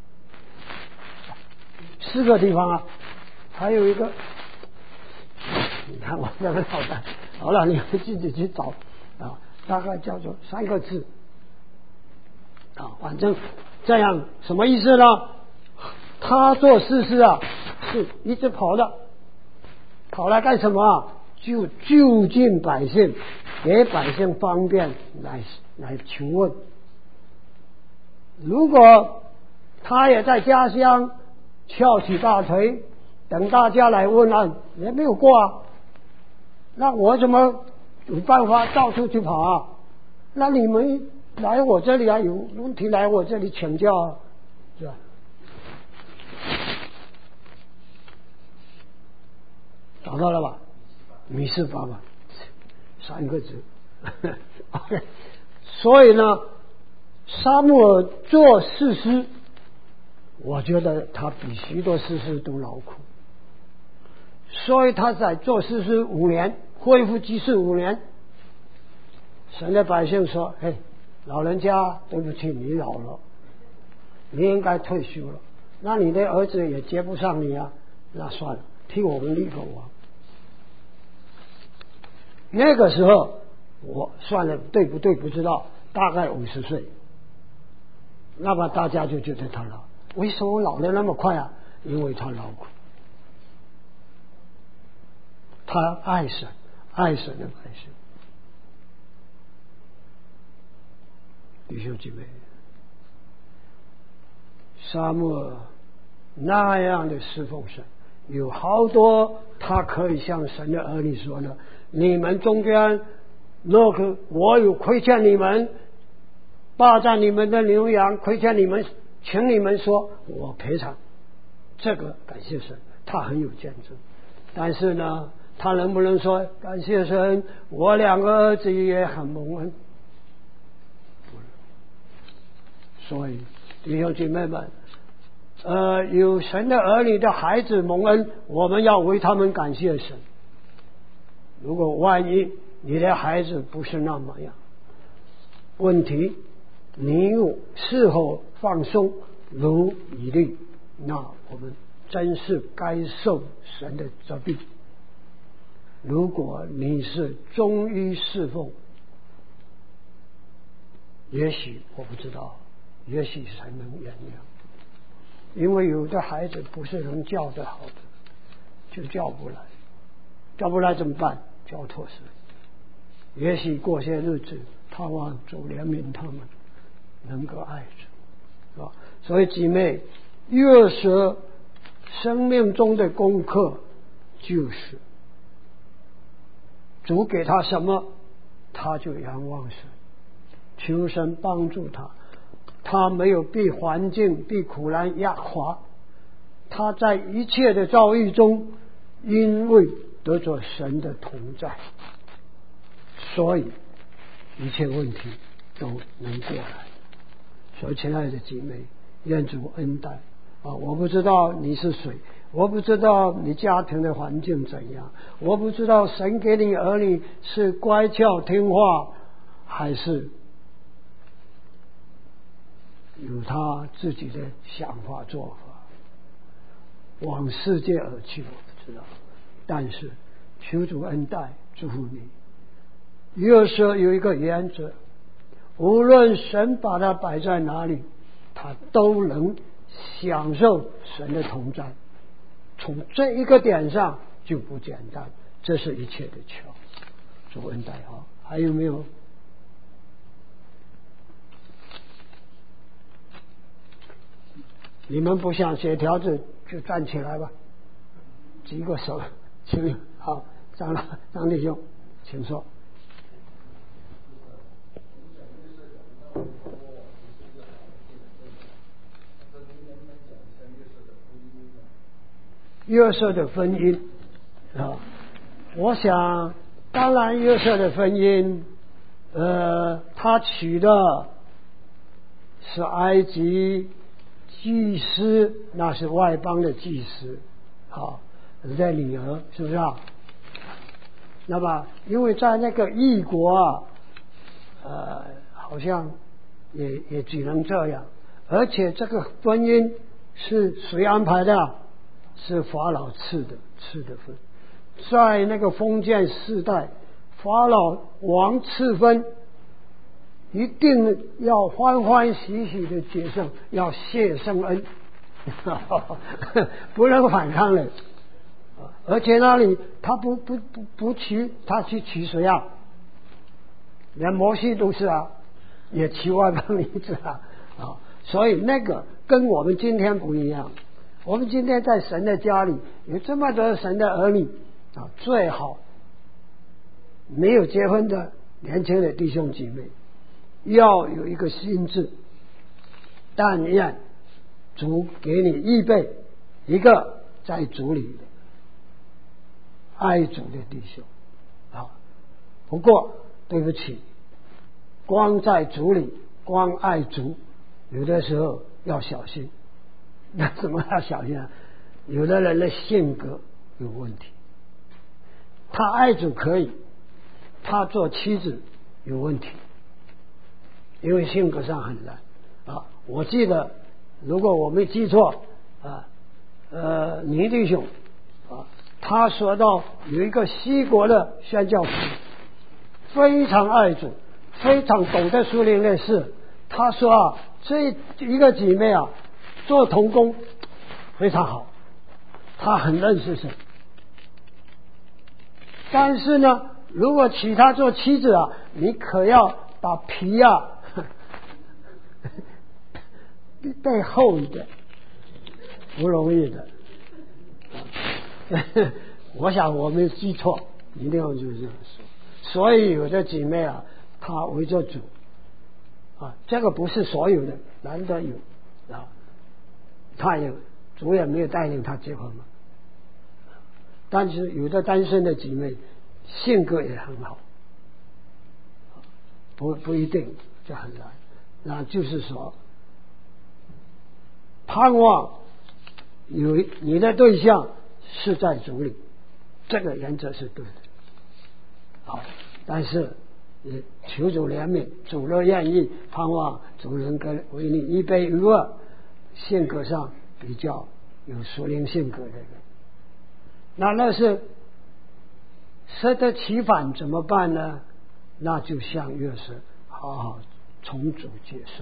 ？4个地方啊，还有一个，你看我这个脑袋，好了，你们自己去找啊，大概叫做3个字啊，反正这样什么意思呢？他做事啊，是一直跑来干什么啊？就就近百姓，给百姓方便来求问。如果他也在家乡翘起大腿等大家来问案，也没有过啊，那我怎么有办法到处去跑啊？那你们来我这里啊，有问题来我这里请教啊，是吧？找到了吧？米示巴吧，3个字。OK， 所以呢，撒母耳做士师，我觉得他比许多士师都劳苦，所以他在做士师5年， 恢复祭祀5年。神的百姓说：“嘿，老人家，对不起，你老了，你应该退休了。那你的儿子也接不上你啊，那算了，替我们立个王。”那个时候我算了对不对不知道，大概50岁。那么大家就觉得他老，为什么老得那么快啊？因为他劳苦，他爱神，爱神的百姓。弟兄姐妹，撒母耳那样的侍奉神，有好多他可以向神的儿女说呢：你们中间若可我有亏欠你们，霸占你们的牛羊，亏欠你们，请你们说，我赔偿。这个感谢神，他很有见证。但是呢，他能不能说感谢神，我2个儿子也很蒙恩？所以弟兄姐妹们，有神的儿女的孩子蒙恩，我们要为他们感谢神。如果万一你的孩子不是那么样，问题你是否放松如以利，那我们真是该受神的责备。如果你是忠于侍奉，也许我不知道，也许才能原谅。因为有的孩子不是能教得好的，就教不来，教不来怎么办？教错神。也许过些日子盼望主怜悯他们，能够爱主，是吧？所以姊妹，约瑟生命中的功课就是主给他什么，他就仰望神，求神帮助他。他没有被环境、被苦难压垮，他在一切的遭遇中，因为得着神的同在，所以一切问题都能过来。所以亲爱的姊妹，愿主恩待啊！我不知道你是谁，我不知道你家庭的环境怎样，我不知道神给你儿女是乖巧听话，还是有他自己的想法做法，往世界而去，我不知道。但是求主恩待，祝福你。约瑟有一个原则，无论神把他摆在哪里，他都能享受神的同在。从这一个点上就不简单，这是一切的桥。主恩待啊！还有没有？你们不想写条子就站起来吧，举个手，请好，张弟兄，请说。约瑟的婚姻啊，我想，当然约瑟的婚姻，他娶的是埃及祭司，那是外邦的祭司，好，的女儿，是不是啊？那么，因为在那个异国啊，好像也只能这样，而且这个婚姻是谁安排的？是法老赐的婚。在那个封建时代，法老王赐婚，一定要欢欢喜喜的接受，要谢圣恩，不能反抗了。而且那里他不娶，他去娶谁啊？连摩西都是啊，也娶外邦女子啊。所以那个跟我们今天不一样。我们今天在神的家里有这么多神的儿女啊，最好没有结婚的年轻的弟兄姐妹要有一个心智，但愿主给你预备一个在主里的爱主的弟兄啊。不过对不起，光在主里光爱主，有的时候要小心。那怎么要小心啊？有的人的性格有问题， 他爱主可以，他做妻子有问题，因为性格上很难啊。我记得，如果我没记错倪弟兄他说到有一个西国的宣教士，非常爱主，非常懂得属灵的事。他说这一个姐妹做童工非常好，她很认识神。但是呢，如果娶她做妻子你可要把皮备厚一点，不容易的。我想我没记错，一定要就是这样说。所以有的姐妹她围着主这个不是所有的，难得有她也主也没有带领她结婚嘛。但是有的单身的姐妹性格也很好，不一定就很难。那就是说，盼望有你的对象是在主里，这个原则是对的。好，但是求主怜悯，主若愿意，盼望主能为你预备一个性格上比较有属灵性格的人。那是适得其反怎么办呢？那就像约瑟，好好从主接受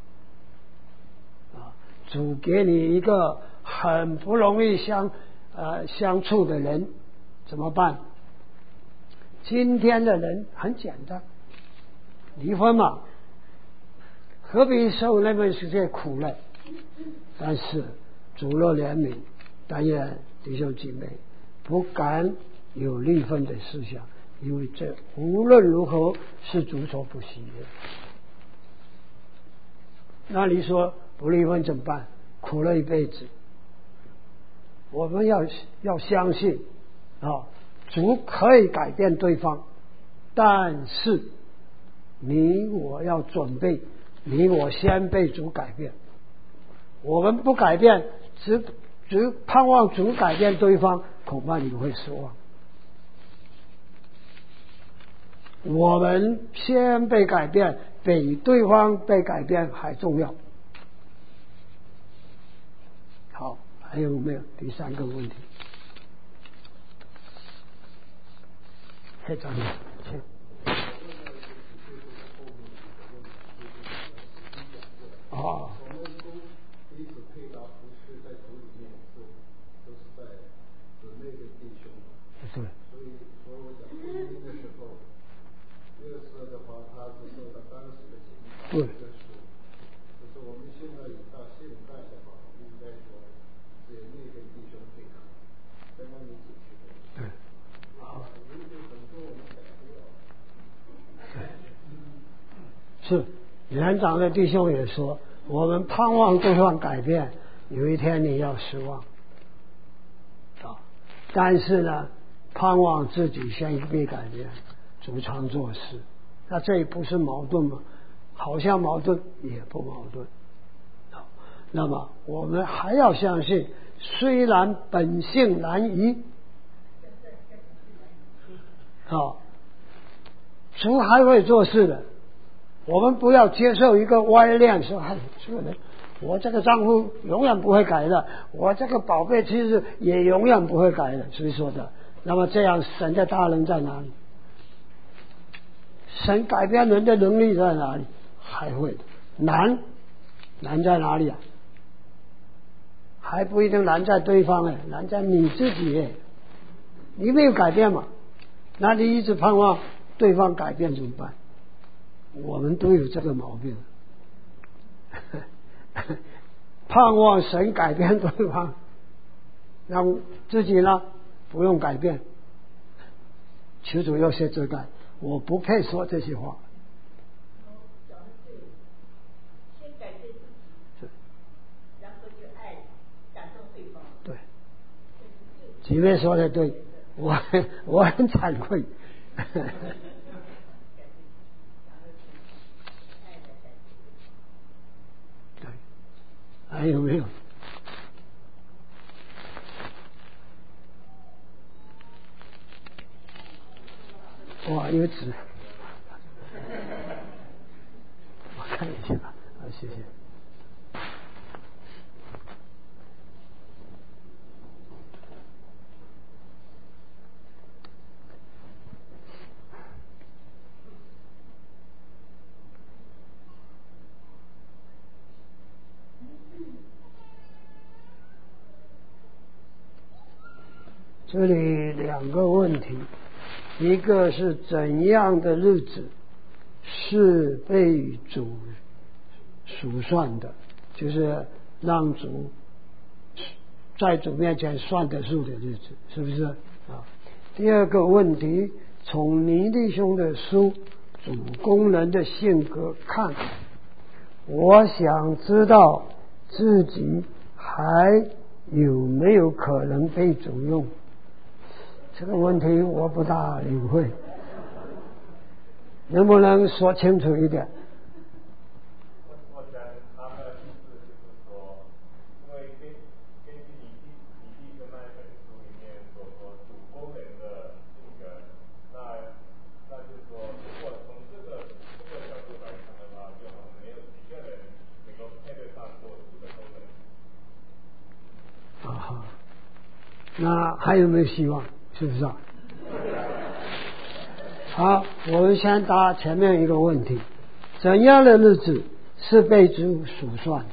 主给你一个很不容易相处的人，怎么办？今天的人很简单，离婚嘛，何必受那么些苦呢？但是主若怜悯，但愿弟兄姐妹不敢有离婚的思想，因为这无论如何是主所不喜悦。那你说不离婚怎么办？苦了一辈子。我们要相信主可以改变对方，但是你我要准备，你我先被主改变。我们不改变，只盼望主改变对方，恐怕你会失望。我们先被改变，比对方被改变还重要。好，还有没有第三个问题？黑长请。对，所以我讲婚姻的时候，约瑟的话，他是受到当时的情况约束。可是我们现在到现在的话，应该说姐妹跟弟兄配合，刚刚你解释的。对，好，因为很多我们改不了。是，园长的弟兄也说，我们盼望对方改变，有一天你要失望但是呢，盼望自己先被改变，主常做事，那这也不是矛盾吗？好像矛盾也不矛盾。那么我们还要相信，虽然本性难移主还会做事的。我们不要接受一个歪念，说这个人我这个丈夫永远不会改的，我这个宝贝妻子也永远不会改的，谁说的？那么这样神的大能在哪里？神改变人的能力在哪里？还会的。难在哪里还不一定难在对方难在你自己你没有改变嘛？那你一直盼望对方改变怎么办？我们都有这个毛病。盼望神改变对方，让自己呢不用改变。求主要些遮盖，我不配说这些话。先改变自己，然后就爱感动对方。对，姐妹说的对，我很惭愧。还有没有？ 有纸，我看一下，谢谢。这里两个问题，一个是怎样的日子是被主数算的，就是让主在主面前算得数的日子，是不是啊？第二个问题，从尼弟兄的书主工人的性格看，我想知道自己还有没有可能被主用。这个问题我不大领会，能不能说清楚一点？ 我想他的意思就是说，因为根据你弟兄那本书里面所说主工人的性格，那就是说，如果从这个角度来看的话，就好像没有几个人能够配得上做主的工人。 那还有没有希望？是不是啊？好，我们先答前面一个问题：怎样的日子是被主数算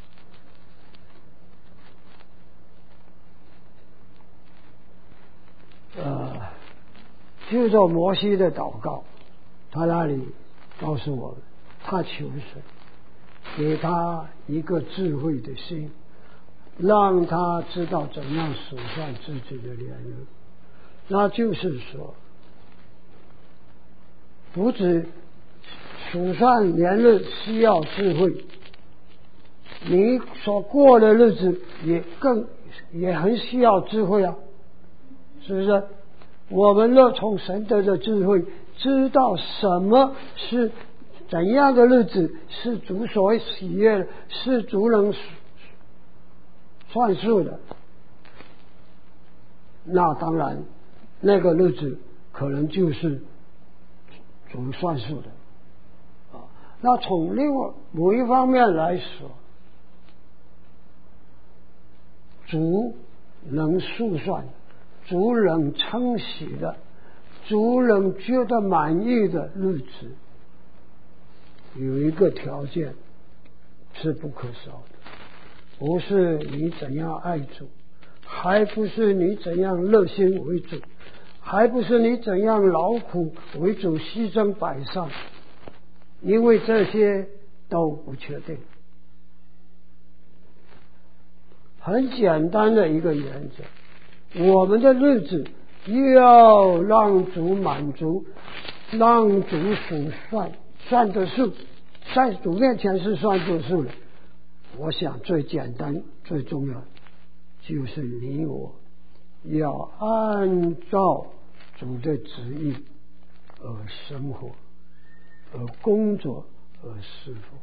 的？就做摩西的祷告，他那里告诉我们，他求神给他一个智慧的心，让他知道怎样数算自己的年日。那就是说，不止数算年日需要智慧，你所过的日子也很需要智慧啊，是不是？我们要从神得的智慧，知道什么是怎样的日子是主所喜悦的，是主能算数的。那当然那个日子可能就是主算数的那从另外某一方面来说，主能数算，主能称喜的，主能觉得满意的日子，有一个条件是不可少的，不是你怎样爱主，还不是你怎样热心为主，还不是你怎样劳苦为主牺牲摆上，因为这些都不确定。很简单的一个原则，我们的日子要让主满足，让主数算得数，在主面前是算得数的。我想最简单最重要就是你我要按照主的旨意而生活，而工作，而侍奉。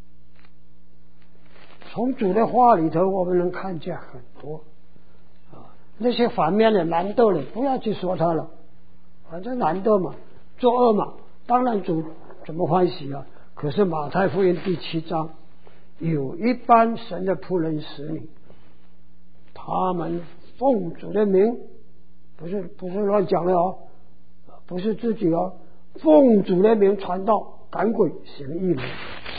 从主的话里头我们能看见很多那些反面的难斗的不要去说他了，反正难斗嘛，作恶嘛，当然主怎么欢喜啊？可是马太福音第7章有一班神的仆人使女，他们奉主的名，不是乱讲的不是自己奉主的名传道，赶鬼，行异能。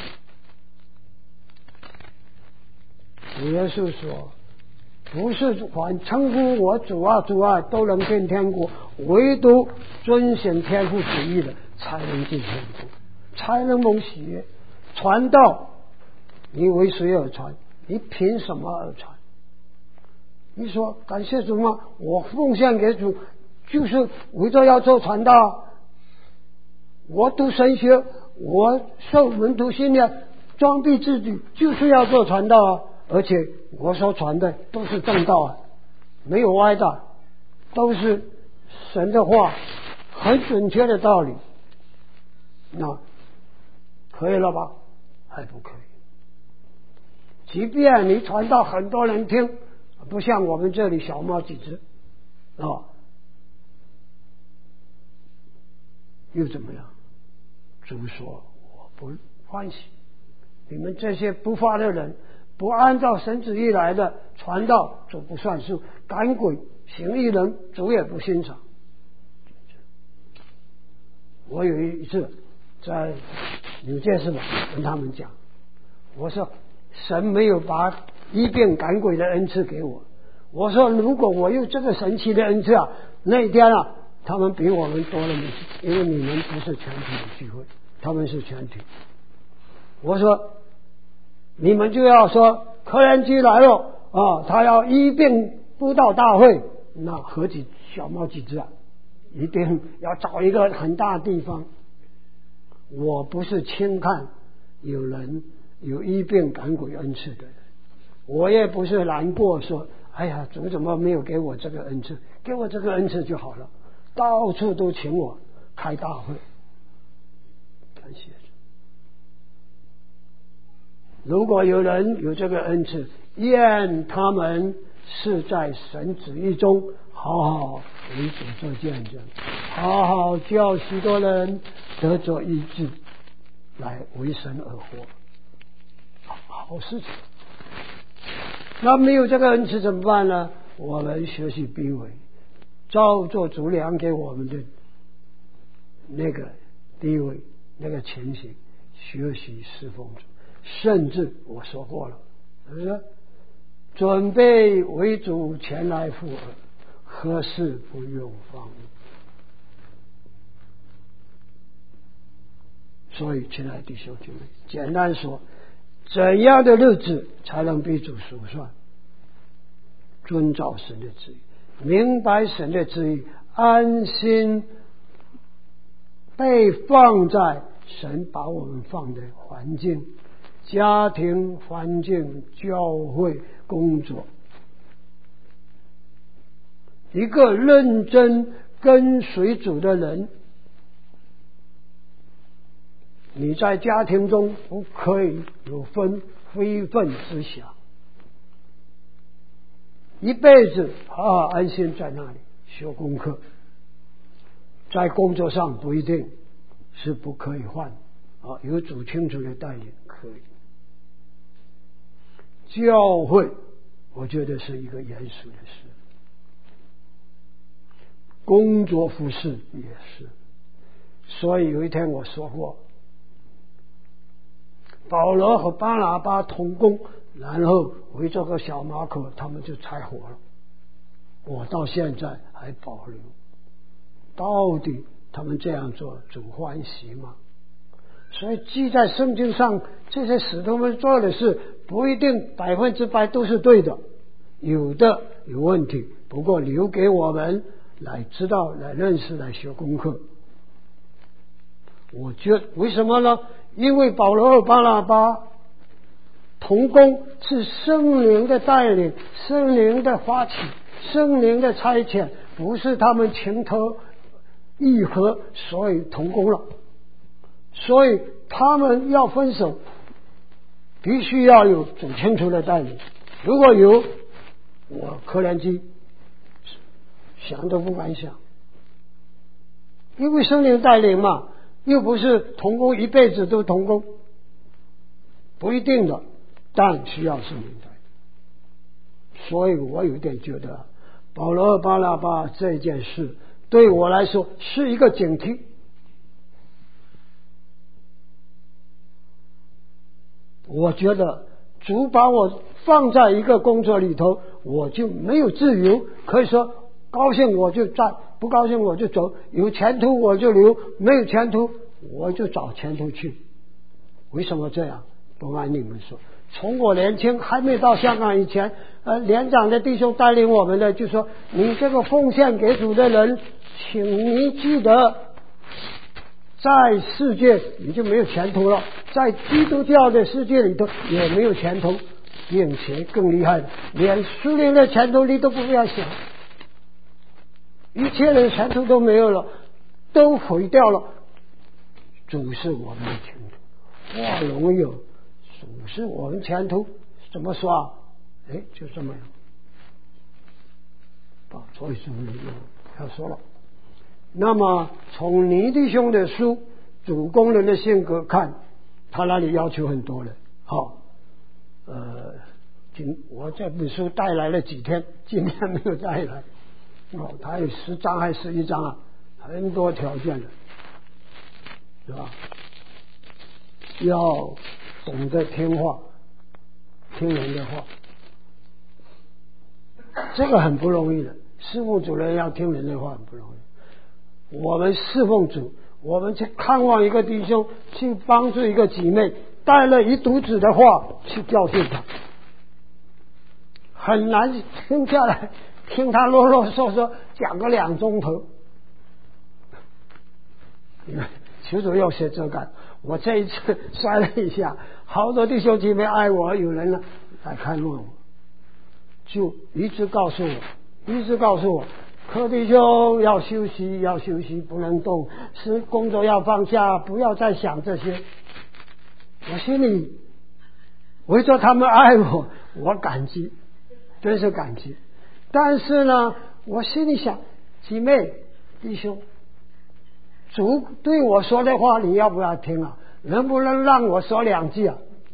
主耶稣说，不是凡称呼我主啊主啊都能进天国，唯独遵行天父旨意的才能进天国，才能蒙喜悦。传道你为谁而传？你凭什么而传？你说感谢主吗？我奉献给主就是为着要做传道，我读神学，我受门徒训练，装备自己就是要做传道而且我所传的都是正道没有歪的，都是神的话，很准确的道理。那可以了吧？还不可以。即便你传到很多人听，不像我们这里小猫几只又怎么样？主说我不欢喜，你们这些不法的人，不按照神旨意来的传道，主不算数，赶鬼行异能，主也不欣赏。我有一次在纽约市跟他们讲，我说神没有把医病赶鬼的恩赐给我，我说如果我有这个神奇的恩赐啊，那一天啊他们比我们多了，因为你们不是全体的聚会，他们是全体。我说你们就要说柯兰基来了啊，他要医病布道大会，那何止小猫几只啊，一定要找一个很大的地方。我不是轻看有人有医病赶鬼恩赐的人，我也不是难过说哎呀主怎么没有给我这个恩赐，给我这个恩赐就好了，到处都请我开大会。感谢主。如果有人有这个恩赐，愿他们是在神旨意中好好为主做见证，好好叫许多人得着医治，来为神而活，好事情。那没有这个恩赐怎么办呢？我们学习逼微，照做主粮给我们的那个地位那个情形，学习侍奉主。甚至我说过了，准备为主前来赴耳，何事不用放逸。所以亲爱的弟兄姐妹，简单说，怎样的日子才能被主数算？遵照神的旨意，明白神的旨意，安心被放在神把我们放的环境，家庭环境、教会、工作，一个认真跟随主的人，你在家庭中不可以有非分之想，一辈子安心在那里学功课，在工作上不一定是不可以换有主清楚的带领可以。教会我觉得是一个严肃的事，工作服事也是。所以有一天我说过，保罗和巴拿巴同工，然后围着个小马可，他们就拆伙了。我到现在还保留，到底他们这样做主欢喜吗？所以记在圣经上，这些使徒们做的事不一定100%都是对的，有的有问题，不过留给我们来知道、来认识、来学功课。我觉得为什么呢？因为保罗和巴拿巴同工是圣灵的带领、圣灵的发起、圣灵的差遣，不是他们情投意合所以同工了。所以他们要分手，必须要有主清楚的带领。如果有，我柯兰基想都不敢想，因为圣灵带领嘛，又不是同工一辈子都同工，不一定的，但需要圣灵带领。所以我有点觉得保罗和巴拿巴这件事对我来说是一个警惕。我觉得主把我放在一个工作里头，我就没有自由，可以说高兴我就在，不高兴我就走，有前途我就留，没有前途我就找前途去。为什么这样？不瞒你们说，从我年轻还没到香港以前，连长的弟兄带领我们的就说，你这个奉献给主的人，请你记得在世界你就没有前途了，在基督教的世界里头也没有前途，并且更厉害的，连属灵的前途你都不要想，一切的前途都没有了，都毁掉了。主是我们的前途，哇，荣耀，主是我们前途，怎么说啊？就这么样。所以主要说了， 那么从倪弟兄的书主工人的性格看，他那里要求很多了。好，我这本书带来了几天，今天没有带来。他有10章还是11章啊，很多条件的，是吧？要懂得听话，听人的话，这个很不容易的。侍奉主人要听人的话很不容易。我们侍奉主，我们去看望一个弟兄，去帮助一个姐妹，带了一肚子的话去教训他，很难听下来，听他啰啰嗦嗦讲个2钟头。求主要学这个。我这一次摔了一下，好多弟兄姐妹爱我，有人呢来看望我，就一直告诉我，柯弟兄要休息，不能动，是工作要放下，不要再想这些。我心里为着他们爱我，我感激，真是感激。但是呢，我心里想，姐妹弟兄，主对我说的话你要不要听啊？能不能让我说2句啊？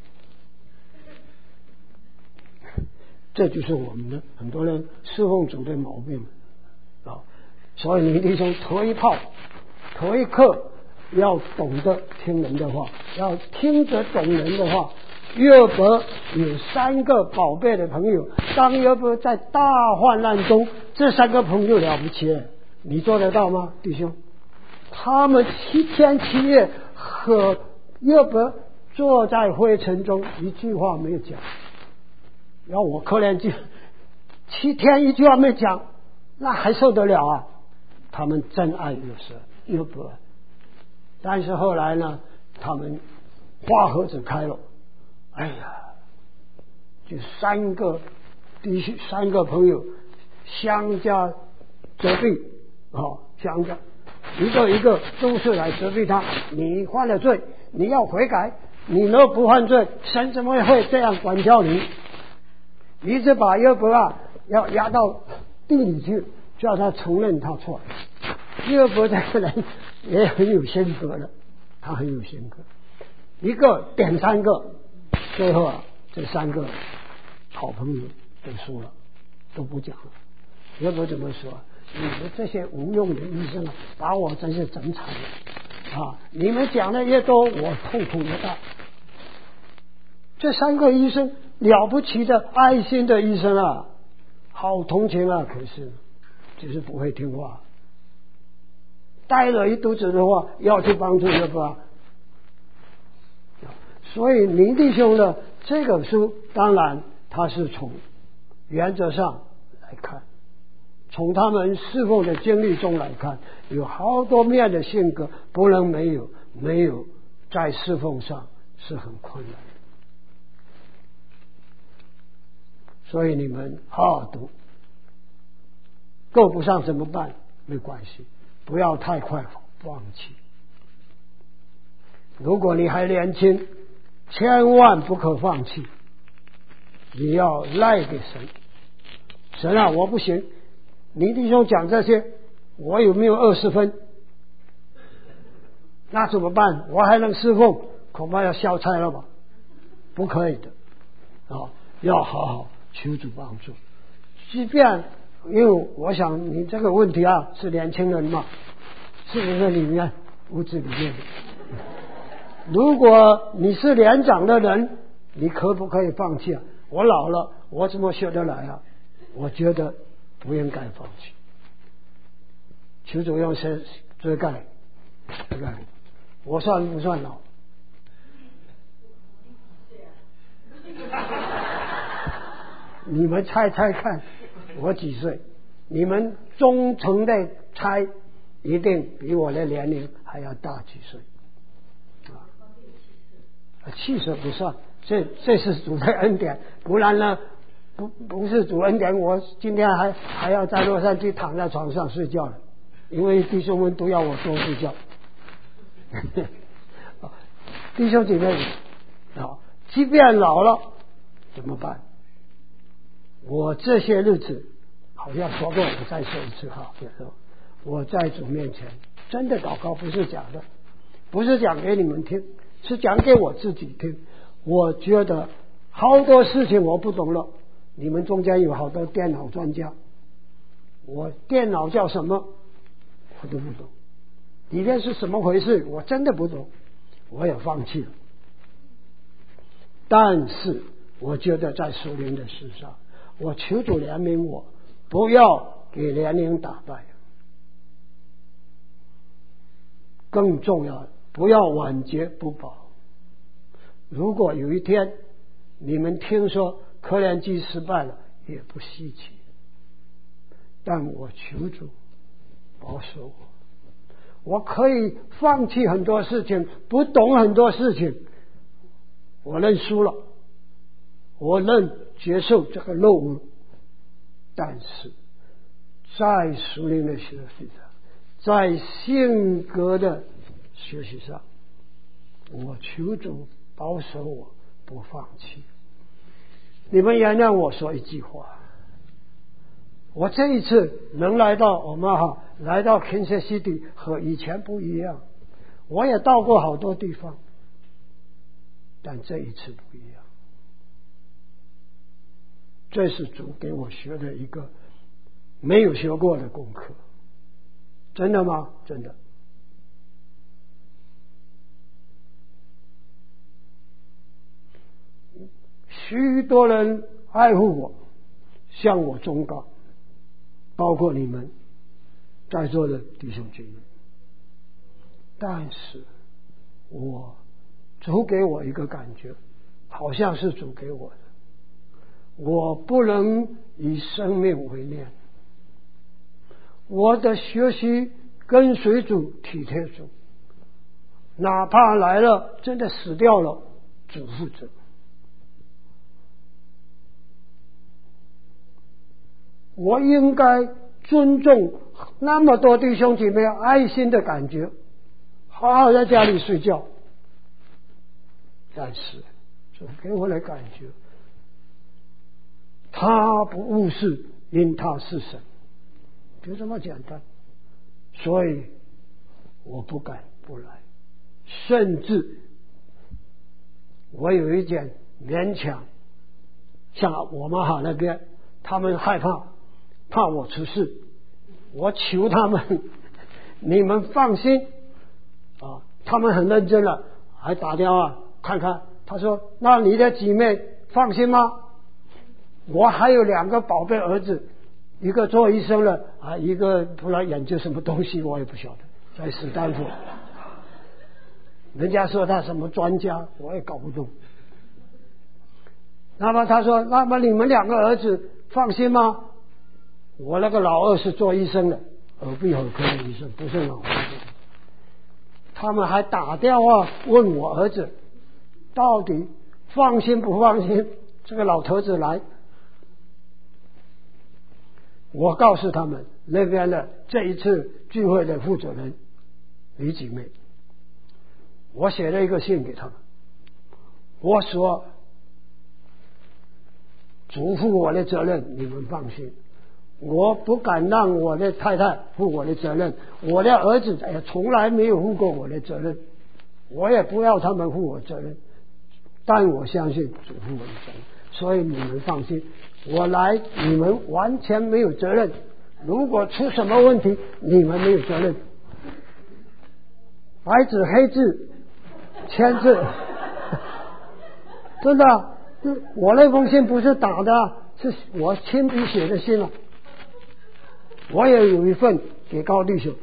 这就是我们的很多人侍奉主的毛病啊！所以你弟兄头一课要懂得听人的话，要听得懂人的话。约伯有3个宝贝的朋友，当约伯在大患难中，这3个朋友了不起，你做得到吗，弟兄？他们7天7夜和约伯坐在灰尘中，一句话没有讲。要我可怜就7天一句话没讲，那还受得了啊？他们真爱约伯。但是后来呢，他们花盒子开了，哎呀，就3个朋友相加责备相加一个都是来责备他，你犯了罪，你要悔改，你若不犯罪，神怎么会这样管教你？一直把约伯要压到地里去，叫他承认他错。约伯这个人也很有性格的，他很有性格，一个点3个，最后这3个好朋友都输了，都不讲了。约伯怎么说？你们这些无用的医生把我真是整惨了你们讲的越多，我痛苦越大。这3个医生了不起的爱心的医生好同情可是就是不会听话，带了一肚子的话要去帮助约伯。所以倪弟兄的这个书，当然他是从原则上来看，从他们侍奉的经历中来看，有好多面的性格不能没有在侍奉上是很困难的。所以你们好好读，够不上怎么办？没关系，不要太快放弃。如果你还年轻，千万不可放弃，你要赖给神。神我不行，你弟兄讲这些，我有没有20分？那怎么办？我还能侍奉，恐怕要消差了吧？不可以的要好好求主帮助。即便因为我想你这个问题是年轻人嘛，是不是里面屋子里面的？如果你是年长的人，你可不可以放弃我老了，我怎么学得来我觉得不应该放弃。求主用遮盖，我算不算老？你们猜猜看，我几岁？你们忠诚的猜，一定比我的年龄还要大几岁？70不算，这是主的恩典，不然呢，不是主恩典，我今天还要在洛杉矶躺在床上睡觉了，因为弟兄们都要我多睡觉。弟兄姐妹即便老了怎么办？我这些日子好像说过，我再说一次我在主面前真的祷告，不是假的，不是讲给你们听，是讲给我自己听。我觉得好多事情我不懂了，你们中间有好多电脑专家，我电脑叫什么我都不懂，里面是什么回事我真的不懂，我也放弃了。但是我觉得在属灵的事上，我求主怜悯我，不要给年龄打败，更重要不要晚节不保。如果有一天你们听说科联基失败了，也不稀奇，但我求主保守我可以放弃很多事情，不懂很多事情，我认输了，我认接受这个漏误，但是在属灵的学习上，在性格的学习上，我求主保守我，不放弃。你们原谅我说一句话，我这一次能来到我们来到 Kansas City 和以前不一样，我也到过好多地方，但这一次不一样。这是主给我学的一个没有学过的功课。真的吗？真的。许多人爱护我，向我忠告，包括你们在座的弟兄姐妹。但是主给我一个感觉，好像是主给我的，我不能以生命为念，我的学习跟随主，体贴主，哪怕来了真的死掉了，主负责。我应该尊重那么多弟兄姐妹爱心的感觉，好好在家里睡觉。但是主给我的感觉，他不误事，因他是神，就这么简单。所以我不敢不来，甚至我有一点勉强，像我们那边他们害怕我出事，我求他们你们放心啊，他们很认真了，还打电话看看，他说那你的姐妹放心吗？我还有2个宝贝儿子，一个做医生了啊，一个不知道研究什么东西，我也不晓得，在史丹福，人家说他什么专家，我也搞不懂。那么他说那么你们2个儿子放心吗？我那个老二是做医生的，耳鼻喉科的医生，不是脑科的。他们还打电话问我儿子到底放心不放心，这个老头子来。我告诉他们那边的这一次聚会的负责人李姐妹，我写了一个信给他们，我说主负我的责任，你们放心，我不敢让我的太太负我的责任，我的儿子也从来没有负过我的责任，我也不要他们负我责任，但我相信主负我的责任，所以你们放心，我来你们完全没有责任，如果出什么问题你们没有责任，白纸黑字签字真的，我那封信不是打的，是我亲笔写的信了，我也有一份给高弟兄。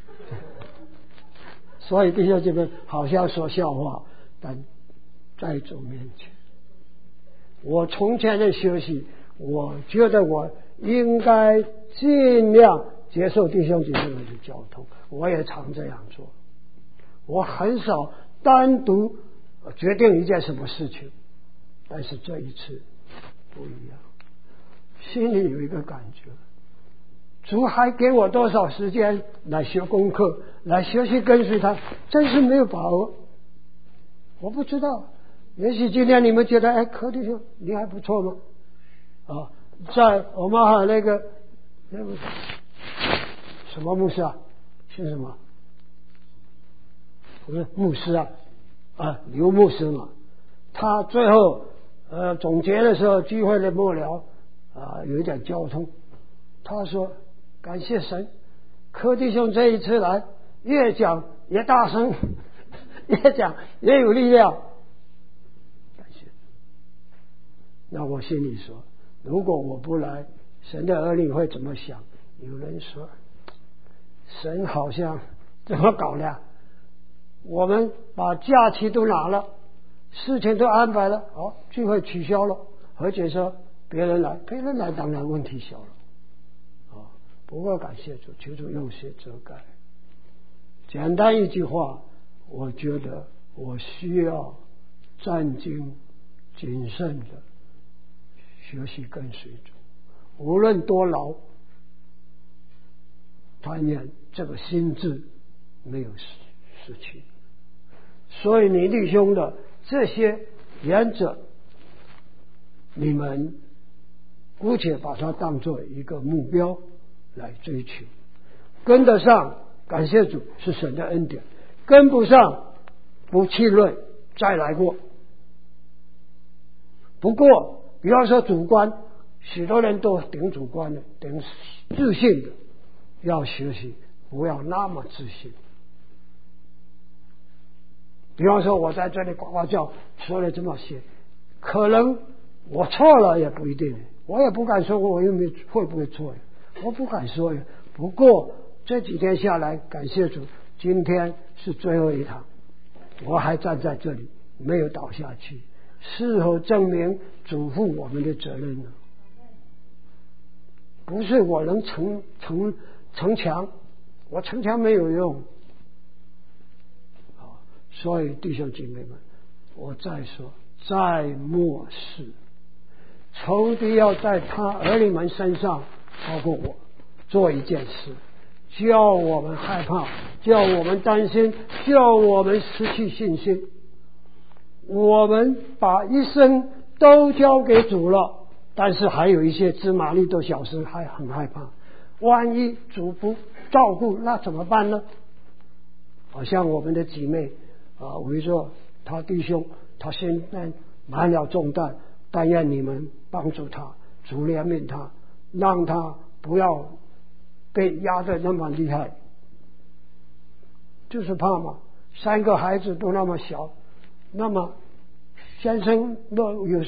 所以弟兄姐妹好像说笑话，但在主面前，我从前的学习，我觉得我应该尽量接受弟兄姐妹的交通，我也常这样做。我很少单独决定一件什么事情，但是这一次不一样，心里有一个感觉，主还给我多少时间来学功课，来学习跟随他，真是没有把握。我不知道，也许今天你们觉得柯弟兄你还不错吗？在我们那个什么牧师啊？姓什么？不是牧师啊，刘牧师嘛。他最后总结的时候，聚会的末了有一点交通。他说：“感谢神，柯弟兄这一次来，越讲越大声，越讲越有力量。”感谢。那我心里说，如果我不来，神的儿女会怎么想？有人说，神好像怎么搞的？我们把假期都拿了，事情都安排了，聚会取消了，而且说别人来当然问题小了。不过感谢主，求主用些遮盖。简单一句话，我觉得我需要战兢谨慎的学习跟随主，无论多劳，但愿这个心智没有失去。所以你弟兄的这些原则，你们姑且把它当作一个目标来追求，跟得上感谢主是神的恩典，跟不上不气馁再来过。不过比方说主观，许多人都挺主观的，挺自信的，要学习不要那么自信。比方说我在这里呱呱叫说了这么些，可能我错了也不一定，我也不敢说我又没会不会错，我不敢说呀。不过这几天下来，感谢主，今天是最后一堂，我还站在这里没有倒下去，事后证明主负我们的责任了。不是我能逞强，我逞强没有用。所以弟兄姐妹们，我再说，在末世，仇敌要在他儿女们身上，包括我，做一件事，叫我们害怕，叫我们担心，叫我们失去信心。我们把一生都交给主了，但是还有一些芝麻绿豆小事还很害怕，万一主不照顾，那怎么办呢？好像我们的姐妹我说他弟兄，他现在满了重担，但愿你们帮助他，主怜悯他，让他不要被压得那么厉害。就是怕嘛，3个孩子都那么小，那么先生若有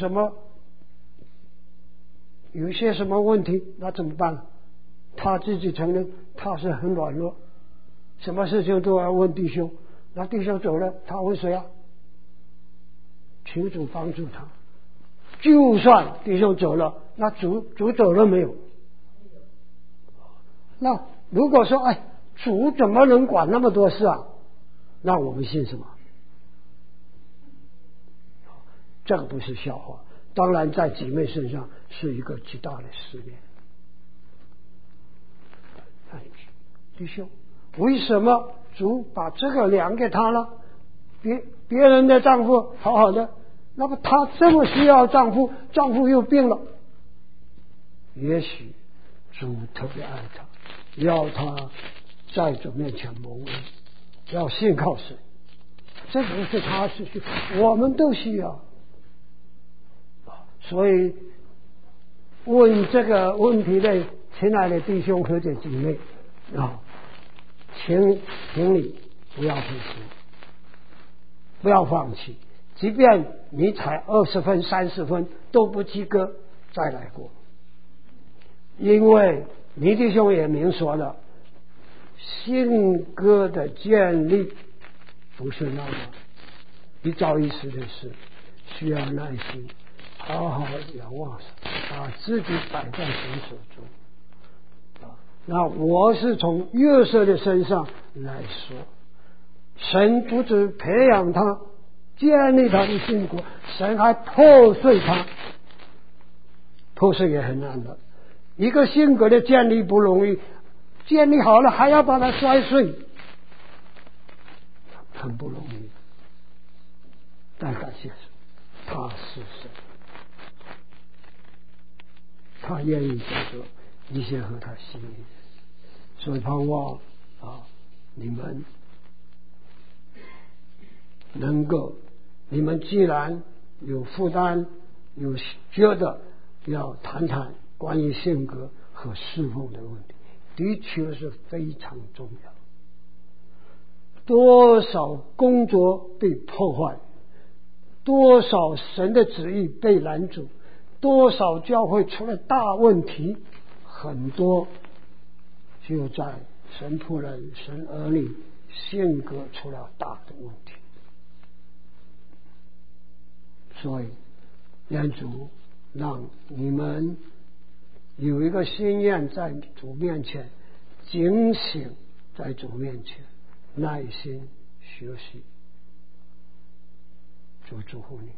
一些什么问题，那怎么办？他自己承认他是很软弱，什么事情都要问弟兄，那弟兄走了，他问谁啊？求主帮助他。就算弟兄走了，那主走了没有？那如果说主怎么能管那么多事啊？那我们信什么？这个不是笑话，当然在姐妹身上是一个极大的试炼。弟兄，为什么主把这个粮给他了？别人的丈夫好好的，那么他这么需要丈夫，丈夫又病了，也许主特别爱他，要他在主面前蒙恩，要信靠神。这不是他是需，我们都需要。所以问这个问题的亲爱的弟兄和姐妹请你不要退缩，不要放弃，即便你才20分30分都不及格，再来过。因为你弟兄也明说了，性格的建立不是那么一朝一夕的事，需要耐心，好好仰望神，把自己摆在神手中。那我是从约瑟的身上来说，神不止培养他，建立他的性格，神还破碎他。破碎也很难的，一个性格的建立不容易，建立好了还要把它摔碎，很不容易。但感谢神，他是神，他愿意做一些合他心意。 所以盼望你们能够，你们既然有负担，有觉得要谈谈关于性格和侍奉的问题，的确是非常重要。多少工作被破坏，多少神的旨意被拦阻，多少教会出了大问题，很多就在神仆人、神儿女性格出了大的问题。所以愿主让你们有一个心愿在主面前，警醒在主面前，耐心学习，主祝福你们，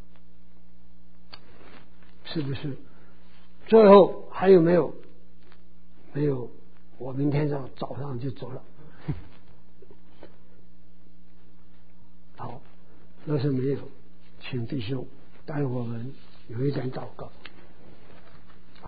是不是？最后还有没有？没有，我明天早上就走了。好，要是没有，请弟兄带我们有一点祷告。